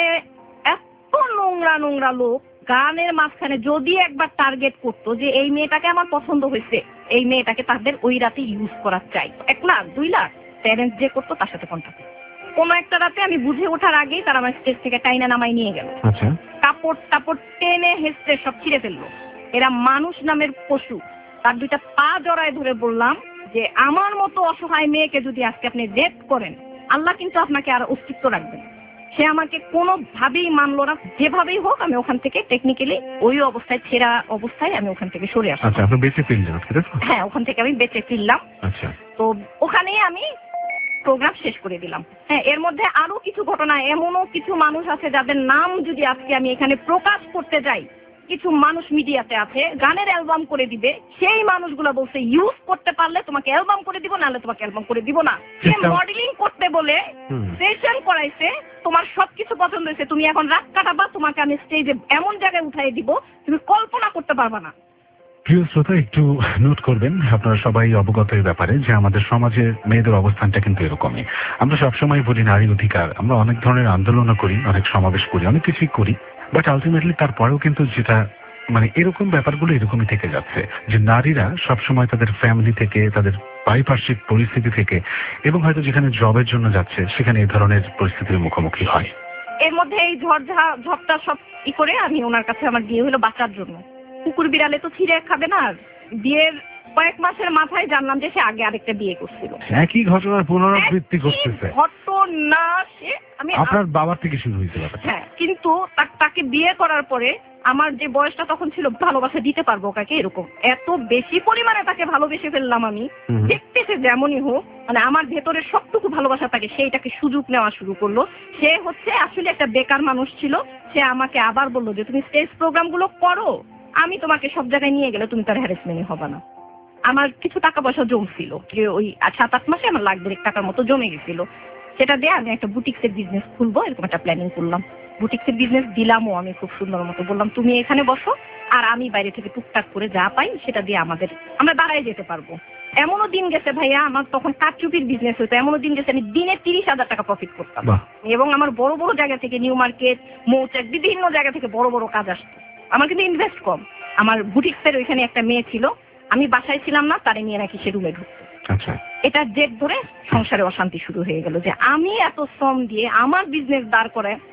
এত নোংরা নোংরা লোক গানের মাঝখানে যদি একবার টার্গেট করতো যে এই মেয়েটাকে আমার পছন্দ হয়েছে, এই মেয়েটাকে তাদের ওই রাতে ইউজ করা চাই, 1 লাখ 2 লাখ অ্যারেঞ্জ যে করতো তার সাথে কন্ট্যাক্ট। কোনো একটা রাতে আমি বুঝে ওঠার আগেই তারা আমার স্টেজ থেকে টাইনা নামাই নিয়ে গেল। আচ্ছা। কাপড় টাপড় টেনে হেসড়ে সব ছিঁড়ে ফেললো। এরা মানুষ নামের পশু। তার 2টা পা জড়ায় ধরে বললাম যে আমার মতো অসহায় মেয়েকে যদি আজকে আপনি রেপ করেন, আল্লাহ কিন্তু আপনাকে আর অস্তিত্ব রাখবেন। সে আমাকে কোনোভাবেই মানলো না। যেভাবেই হোক আমি ওখান থেকে টেকনিক্যালি ওই অবস্থায়, ছেঁড়া অবস্থায় আমি ওখান থেকে সরে আসলাম। আচ্ছা, আপনি বেঁচে ফিরলেন? হ্যাঁ, ওখান থেকে আমি বেঁচে ফিরলাম। আচ্ছা। তো ওখানেই আমি প্রোগ্রাম শেষ করে দিলাম। হ্যাঁ, এর মধ্যে আরো কিছু ঘটনা, এমনও কিছু মানুষ আছে যাদের নাম যদি আজকে আমি এখানে প্রকাশ করতে যাই, কিছু মানুষ মিডিয়াতে আছে গানের অ্যালবাম করে দিবে, সেই মানুষগুলো বলছে ইউজ করতে পারলে তোমাকে অ্যালবাম করে দিব, নাহলে তোমাকে অ্যালবাম করে দিব না। সে মডেলিং করতে বলে সেশন করাইছে, তোমার সবকিছু পছন্দ হয়েছে, তুমি এখন রাত কাটাবা, তোমাকে আমি স্টেজে এমন জায়গায় উঠাই দিব তুমি কল্পনা করতে পারবা না। প্রিয় শ্রোতা, একটু নোট করবেন, আপনারা সবাই অবগত এই ব্যাপারে যে আমাদের সমাজে মেয়েদের অবস্থানটা কিন্তু এরকমই। আমরা সবসময় বলি নারী অধিকার, আমরা অনেক ধরনের আন্দোলনও করি, অনেক সমাবেশ করি, অনেক কিছুই করি, বাট আলটিমেটলি তারপরেও কিন্তু যেটা এরকম ব্যাপারগুলো এরকমই থেকে যাচ্ছে যে নারীরা সবসময় তাদের ফ্যামিলি থেকে, তাদের পারিপার্শ্বিক পরিস্থিতি থেকে, এবং হয়তো যেখানে জবের জন্য যাচ্ছে সেখানে এই ধরনের পরিস্থিতির মুখোমুখি হয়। এর মধ্যে এই ঝড়টা সব করে আমি ওনার কাছে আমার বিয়ে হলো বাঁচার জন্য। কুকুর বিড়ালে তো ছিঁড়ে খাবে না। বিয়ের কয়েক মাসের মাথায় জানলাম যে সে আগে আরেকটা বিয়ে করছিল। একই ঘটনার পুনরাবৃত্তি করতেছে। ঘটনা সে আপনার বাবার থেকে শুরু হয়েছে? হ্যাঁ, কিন্তু তাকে বিয়ে করার পরে আমার যে বয়সটা তখন ছিল, ভালোবাসা দিতে পারবো কাকে, এরকম এত বেশি পরিমাণে তাকে ভালোবেসে ফেললাম আমি। দেখতেছে যেমনই হোক, আমার ভেতরে সবটুকু ভালোবাসা থাকে, সেইটাকে সুযোগ নেওয়া শুরু করলো। সে হচ্ছে আসলে একটা বেকার মানুষ ছিল। সে আমাকে আবার বললো যে তুমি স্টেজ প্রোগ্রাম গুলো করো, আমি তোমাকে সব জায়গায় নিয়ে গেলে তুমি তার হ্যারাসমেন্ট হবে না। আমার কিছু টাকা পয়সা জমছিল, যে ওই 7-8 মাসে আমার লাখ 2 টাকার মতো জমে গেছিল। সেটা দিয়ে আমি একটা বুটিক্সের বিজনেস খুলবো, এরকম একটা প্ল্যানিং করলাম। বুটিক্সের বিজনেস দিলামও আমি খুব সুন্দর মতো, বললাম তুমি এখানে বসো, আর আমি বাইরে থেকে টুকটাক করে যা পাই সেটা দিয়ে আমরা দাঁড়ায় যেতে পারবো। এমনও দিন গেছে ভাইয়া, আমার তখন কারচুপির বিজনেস হতো, এমনও দিন গেছে আমি দিনে 30,000 টাকা প্রফিট করতাম। এবং আমার বড় বড় জায়গা থেকে, নিউ মার্কেট, মৌচাক, বিভিন্ন জায়গা থেকে বড় বড় কাজ আসতো। আমার কিন্তু ইনভেস্ট কম। আমার বুটিক্সের ওইখানে একটা মেয়ে ছিল, আমি বাসায় ছিলাম না, তারে নিয়ে নাকি সে রুমে ঢুকতো। আচ্ছা। এটা জেদ ধরে সংসারে অশান্তি শুরু হয়ে গেল যে আমি এত শ্রম দিয়ে আমার বিজনেস দাঁড় করে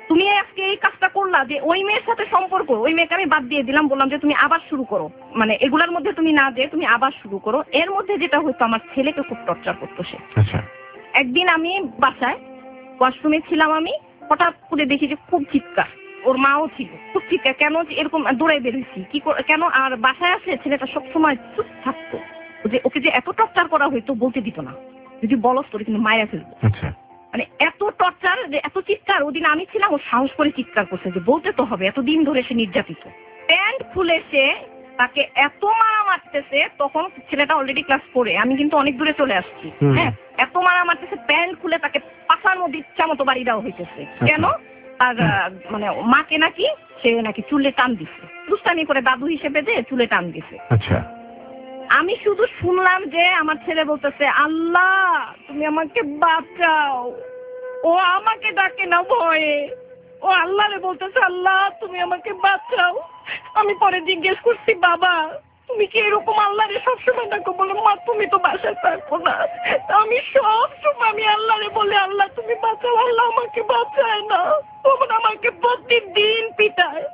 তুমি আজকে এই কাজটা করলা যে ওই মেয়ের সাথে সম্পর্ক, ওই মেয়েকে আমি বাদ দিয়ে দিলাম, বললাম যে তুমি আবার শুরু করো, মানে এগুলার মধ্যে তুমি না যে তুমি আবার শুরু করো। এর মধ্যে যেটা হতো, আমার ছেলেকে খুব টর্চার করতো সে। আচ্ছা। একদিন আমি বাসায় ওয়াশরুমে ছিলাম, আমি হঠাৎ করে দেখি যে খুব চিৎকার, ওর মাও ছিল, খুব চিৎকার, কেন এরকম দৌড়াই বেরিয়েছি কেন, আর বাসায় আসে ছেলেটা সবসময় চুপ থাকতো, যে ওকে যে এত টর্চার করা হইতো বলতে দিত না, যদি বলস তোরে কিন্তু মায়েরা ফেলবো। আচ্ছা। মানে এত টর্চার, যে এত চিৎকার, ওদিন আমি ছিলাম, ও সাহস করে চিৎকার করছে যে বলতে তো হবে, এতদিন ধরে সে নির্যাতিত। প্যান্ট খুলে সে তাকে এত মারা মারতেছে, তখন ছেলেটা অলরেডি ক্লাস 4-এ, আমি কিন্তু অনেক দূরে চলে আসছি। হ্যাঁ, এত মারা মারতেছে, প্যান্ট খুলে তাকে পাশার মধ্যে ইচ্ছা মতো বাড়ি দেওয়া হইতেছে। কেন? তার মানে মাকে নাকি সে নাকি চুলে টান দিছে, দুষ্টামি করে দাদু হিসেবে যে চুলে টান দিছে। আচ্ছা। আমি শুধু শুনলাম যে আমার ছেলে বলতেছে, আল্লাহ তুমি আমাকে বাঁচাও। ও আমাকে ডাকে না ভয়ে, ও আল্লাহরে বলতেছে, আল্লাহ তুমি আমাকে বাঁচাও। আমি পরে জিজ্ঞেস করছি, বাবা তুমি কি এরকম আল্লাহরে সবসময় ডাকো? বলে, মা তুমি তো বাসায় থাকো না। আমি সবসময় আমি আল্লাহরে বলে, আল্লাহ তুমি বাঁচাও, আল্লাহ আমাকে বাঁচায় না। তখন আমাকে প্রতিদিন পিটায়।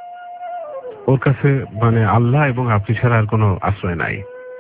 ওর কাছে মানে আল্লাহ এবং আপনি ছাড়া আর কোনো আশ্রয় নাই।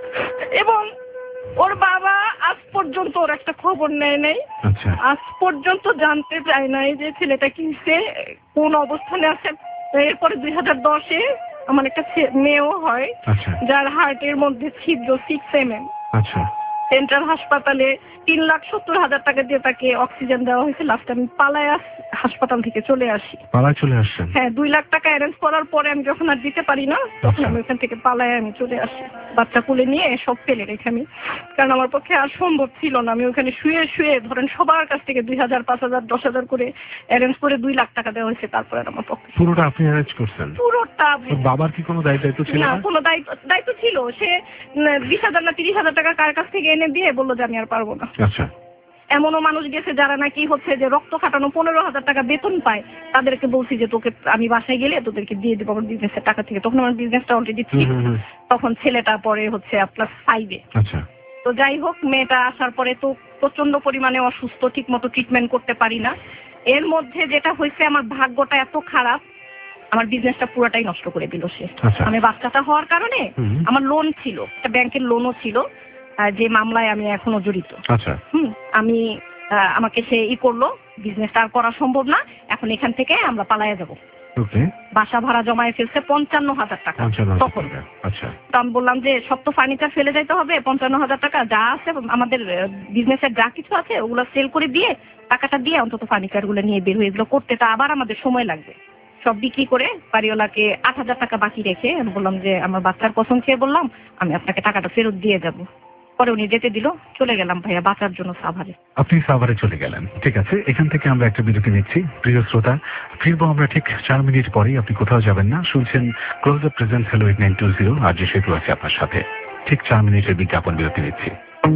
এবং ওর বাবা আজ পর্যন্ত ওর একটা খবর নেয় নাই। আচ্ছা। আজ পর্যন্ত জানতে চায় নাই যে ছেলেটা কিনছে, কোন অবস্থানে আছে। এরপরে 2010-এ আমার একটা মেয়েও হয়, আচ্ছা। যার হার্টের মধ্যে ছিদ্র 6 mm। আচ্ছা। সেন্ট্রাল হাসপাতালে 3,70,000 টাকা দিয়ে তাকে অক্সিজেন দেওয়া হয়েছে। লাস্ট আমি পালায়া হাসপাতাল থেকে চলে আসি। পালায় চলে আসছেন? হ্যাঁ, 2 লাখ টাকা অ্যারেঞ্জ করার পরে আমি যখন আর দিতে পারি না, তখন আমি ওখান থেকে পালায় আমি চলে আসি, বাচ্চা কোলে নিয়ে সব ফেলে রেখে আমি। কারণ আমার পক্ষে আর সম্ভব ছিল না। আমি ওখানে শুয়ে শুয়ে ধরেন সবার কাছ থেকে 2,000, 5,000, 10,000 করে অ্যারেঞ্জ করে 2 লাখ টাকা দেওয়া হয়েছে। তারপরে আর আমার পক্ষে পুরোটা আপনি অ্যারেঞ্জ করছেন? পুরোটা। বাবার কি কোনো দায়িত্ব ছিল না, না? কোনো দায়িত্ব ছিল। সে 20,000 না 30,000 টাকা কার কাছ থেকে এনে দিয়ে বললো যে আমি আর পারবো না। আচ্ছা। এমনও মানুষ গেছে যারা নাকি হচ্ছে যে রক্ত খাটানো 15,000 টাকা বেতন পায়, তাদেরকে বলছি যে তোকে আমি বাসায় গেলে তোদেরকে দিয়ে দেবো আমার বিজনেসের টাকা থেকে। তখন আমার বিজনেসটা অলরেডি ছিল। তখন ছেলেটা পরে হচ্ছে ক্লাস 5-এ। আচ্ছা। তো যাই হোক, মেয়েটা আসার পরে তো প্রচন্ড পরিমাণে অসুস্থ, ঠিক মতো ট্রিটমেন্ট করতে পারি না। এর মধ্যে যেটা হয়েছে, আমার ভাগ্যটা এত খারাপ, আমার বিজনেসটা পুরোটাই নষ্ট করে দিল সে। আমি বাচ্চাটা হওয়ার কারণে আমার লোন ছিল, একটা ব্যাংকের লোনও ছিল, যে মামলায় আমি এখনো জড়িত। আচ্ছা। আমি আমাকে সে করলো, বিজনেসটা আর করা সম্ভব না, এখন এখান থেকে আমরা পালায়া যাব। ওকে। বাসা ভাড়া জমায়ে ফেলছে 55,000 টাকা। তখন আচ্ছা। তো আমি বললাম যে সব তো ফার্নিচার ফেলে যাইতে হবে, 55,000 টাকা যা আছে আমাদের বিজনেসের যা কিছু আছে ওগুলো সেল করে দিয়ে টাকাটা দিয়ে অন্তত ফার্নিচার গুলো নিয়ে বের হয়ে, এগুলো করতে তো আবার আমাদের সময় লাগবে। সব বিক্রি করে বাড়িওয়ালাকে 8,000 টাকা বাকি রেখে আমি বললাম যে আমার বাচ্চার কসম খেয়ে বললাম আমি আপনাকে টাকাটা ফেরত দিয়ে যাব। পরে উনি যেতে দিল, চলে গেলাম ভাইয়া বাঁচার জন্য সাভারে। আপনি সাভারে চলে গেলেন, ঠিক আছে। এখান থেকে আমরা একটা বিরতি নিচ্ছি। প্রিয় শ্রোতা, ফিরবো আমরা ঠিক 4 মিনিট পরেই। আপনি কোথাও যাবেন না, শুনছেন ক্লোজ আপ প্রেজেন্টস হ্যালো 8920। আর যে সেতু আছে আপনার সাথে। ঠিক 4 মিনিটের বিজ্ঞাপন বিরতি নিচ্ছি।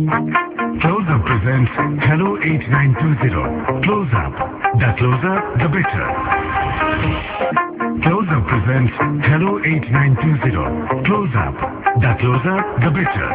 Close Up presents Hello 8920. Close Up. The closer, the better. Close Up presents Hello 8920. Close Up. The closer, the better.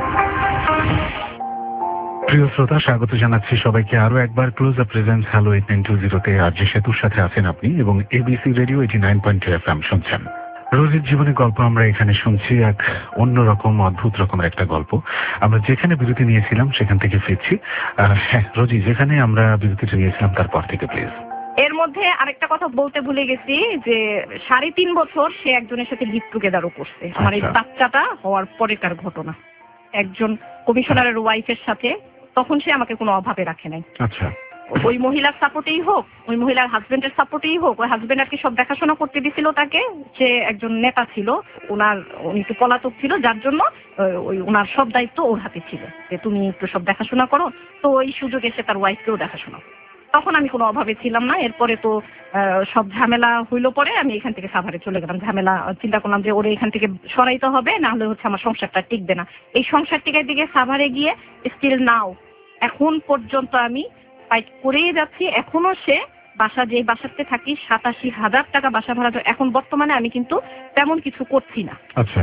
প্রিয় শ্রোতা, স্বাগত জানাচ্ছি সবাইকে আরো একবার ক্লোজ আপ প্রেজেন্টস হ্যালো 8920-তে। আর যে সেতুর সাথে আছেন আপনি এবং এবিসি রেডিও 89.2 FM শুনছেন। রোজির জীবনের গল্প আমরা এখানে শুনছি, এক অন্যরকম অদ্ভুত রকমের একটা গল্প। আমরা যেখানে বিরতি নিয়েছিলাম সেখান থেকে ফিরছি। হ্যাঁ রোজি, যেখানে আমরা বিরতিটা নিয়েছিলাম তারপর থেকে প্লিজ। এর মধ্যে আরেকটা কথা বলতে ভুলে গেছি যে 3.5 বছর সে একজনের সাথে লিভ টুগেদারও করছে। আমার এই বাচ্চাটা হওয়ার পরেকার ঘটনা। একজন কমিশনারের ওয়াইফের সাথে, তখন সে আমাকে কোনো অভাবে রাখে নাই। আচ্ছা। ওই মহিলার সাপোর্টেই হোক, ওই মহিলার হাজবেন্ডের সাপোর্টেই হোক, ওই হাজবেন্ড আর কি সব দেখাশোনা করতে দিছিল তাকে। সে একজন নেতা ছিল, উনি একটু পলাতক ছিল, যার জন্য ওই ওনার সব দায়িত্ব ওর হাতে ছিল যে তুমি একটু সব দেখাশোনা করো। তো ওই সুযোগে সে তার ওয়াইফকেও দেখাশোনা। তখন আমি কোনো অভাবে ছিলাম না। এরপরে তো সব ঝামেলা হইলো, পরে আমি এখান থেকে সাভারে চলে গেলাম। ঝামেলা চিন্তা করলাম যে ওরে এখান থেকে সরাইতে হবে, না হলে হচ্ছে আমার সংসারটা টিকবে না। এই সংসারটিকে দিকে সাভারে গিয়ে স্টিল নাও এখন পর্যন্ত আমি ফাইট করেই যাচ্ছি। এখনো সে যে বাসাতে থাকি 87,000 টাকা বাসা ভাড়া। এখন বর্তমানে আমি কিন্তু তেমন কিছু করছি না। আচ্ছা।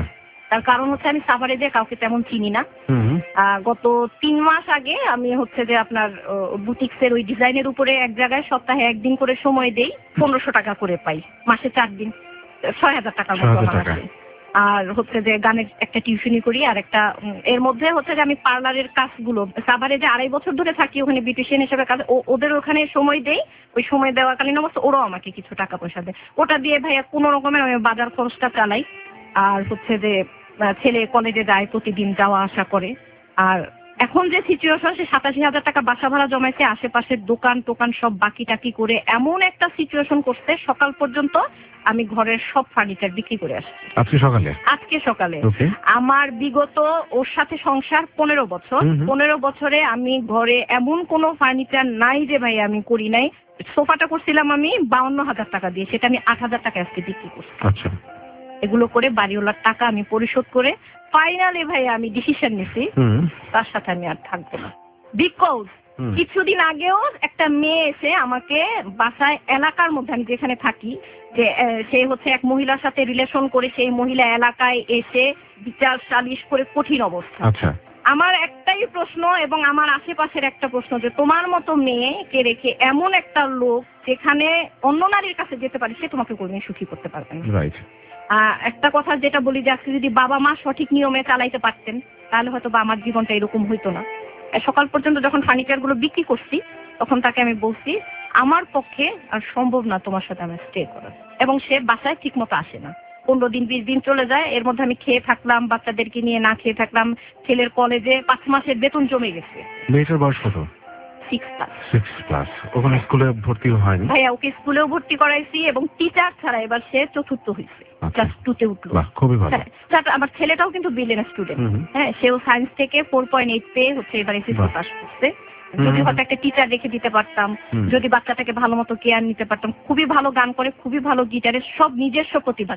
তার কারণ হচ্ছে আমি সাভারে যে কাউকে তেমন চিনি না। গত 3 মাস আগে আমি হচ্ছে যে আপনার বুটিক্সের ওই ডিজাইনের উপরে এক জায়গায় সপ্তাহে 1 দিন করে সময় দেই, 1500 টাকা করে পাই, মাসে 4 দিন 6000 টাকার মতো আমার আছে। আর হচ্ছে যে গানের একটা টিউশনি করি, আর একটা এর মধ্যে হচ্ছে যে আমি পার্লারের কাজগুলো সাভারে যে 2.5 বছর ধরে থাকি ওখানে বিউটিশিয়ান হিসেবে কাজ, ওদের ওখানে সময় দেই, ওই সময় দেওয়াকালীন অবস্থা ওরাও আমাকে কিছু টাকা পয়সা দেয়। ওটা দিয়ে ভাইয়া কোনো রকমের আমি বাজার খরচটা চালাই। আর হচ্ছে যে ছেলে কলেজে যায়, প্রতিদিন যাওয়া আসা করে। আর এখন যে সিচুয়েশন, সে 87,000 টাকা বাসা ভাড়া জমাইছে, আশেপাশের দোকান টোকান সব বাকি টাকি করে এমন একটা সিচুয়েশন করছে, সকাল পর্যন্ত আমি ঘরের সব ফার্নিচার বিক্রি করে আসছি। আজকে সকালে আমার বিগত ওর সাথে সংসার 15 বছর। 15 বছরে আমি ঘরে এমন কোনো ফার্নিচার নাই যে ভাই আমি করি নাই। সোফাটা করছিলাম আমি 52,000 টাকা দিয়ে, সেটা আমি 8,000 টাকা আজকে বিক্রি করছি। আচ্ছা, এগুলো করে বাড়িওয়ালার টাকা আমি পরিশোধ করে ফাইনালি ভাই আমি ডিসিশন নিছি তার সাথে আমি আর থাকবো না। বিকজ কিছুদিন আগেও একটা মেয়ে এসে আমাকে বাসায়, এলাকার মধ্যে আমি যেখানে থাকি, যে সে হচ্ছে এক মহিলার সাথে রিলেশন করে সেই মহিলা এলাকায় এসে বিচার সালিশ করে কঠিন অবস্থা। আচ্ছা, আমার একটাই প্রশ্ন এবং আমার আশেপাশের একটা প্রশ্ন, যে তোমার মতো মেয়েকে রেখে এমন একটা লোক যেখানে অন্য নারীর কাছে যেতে পারে, সে তোমাকে কোনোদিন সুখী করতে পারবে না। রাইট। একটা কথা যেটা বলি, যে আজকে যদি বাবা মা সঠিক নিয়মে চালাইতে পারতেন তাহলে হয়তো বা আমার জীবনটা এরকম হইতো না। সকাল পর্যন্ত যখন ফার্নিচার গুলো বিক্রি করছি তখন তাকে আমি বলছি আমার পক্ষে আর সম্ভব না তোমার সাথে আমার স্টে করা, এবং সে বাসায় ঠিক মতো আসে না। 15 দিন 20 দিন চলে যায়, এর মধ্যে আমি খেয়ে থাকলাম, বাচ্চাদেরকে নিয়ে না খেয়ে থাকলাম, ছেলের কলেজে 5 মাসের বেতন জমে গেছে। মেয়েটার বয়স কত? 6+। ওখানে স্কুলে ভর্তি হয়নি? ভাইয়া ওকে স্কুলেও ভর্তি করাইছি এবং টিচার ছাড়া এবার সে 4th হয়েছে, ক্লাস 2 তে উঠলো। খুবই ভালো। আমার ছেলেটাও কিন্তু ব্রিলিয়ান্ট স্টুডেন্ট। হ্যাঁ, সেও সায়েন্স থেকে 4.8 পেয়ে হচ্ছে এবার এসএসসি পাস করছে। যদি হয়তো একটা টিচার রেখে দিতে পারতাম, যদি বাচ্চাটাকে ভালো মতো কেয়ার নিতে পারতাম। খুবই ভালো গান করে, খুবই ভালো গিটারের সব নিজস্ব প্রতিভা,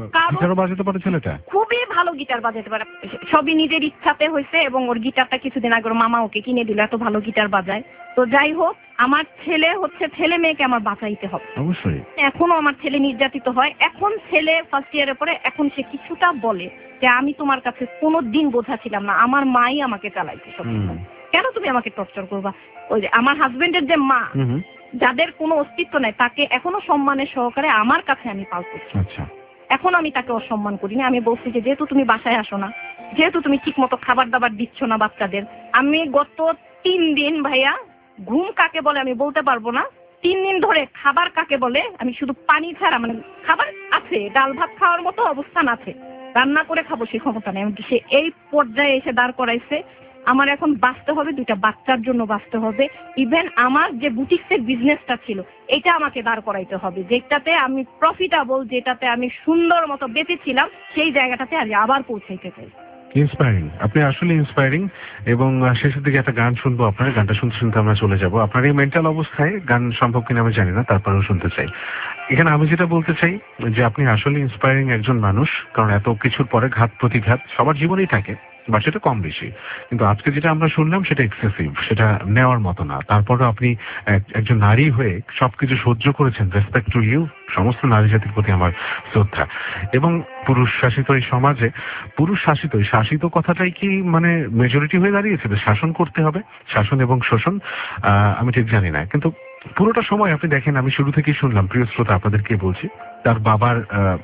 খুবই ভালো গিটার বাজাতে পারে, সবই নিজের ইচ্ছাতে হয়েছে। এবং ওর গিটারটা কিছুদিন আগে ওর মামা ওকে কিনে দিল, এত ভালো গিটার বাজায়। তো যাই হোক, আমার ছেলে হচ্ছে, ছেলে মেয়েকে আমার বাঁচাইতে হবে অবশ্যই। এখনো আমার ছেলে নির্যাতিত হয়। এখন ছেলে ফার্স্ট ইয়ারে পড়ে, এখন সে কিছুটা বলে যে আমি তোমার কাছে কোনোদিন বোঝা ছিলাম না, আমার মাই আমাকে চালাইছে সব, কেন তুমি আমাকে টর্চার করবা? ওই যে আমার হাজবেন্ডের যে মা, যাদের কোনো অস্তিত্ব নাই, তাকে এখনো সম্মানের সহকারে আমার কাছে আমি পালতেছি। আচ্ছা, এখন আমি তাকে অসম্মান করিনি। আমি বলছি যে যেহেতু তুমি বাসায় আসো না, যেহেতু তুমি ঠিক মতো খাবার দাবার দিচ্ছ না বাচ্চাদের, আমি গত 3 দিন ভাইয়া, ঘুম কাকে বলে আমি বলতে পারবো না, 3 দিন ধরে খাবার কাকে বলে আমি শুধু পানি ছাড়া, মানে খাবার আছে, ডাল ভাত খাওয়ার মতো অবস্থান আছে, রান্না করে খাবো সেই ক্ষমতা নেই। সে এই পর্যায়ে এসে দাঁড় করাইছে। আমার এখন বাঁচতে হবে, 2টা বাচ্চার জন্য বাঁচতে হবে। ইভেন আমার যে বুটিক্সের বিজনেসটা ছিল, এটা আমাকে দাঁড় করাইতে হবে, যেটাতে আমি প্রফিটেবল, যেটাতে আমি সুন্দর মতো বেঁচেছিলাম, সেই জায়গাটাতে আমি আবার পৌঁছাইতে চাই। ইন্সপায়ারিং, আপনি আসলে ইন্সপায়ারিং। এবং শেষের দিকে একটা গান শুনবো আপনার, গানটা শুনতে শুনতে আমরা চলে যাব। আপনার এই মেন্টাল অবস্থায় গান সম্ভব কিনা আমি জানি না, তারপরেও শুনতে চাই। এখানে আমি যেটা বলতে চাই যে আপনি আসলে ইন্সপায়ারিং একজন মানুষ, কারণ এত কিছুর পরে ঘাত প্রতিঘাত সবার জীবনেই থাকে, বা সেটা কম বেশি, কিন্তু আজকে যেটা আমরা শুনলাম সেটা এক্সেসিভ, সেটা নেওয়ার মতো না। তারপরে আপনি একজন নারী হয়ে সবকিছু সহ্য করেছেন। Respect to you. সমস্ত নারী জাতির প্রতি আমার শ্রদ্ধা। এবং পুরুষ শাসিত এই সমাজে, পুরুষ শাসিত, শাসিত কথাটাই কি মানে মেজরিটি হয়ে দাঁড়িয়েছে, শাসন করতে হবে, শাসন এবং শোষণ, আমি ঠিক জানি না। কিন্তু পুরোটা সময় আপনি দেখেন, আমি শুরু থেকেই শুনলাম, প্রিয় শ্রোতা আপনাদেরকে বলছি, তার বাবার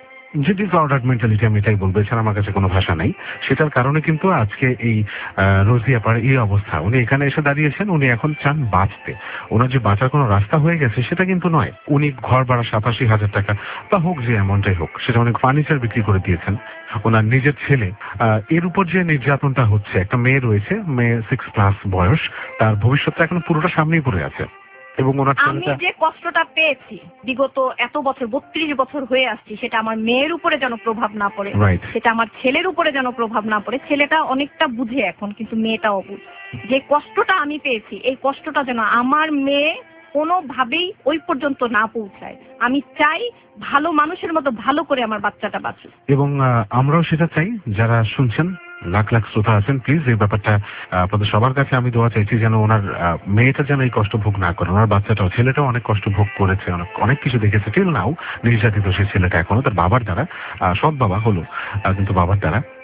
যে ডিসঅর্ডার্ড মেন্টালিটি, আমি এটাই বলবো, এছাড়া আমার কাছে কোনো ভাষা নাই। সেটার কারণে কিন্তু আজকে এই রোজিয়াপার এই অবস্থা। উনি এখানে এসে দাঁড়িয়েছেন, উনি এখন চান বাঁচতে। ওনার যে বাঁচার কোনো রাস্তা হয়ে গেছে সেটা কিন্তু নয়। উনি ঘর ভাড়া 87,000 টাকা বা হোক যে এমনটাই হোক, সেটা অনেক ফার্নিচার বিক্রি করে দিয়েছেন। ওনার নিজের ছেলে, এর উপর যে নির্যাতনটা হচ্ছে, একটা মেয়ে রয়েছে, মেয়ে 6+ বয়স, তার ভবিষ্যৎটা এখন পুরোটা সামনেই পড়ে আছে। এবং আমি যে কষ্টটা পেয়েছি বিগত এত বছর, 32 বছর হয়ে আসছি, সেটা আমার মেয়ের উপরে যেন প্রভাব না পড়ে, সেটা আমার ছেলের উপরে যেন প্রভাব না পড়ে। ছেলেটা অনেকটা বুঝে এখন, কিন্তু মেয়েটা অবুঝ। যে কষ্টটা আমি পেয়েছি, এই কষ্টটা যেন আমার মেয়ে কোনোভাবেই ওই পর্যন্ত না পৌঁছায়। আমি চাই ভালো মানুষের মতো ভালো করে আমার বাচ্চাটা বাঁচুক। এবং আমরাও সেটা চাই। যারা শুনছেন, লাখ লাখ শ্রোতা আছেন, প্লিজ এই ব্যাপারটা আপনাদের সবার কাছে আমি দোয়া চাইছি, যেন ওনার মেয়েটা যেন এই কষ্ট ভোগ না করে। ওনার বাচ্চাটাও, ছেলেটাও অনেক কষ্ট ভোগ করেছে, অনেক কিছু দেখেছে, টিল নাও নির্যাতিত সেই ছেলেটা এখনো তার বাবার দ্বারা। সৎ বাবা হলো কিন্তু বাবার দ্বারা।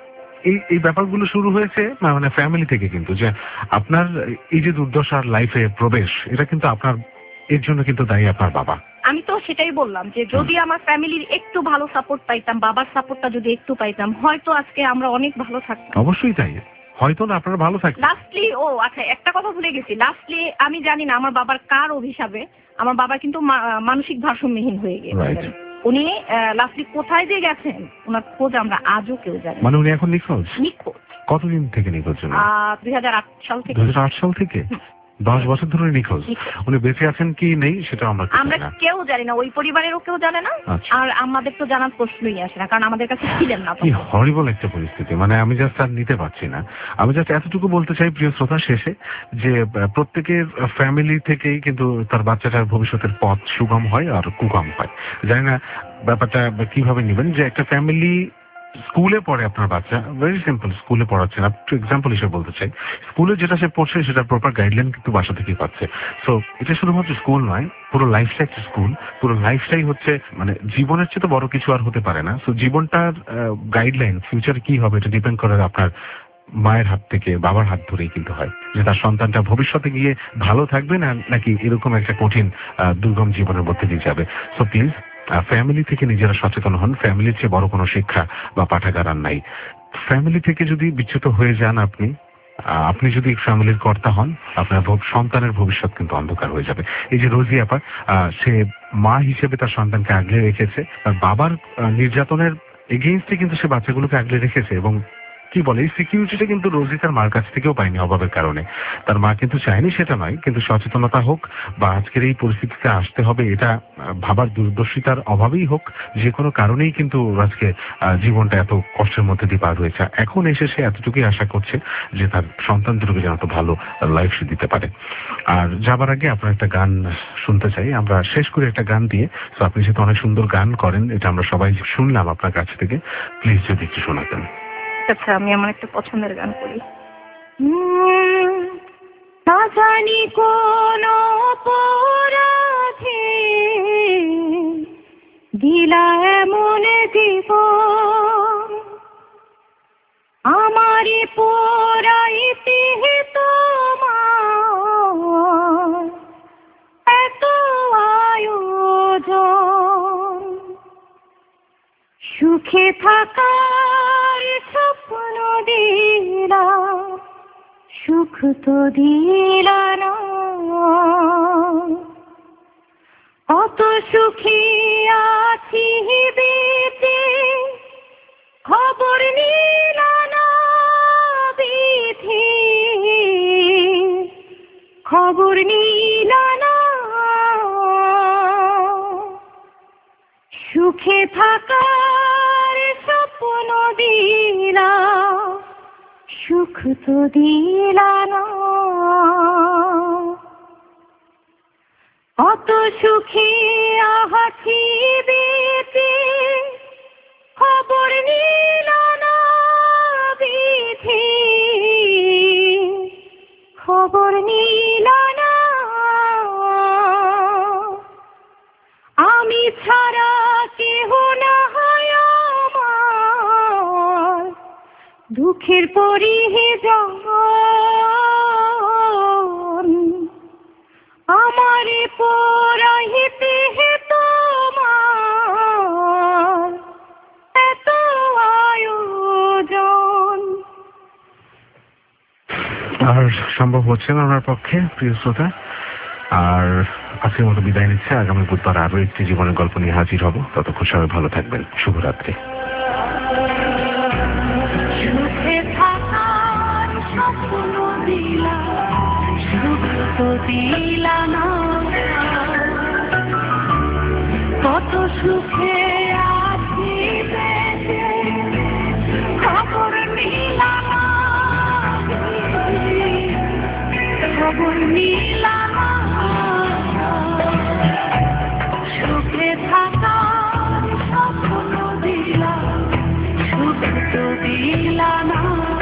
এই ব্যাপারগুলো শুরু হয়েছে মানে ফ্যামিলি থেকে, কিন্তু যে আপনার এই যে দুর্দশার লাইফে প্রবেশ, এটা কিন্তু আপনার এর জন্য কিন্তু দায়ী আপনার বাবা। আমি তো সেটাই বললাম যে যদি আমার ফ্যামিলির একটু ভালো সাপোর্ট পাইতাম, বাবার সাপোর্টটা যদি একটু পাইতাম, হয়তো আজকে আমরা অনেক ভালো থাকতাম। অবশ্যই তাই, হয়তো না আপনারা ভালো থাকতেন। লাস্টলি আচ্ছা একটা কথা ভুলে গেছি, লাস্টলি আমি জানি না আমার বাবার কার অভিশাপে আমার বাবা কিন্তু মানসিক ভারসাম্যহীন হয়ে গিয়েছিলেন। উনি লাস্টলি কোথায় যে গেছেন ওনার খোঁজ আমরা আজও কেউ জানি। মানে উনি এখন নিখোঁজ? নিখোঁজ। কতদিন থেকে নিখোঁজ? 2008 সাল থেকে। 2008 সাল থেকে 10 বছর ধরে নিখোঁজ। উনি বেঁচে আছেন কি নেই সেটা আমরা কেউ জানি না, ওই পরিবারেরও কেউ জানে না, আর আমাদের তো জানার প্রশ্নই আসে না, কারণ আমাদের কাছে ছিলেন না। কি হরিবল একটা পরিস্থিতি, মানে আমি জাস্ট আর নিতে পারছি না। আমি জাস্ট এতটুকু বলতে চাই প্রিয় শ্রোতা শেষে, যে প্রত্যেকের ফ্যামিলি থেকেই কিন্তু তার বাচ্চাটার ভবিষ্যতের পথ সুগম হয় আর কুগম হয়। জানি না ব্যাপারটা কিভাবে নেবেন, যে একটা ফ্যামিলি স্কুলে পড়ে, আপনার বাচ্চা ভেরি সিম্পল স্কুলে পড়াচ্ছেন, একটু এক্সাম্পল হিসেবে বলতে চাই, স্কুলে যেটা সে পড়ছে সেটা প্রপার গাইডলাইন কিন্তু বাসা থেকেই পাচ্ছে। সো এটা শুধুমাত্র স্কুল নয়, পুরো লাইফটাই স্কুল, পুরো লাইফটাই হচ্ছে মানে জীবনের চেয়ে তো বড় কিছু আর হতে পারে না। সো জীবনটার গাইডলাইন ফিউচার কি হবে এটা ডিপেন্ড করে আপনার মায়ের হাত থেকে, বাবার হাত ধরেই কিন্তু হয়, যে তার সন্তানটা ভবিষ্যতে গিয়ে ভালো থাকবে না নাকি এরকম একটা কঠিন দুর্গম জীবনের মধ্যে দিয়ে যাবে। সো প্লিজ ফ্যামিলি থেকে নিজেরা সচেতন হন। ফ্যামিলির চেয়ে বড় কোনো শিক্ষা বা পাঠাগার আর নাই। ফ্যামিলি থেকে যদি বিচ্যুত হয়ে যান আপনি যদি ফ্যামিলির কর্তা হন, আপনার সন্তানের ভবিষ্যৎ কিন্তু অন্ধকার হয়ে যাবে। এই যে রোজি আপা, সে মা হিসেবে তার সন্তানকে আগলে রেখেছে, তার বাবার নির্যাতনের এগেইনস্টে কিন্তু সে বাচ্চাগুলোকে আগলে রেখেছে, এবং কি বলে এই সিকিউরিটিটা কিন্তু রোজি তার মার কাছ থেকেও পায়নি অভাবের কারণে। তার মা কিন্তু চায়নি সেটা নয়, কিন্তু সচেতনতা হোক বা আজকের এই পরিস্থিতিতে আসতে হবে এটা ভাবার দূরদর্শিতার অভাবেই হোক, যে কোনো কারণেই কিন্তু আজকে জীবনটা এত কষ্টের মধ্যে দিয়ে পার হয়েছে। এখন এসে সে এতটুকুই আশা করছে যে তার সন্তানদেরকে যেন তো ভালো লাইফ সে দিতে পারে। আর যাবার আগে আপনার একটা গান শুনতে চাই, আমরা শেষ করে একটা গান দিয়ে। তো আপনি যেহেতু অনেক সুন্দর গান করেন, এটা আমরা সবাই শুনলাম আপনার কাছ থেকে, প্লিজ যদি একটু শোনাতেন। আচ্ছা, আমি আমার একটা পছন্দের গান করি। না জানি কোন অপরাধে দিলা এমন জীবন, আমারে পোড়াইতে তোমার এত আয়োজন, সুখে থাকার স্বপ্ন দিলা, সুখ তো দিলা না, কত সুখী আছি বেঁচে খবর নিলা না বিধি, খবর নিলা না, সুখে থাকার স্বপ্ন দিলা, সুখ তো দিলা না, কত সুখে আছি বেঁচে খবর নিলা না বিধি, খবর নিলা না, আমি ছাড়া কেহ না হয় আমার, দুঃখের পরিজন, আমারে পোড়াইতে তোমার এত আয়োজন। আর সম্ভব হচ্ছে না ওনার পক্ষে প্রিয় শ্রোতা। আর আজকের মতো বিদায় নিচ্ছে, আগামী বুধবার আরো একটি জীবনের গল্প নিয়ে হাজির হব। ততক্ষণ সবাই ভালো থাকবেন, শুভরাত্রি। সুখে থাকার স্বপ্ন দিলা, সুখ তো দিলা না, কত সুখে আছি বেঁচে খবর নিলা না, খবর নিলা না, সুখে থাকার স্বপ্ন দিলা, সুখ তো দিলা না,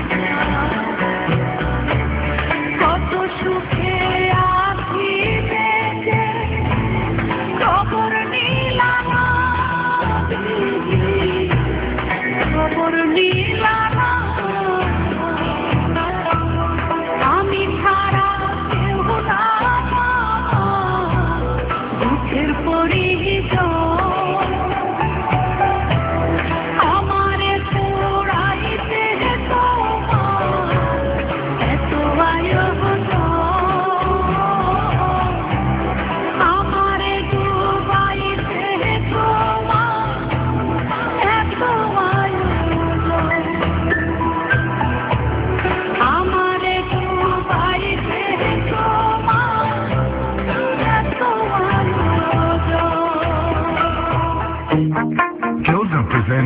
কত সুখে আছি বেঁচে খবর নিলা না, খবর নিলা না।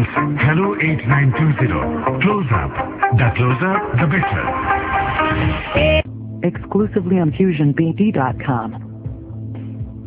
presents Hello 8920. Close up. The closer, the better. Exclusively on FusionBD.com.